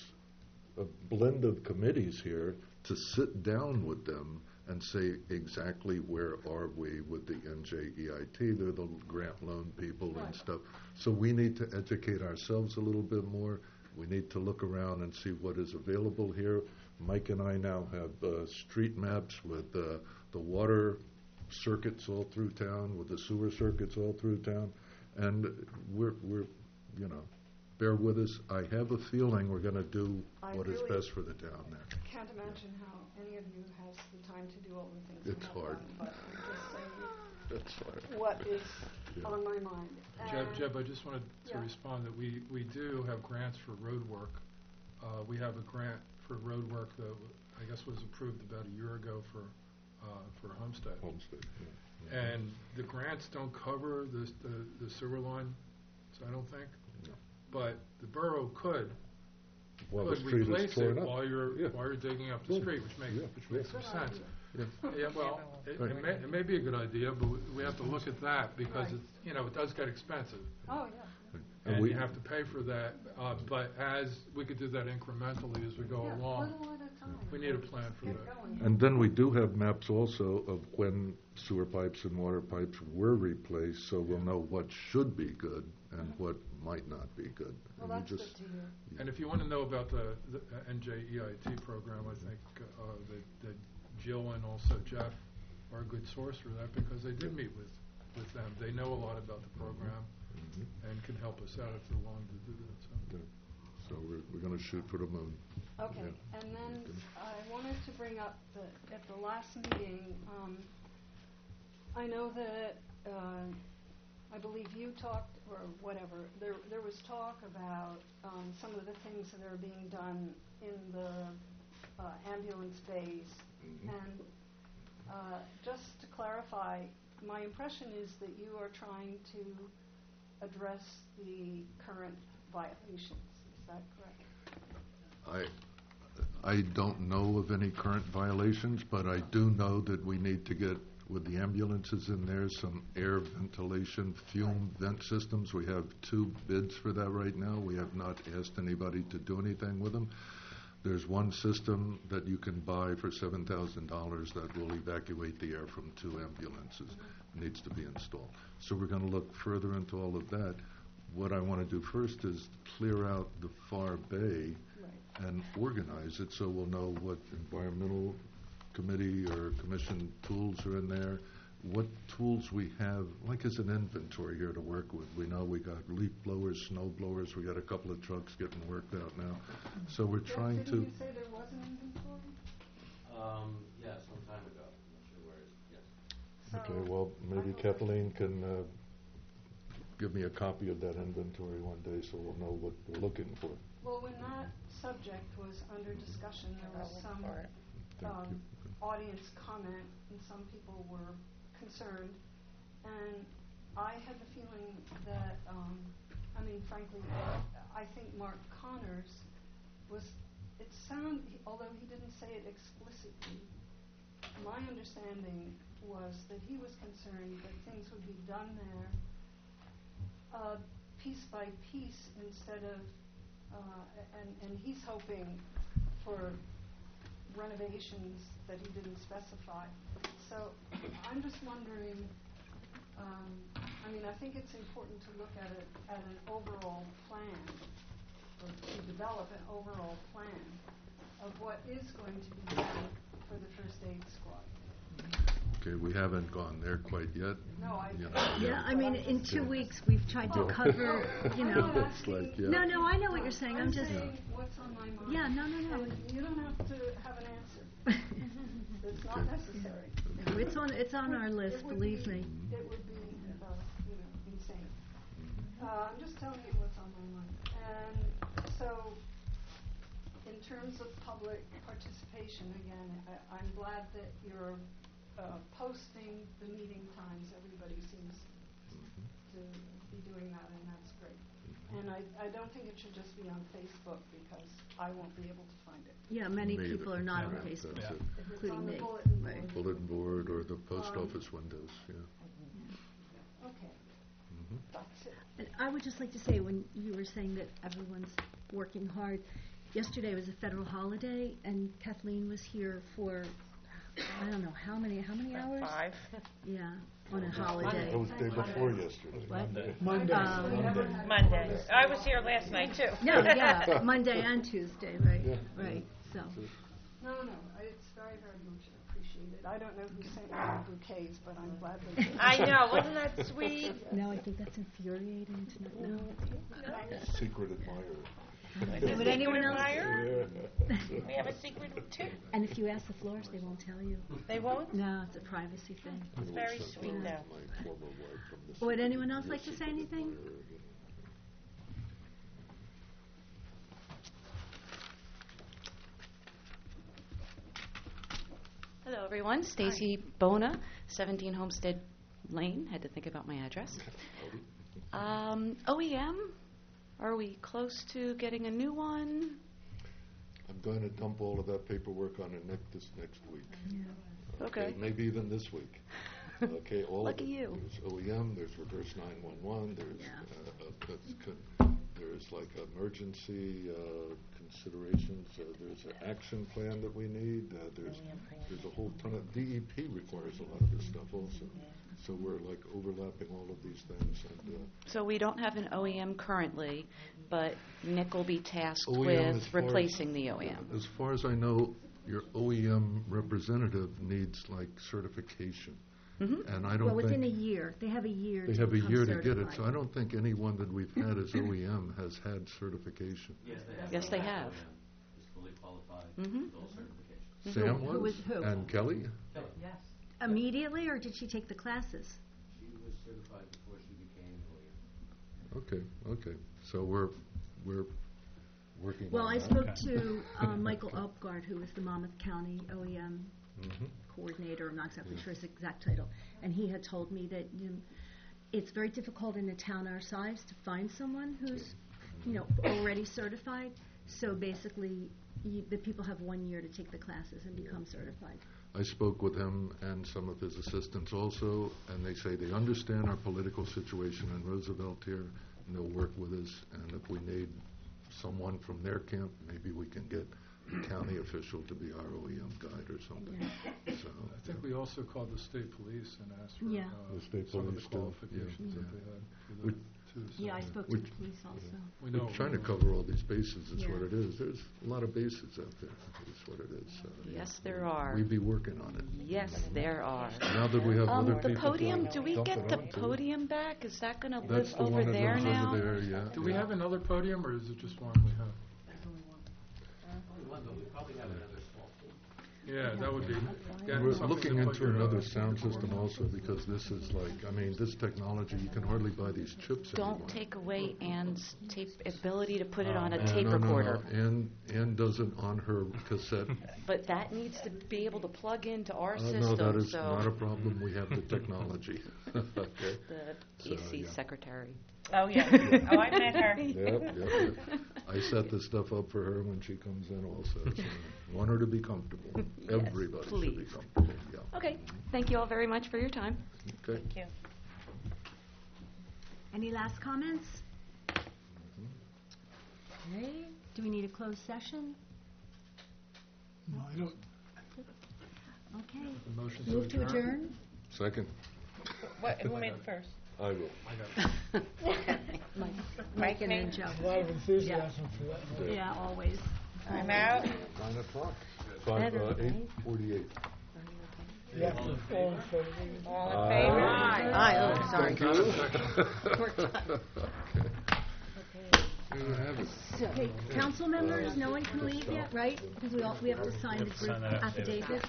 A: a blend of committees here, to sit down with them and say exactly where are we with the N J E I T. They're the grant loan people and stuff. So we need to educate ourselves a little bit more. We need to look around and see what is available here. Mike and I now have uh, street maps with uh, the water circuits all through town, with the sewer circuits all through town, and we're, we're, you know, bear with us. I have a feeling we're going to do
L: I
A: what is
L: really
A: best for the town there.
L: Can't imagine how any of you has the time to do all the things
A: It's
L: you have
A: hard.
L: done, but I'm just saying
A: That's hard.
L: what is
A: Yeah.
L: on my mind.
I: Jeb,
L: And-
I: Jeb, I just wanted to
L: yeah.
I: respond that we, we do have grants for road work. Uh, we have a grant for road work that w- I guess was approved about a year ago for, uh, for Homestead.
A: Homestead, yeah.
I: And the grants don't cover the, s- the, the sewer line, so I don't think.
A: No.
I: But the borough could,
A: While the
I: could
A: street is
I: replace
A: torn
I: it
A: up.
I: while you're,
A: Yeah.
I: while you're digging up the
A: Yeah.
I: street, which makes,
A: Yeah.
I: which makes some
L: Good
I: sense.
L: idea.
A: Yeah.
I: Yeah, well, it,
A: Right.
I: it may, it may be a good idea, but we- we have to look at that because
L: Right.
I: it's, you know, it does get expensive.
L: Oh, yeah.
A: And
I: And
A: we-
I: you have to pay for that, uh, but as, we could do that incrementally as we go
L: Yeah,
I: along.
L: little at a time.
I: We need a plan for
L: Get
I: that.
L: going.
A: And then we do have maps also of when sewer pipes and water pipes were replaced, so we'll know what should be good and what might not be good.
L: Well,
A: And we
L: that's good
A: just-
L: to hear.
I: And if you want to know about the, the N J E I T program, I think uh, that, that Jill and also Jeff are a good source for that because they did meet with, with them. They know a lot about the program
A: Mhm.
I: and can help us out if they're willing to do that. So.
A: Yeah. So we're, we're going to shoot for the moon.
L: Okay,
A: Yeah.
L: and then I wanted to bring up the, at the last meeting, um, I know that, uh, I believe you talked, or whatever, there, there was talk about um, some of the things that are being done in the uh, ambulance bays.
A: Mhm.
L: And uh, just to clarify, my impression is that you are trying to address the current violations. Is that correct?
A: I, I don't know of any current violations, but I do know that we need to get, with the ambulances in there, some air ventilation, fume vent systems. We have two bids for that right now. We have not asked anybody to do anything with them. There's one system that you can buy for seven thousand dollars that will evacuate the air from two ambulances. It needs to be installed. So we're going to look further into all of that. What I want to do first is clear out the far bay and organize it so we'll know what environmental committee or commission tools are in there, what tools we have, like as an inventory here to work with. We know we got leaf blowers, snow blowers, we got a couple of trucks getting worked out now. So we're
L: Jeff,
A: trying
L: didn't
A: to...
L: you say there was an inventory?
F: Um, yeah, some time ago. I'm not sure where it is. Yes.
L: So
A: Okay, well, maybe
L: I-
A: Kathleen can uh, give me a copy of that inventory one day so we'll know what we're looking for.
L: Well, when that subject was under discussion, there was some
A: Thank
L: um,
A: you.
L: audience comment, and some people were concerned. And I had the feeling that, um, I mean, frankly, I think Mark Connors was, it sound, although he didn't say it explicitly, my understanding was that he was concerned that things would be done there uh, piece by piece instead of, uh, and, and he's hoping for renovations that he didn't specify. So I'm just wondering, um, I mean, I think it's important to look at it at an overall plan, or to develop an overall plan of what is going to be done for the first aid squad.
A: Okay, we haven't gone there quite yet.
L: No, I.
A: You know,
D: Yeah, I mean, in two weeks, we've tried to cover, you
L: I'm
D: know.
L: not
A: It's like,
L: asking-
A: yeah.
D: No, no, I know what you're saying, I'm just,
L: saying what's on my mind.
D: yeah, no, no, no.
L: And you don't have to have an answer. It's not necessary.
D: It's on, it's on our list,
L: It would
D: believe
L: be-
D: me.
L: It would be, uh, you know, insane. Uh, I'm just telling you what's on my mind. And so, in terms of public participation, again, I, I'm glad that you're uh, posting the meeting times. Everybody seems to be doing that, and that's great. And I, I don't think it should just be on Facebook, because I won't be able to find it.
D: Yeah, many
A: Me
D: people
A: either.
D: are not on
A: Yeah,
D: Facebook,
A: that's it.
L: If it's
D: including
L: on the
D: me.
L: bulletin board.
D: Right.
A: Bulletin board or the post
L: Um,
A: office windows, yeah.
L: Okay,
A: Mhm.
L: that's it.
D: And I would just like to say, when you were saying that everyone's working hard, yesterday was a federal holiday, and Kathleen was here for, I don't know, how many, how many hours?
C: Five.
D: Yeah, on a holiday.
A: That was the day before yesterday.
D: What?
G: Monday.
D: Um,
C: Monday. I was here last night, too.
D: No, yeah, Monday and Tuesday, right,
A: Yeah.
D: right, so.
L: No, no, I- it's very, very much appreciated. I don't know who sent me the bouquets, but I'm glad they did.
C: I know, wasn't that sweet?
D: No, I think that's infuriating to not know.
A: Secret admirer.
D: Would anyone else?
C: Admirer? We have a secret, too.
D: And if you ask the floors, they won't tell you.
C: They won't?
D: No, it's a privacy thing.
C: It's very sweet, though.
A: My former wife from the
D: Would
A: secret-
D: anyone else
A: your
D: like to say
A: secret
D: anything?
A: admirer again.
M: Hello, everyone. Stacy Bona, seventeen Homestead Lane. Had to think about my address. Um, O E M, are we close to getting a new one?
A: I'm going to dump all of that paperwork on it next, this next week.
M: Okay.
A: Maybe even this week. Okay, all of
M: Lucky
A: it.
M: you.
A: There's O E M, there's reverse nine one one, there's,
D: Yeah.
A: uh, uh, that's con- there's like emergency uh, considerations, uh, there's an action plan that we need, uh, there's, there's a whole ton of, D E P requires a lot of this stuff also. So we're like overlapping all of these things, and uh,
M: So we don't have an O E M currently, but Nick will be tasked
A: O E M
M: with
A: as far as-
M: replacing the O E M.
A: as far as I know, your O E M representative needs like certification.
M: Mhm.
A: And I
D: Well,
A: don't
D: within a
A: think,
D: year, they have a year to
A: they have a
D: become
A: year to get it, so
D: certified.
A: I don't think anyone that we've had as O E M has had certification.
M: Yes, they have.
F: Is fully qualified
M: Mhm.
F: with all certifications.
A: Sam
D: Who
A: was?
D: was who?
A: And Kelly?
F: Yes.
D: immediately, or did she take the classes?
F: She was certified before she became a lawyer.
A: Okay, okay. So we're, we're working
D: Well,
A: on
D: I
A: that.
D: spoke to um, Michael Upgard, who is the Monmouth County O E M
A: Mhm.
D: coordinator, I'm not exactly
A: Yeah.
D: sure his exact title, and he had told me that, you know, it's very difficult in a town our size to find someone who's, you know, already certified, so basically, you, the people have one year to take the classes and become certified.
A: I spoke with him and some of his assistants also, and they say they understand our political situation in Roosevelt here, and they'll work with us, and if we need someone from their camp, maybe we can get a county official to be our O E M guide or something. So,
I: I think we also called the state police and asked for
D: Yeah.
I: uh,
A: The state
I: some of the
A: police too, yeah,
I: qualifications that
A: yeah.
I: they had for
A: We-
I: that, too. so-
D: Yeah, I spoke to
A: Which-
D: the police also.
I: We
A: we're
I: know.
A: trying to
I: we-
A: cover all these bases, is
D: Yeah.
A: what it is. There's a lot of bases out there, is what it is. So
M: Yes, there are.
A: we'd be working on it.
M: Yes, there are.
A: Now that we have
M: Um,
A: other
M: the
A: people
M: podium,
A: to
M: do we
A: dump
M: get
A: it
M: the
A: onto.
M: podium back? Is that going to
A: That's
M: live
A: the
M: over
A: one that
M: there
A: lives
M: now?
A: over there, yeah.
I: Do we
A: yeah.
I: have another podium, or is it just one we have? Yeah, that would be. getting
A: We're
I: something
A: looking
I: to put
A: into
I: your, uh,
A: another sound system also, because this is like, I mean, this technology, you can hardly buy these chips anymore.
M: Don't take away Ann's tape ability to put it on a
A: Uh,
M: tape
A: no, no, no.
M: recorder.
A: Ann, Ann does it on her cassette.
M: But that needs to be able to plug into our
A: Uh,
M: system,
A: No, that is
M: so
A: not a problem, we have the technology. Okay?
M: the
A: So,
M: A C
A: yeah.
M: secretary.
C: Oh, yeah. Oh, I met her.
A: Yep, yep, yep. I set this stuff up for her when she comes in also, so I want her to be comfortable.
M: Yes,
A: Everybody should be
M: please.
A: comfortable, yeah.
M: Okay, thank you all very much for your time.
A: Okay.
C: Thank you.
D: Any last comments? Okay, do we need a closed session?
G: No, I don't,
D: Okay.
I: The motion to
D: Move to
I: adjourn?
D: adjourn?
A: Second,
C: What, who made it first?
A: I will.
D: Mike and then Joe.
G: a lot of enthusiasm for that.
D: Yeah, always.
C: I'm out.
A: Nine o'clock. Five, uh, eight forty-eight.
G: Yeah, all in favor?
C: All in favor?
E: Aye, oh, sorry.
A: Thank you. There you have it.
D: Okay, council members, no one can leave yet, right? Because we all, we have to sign
B: We have to sign
D: the
B: that affidavit.
D: affidavit.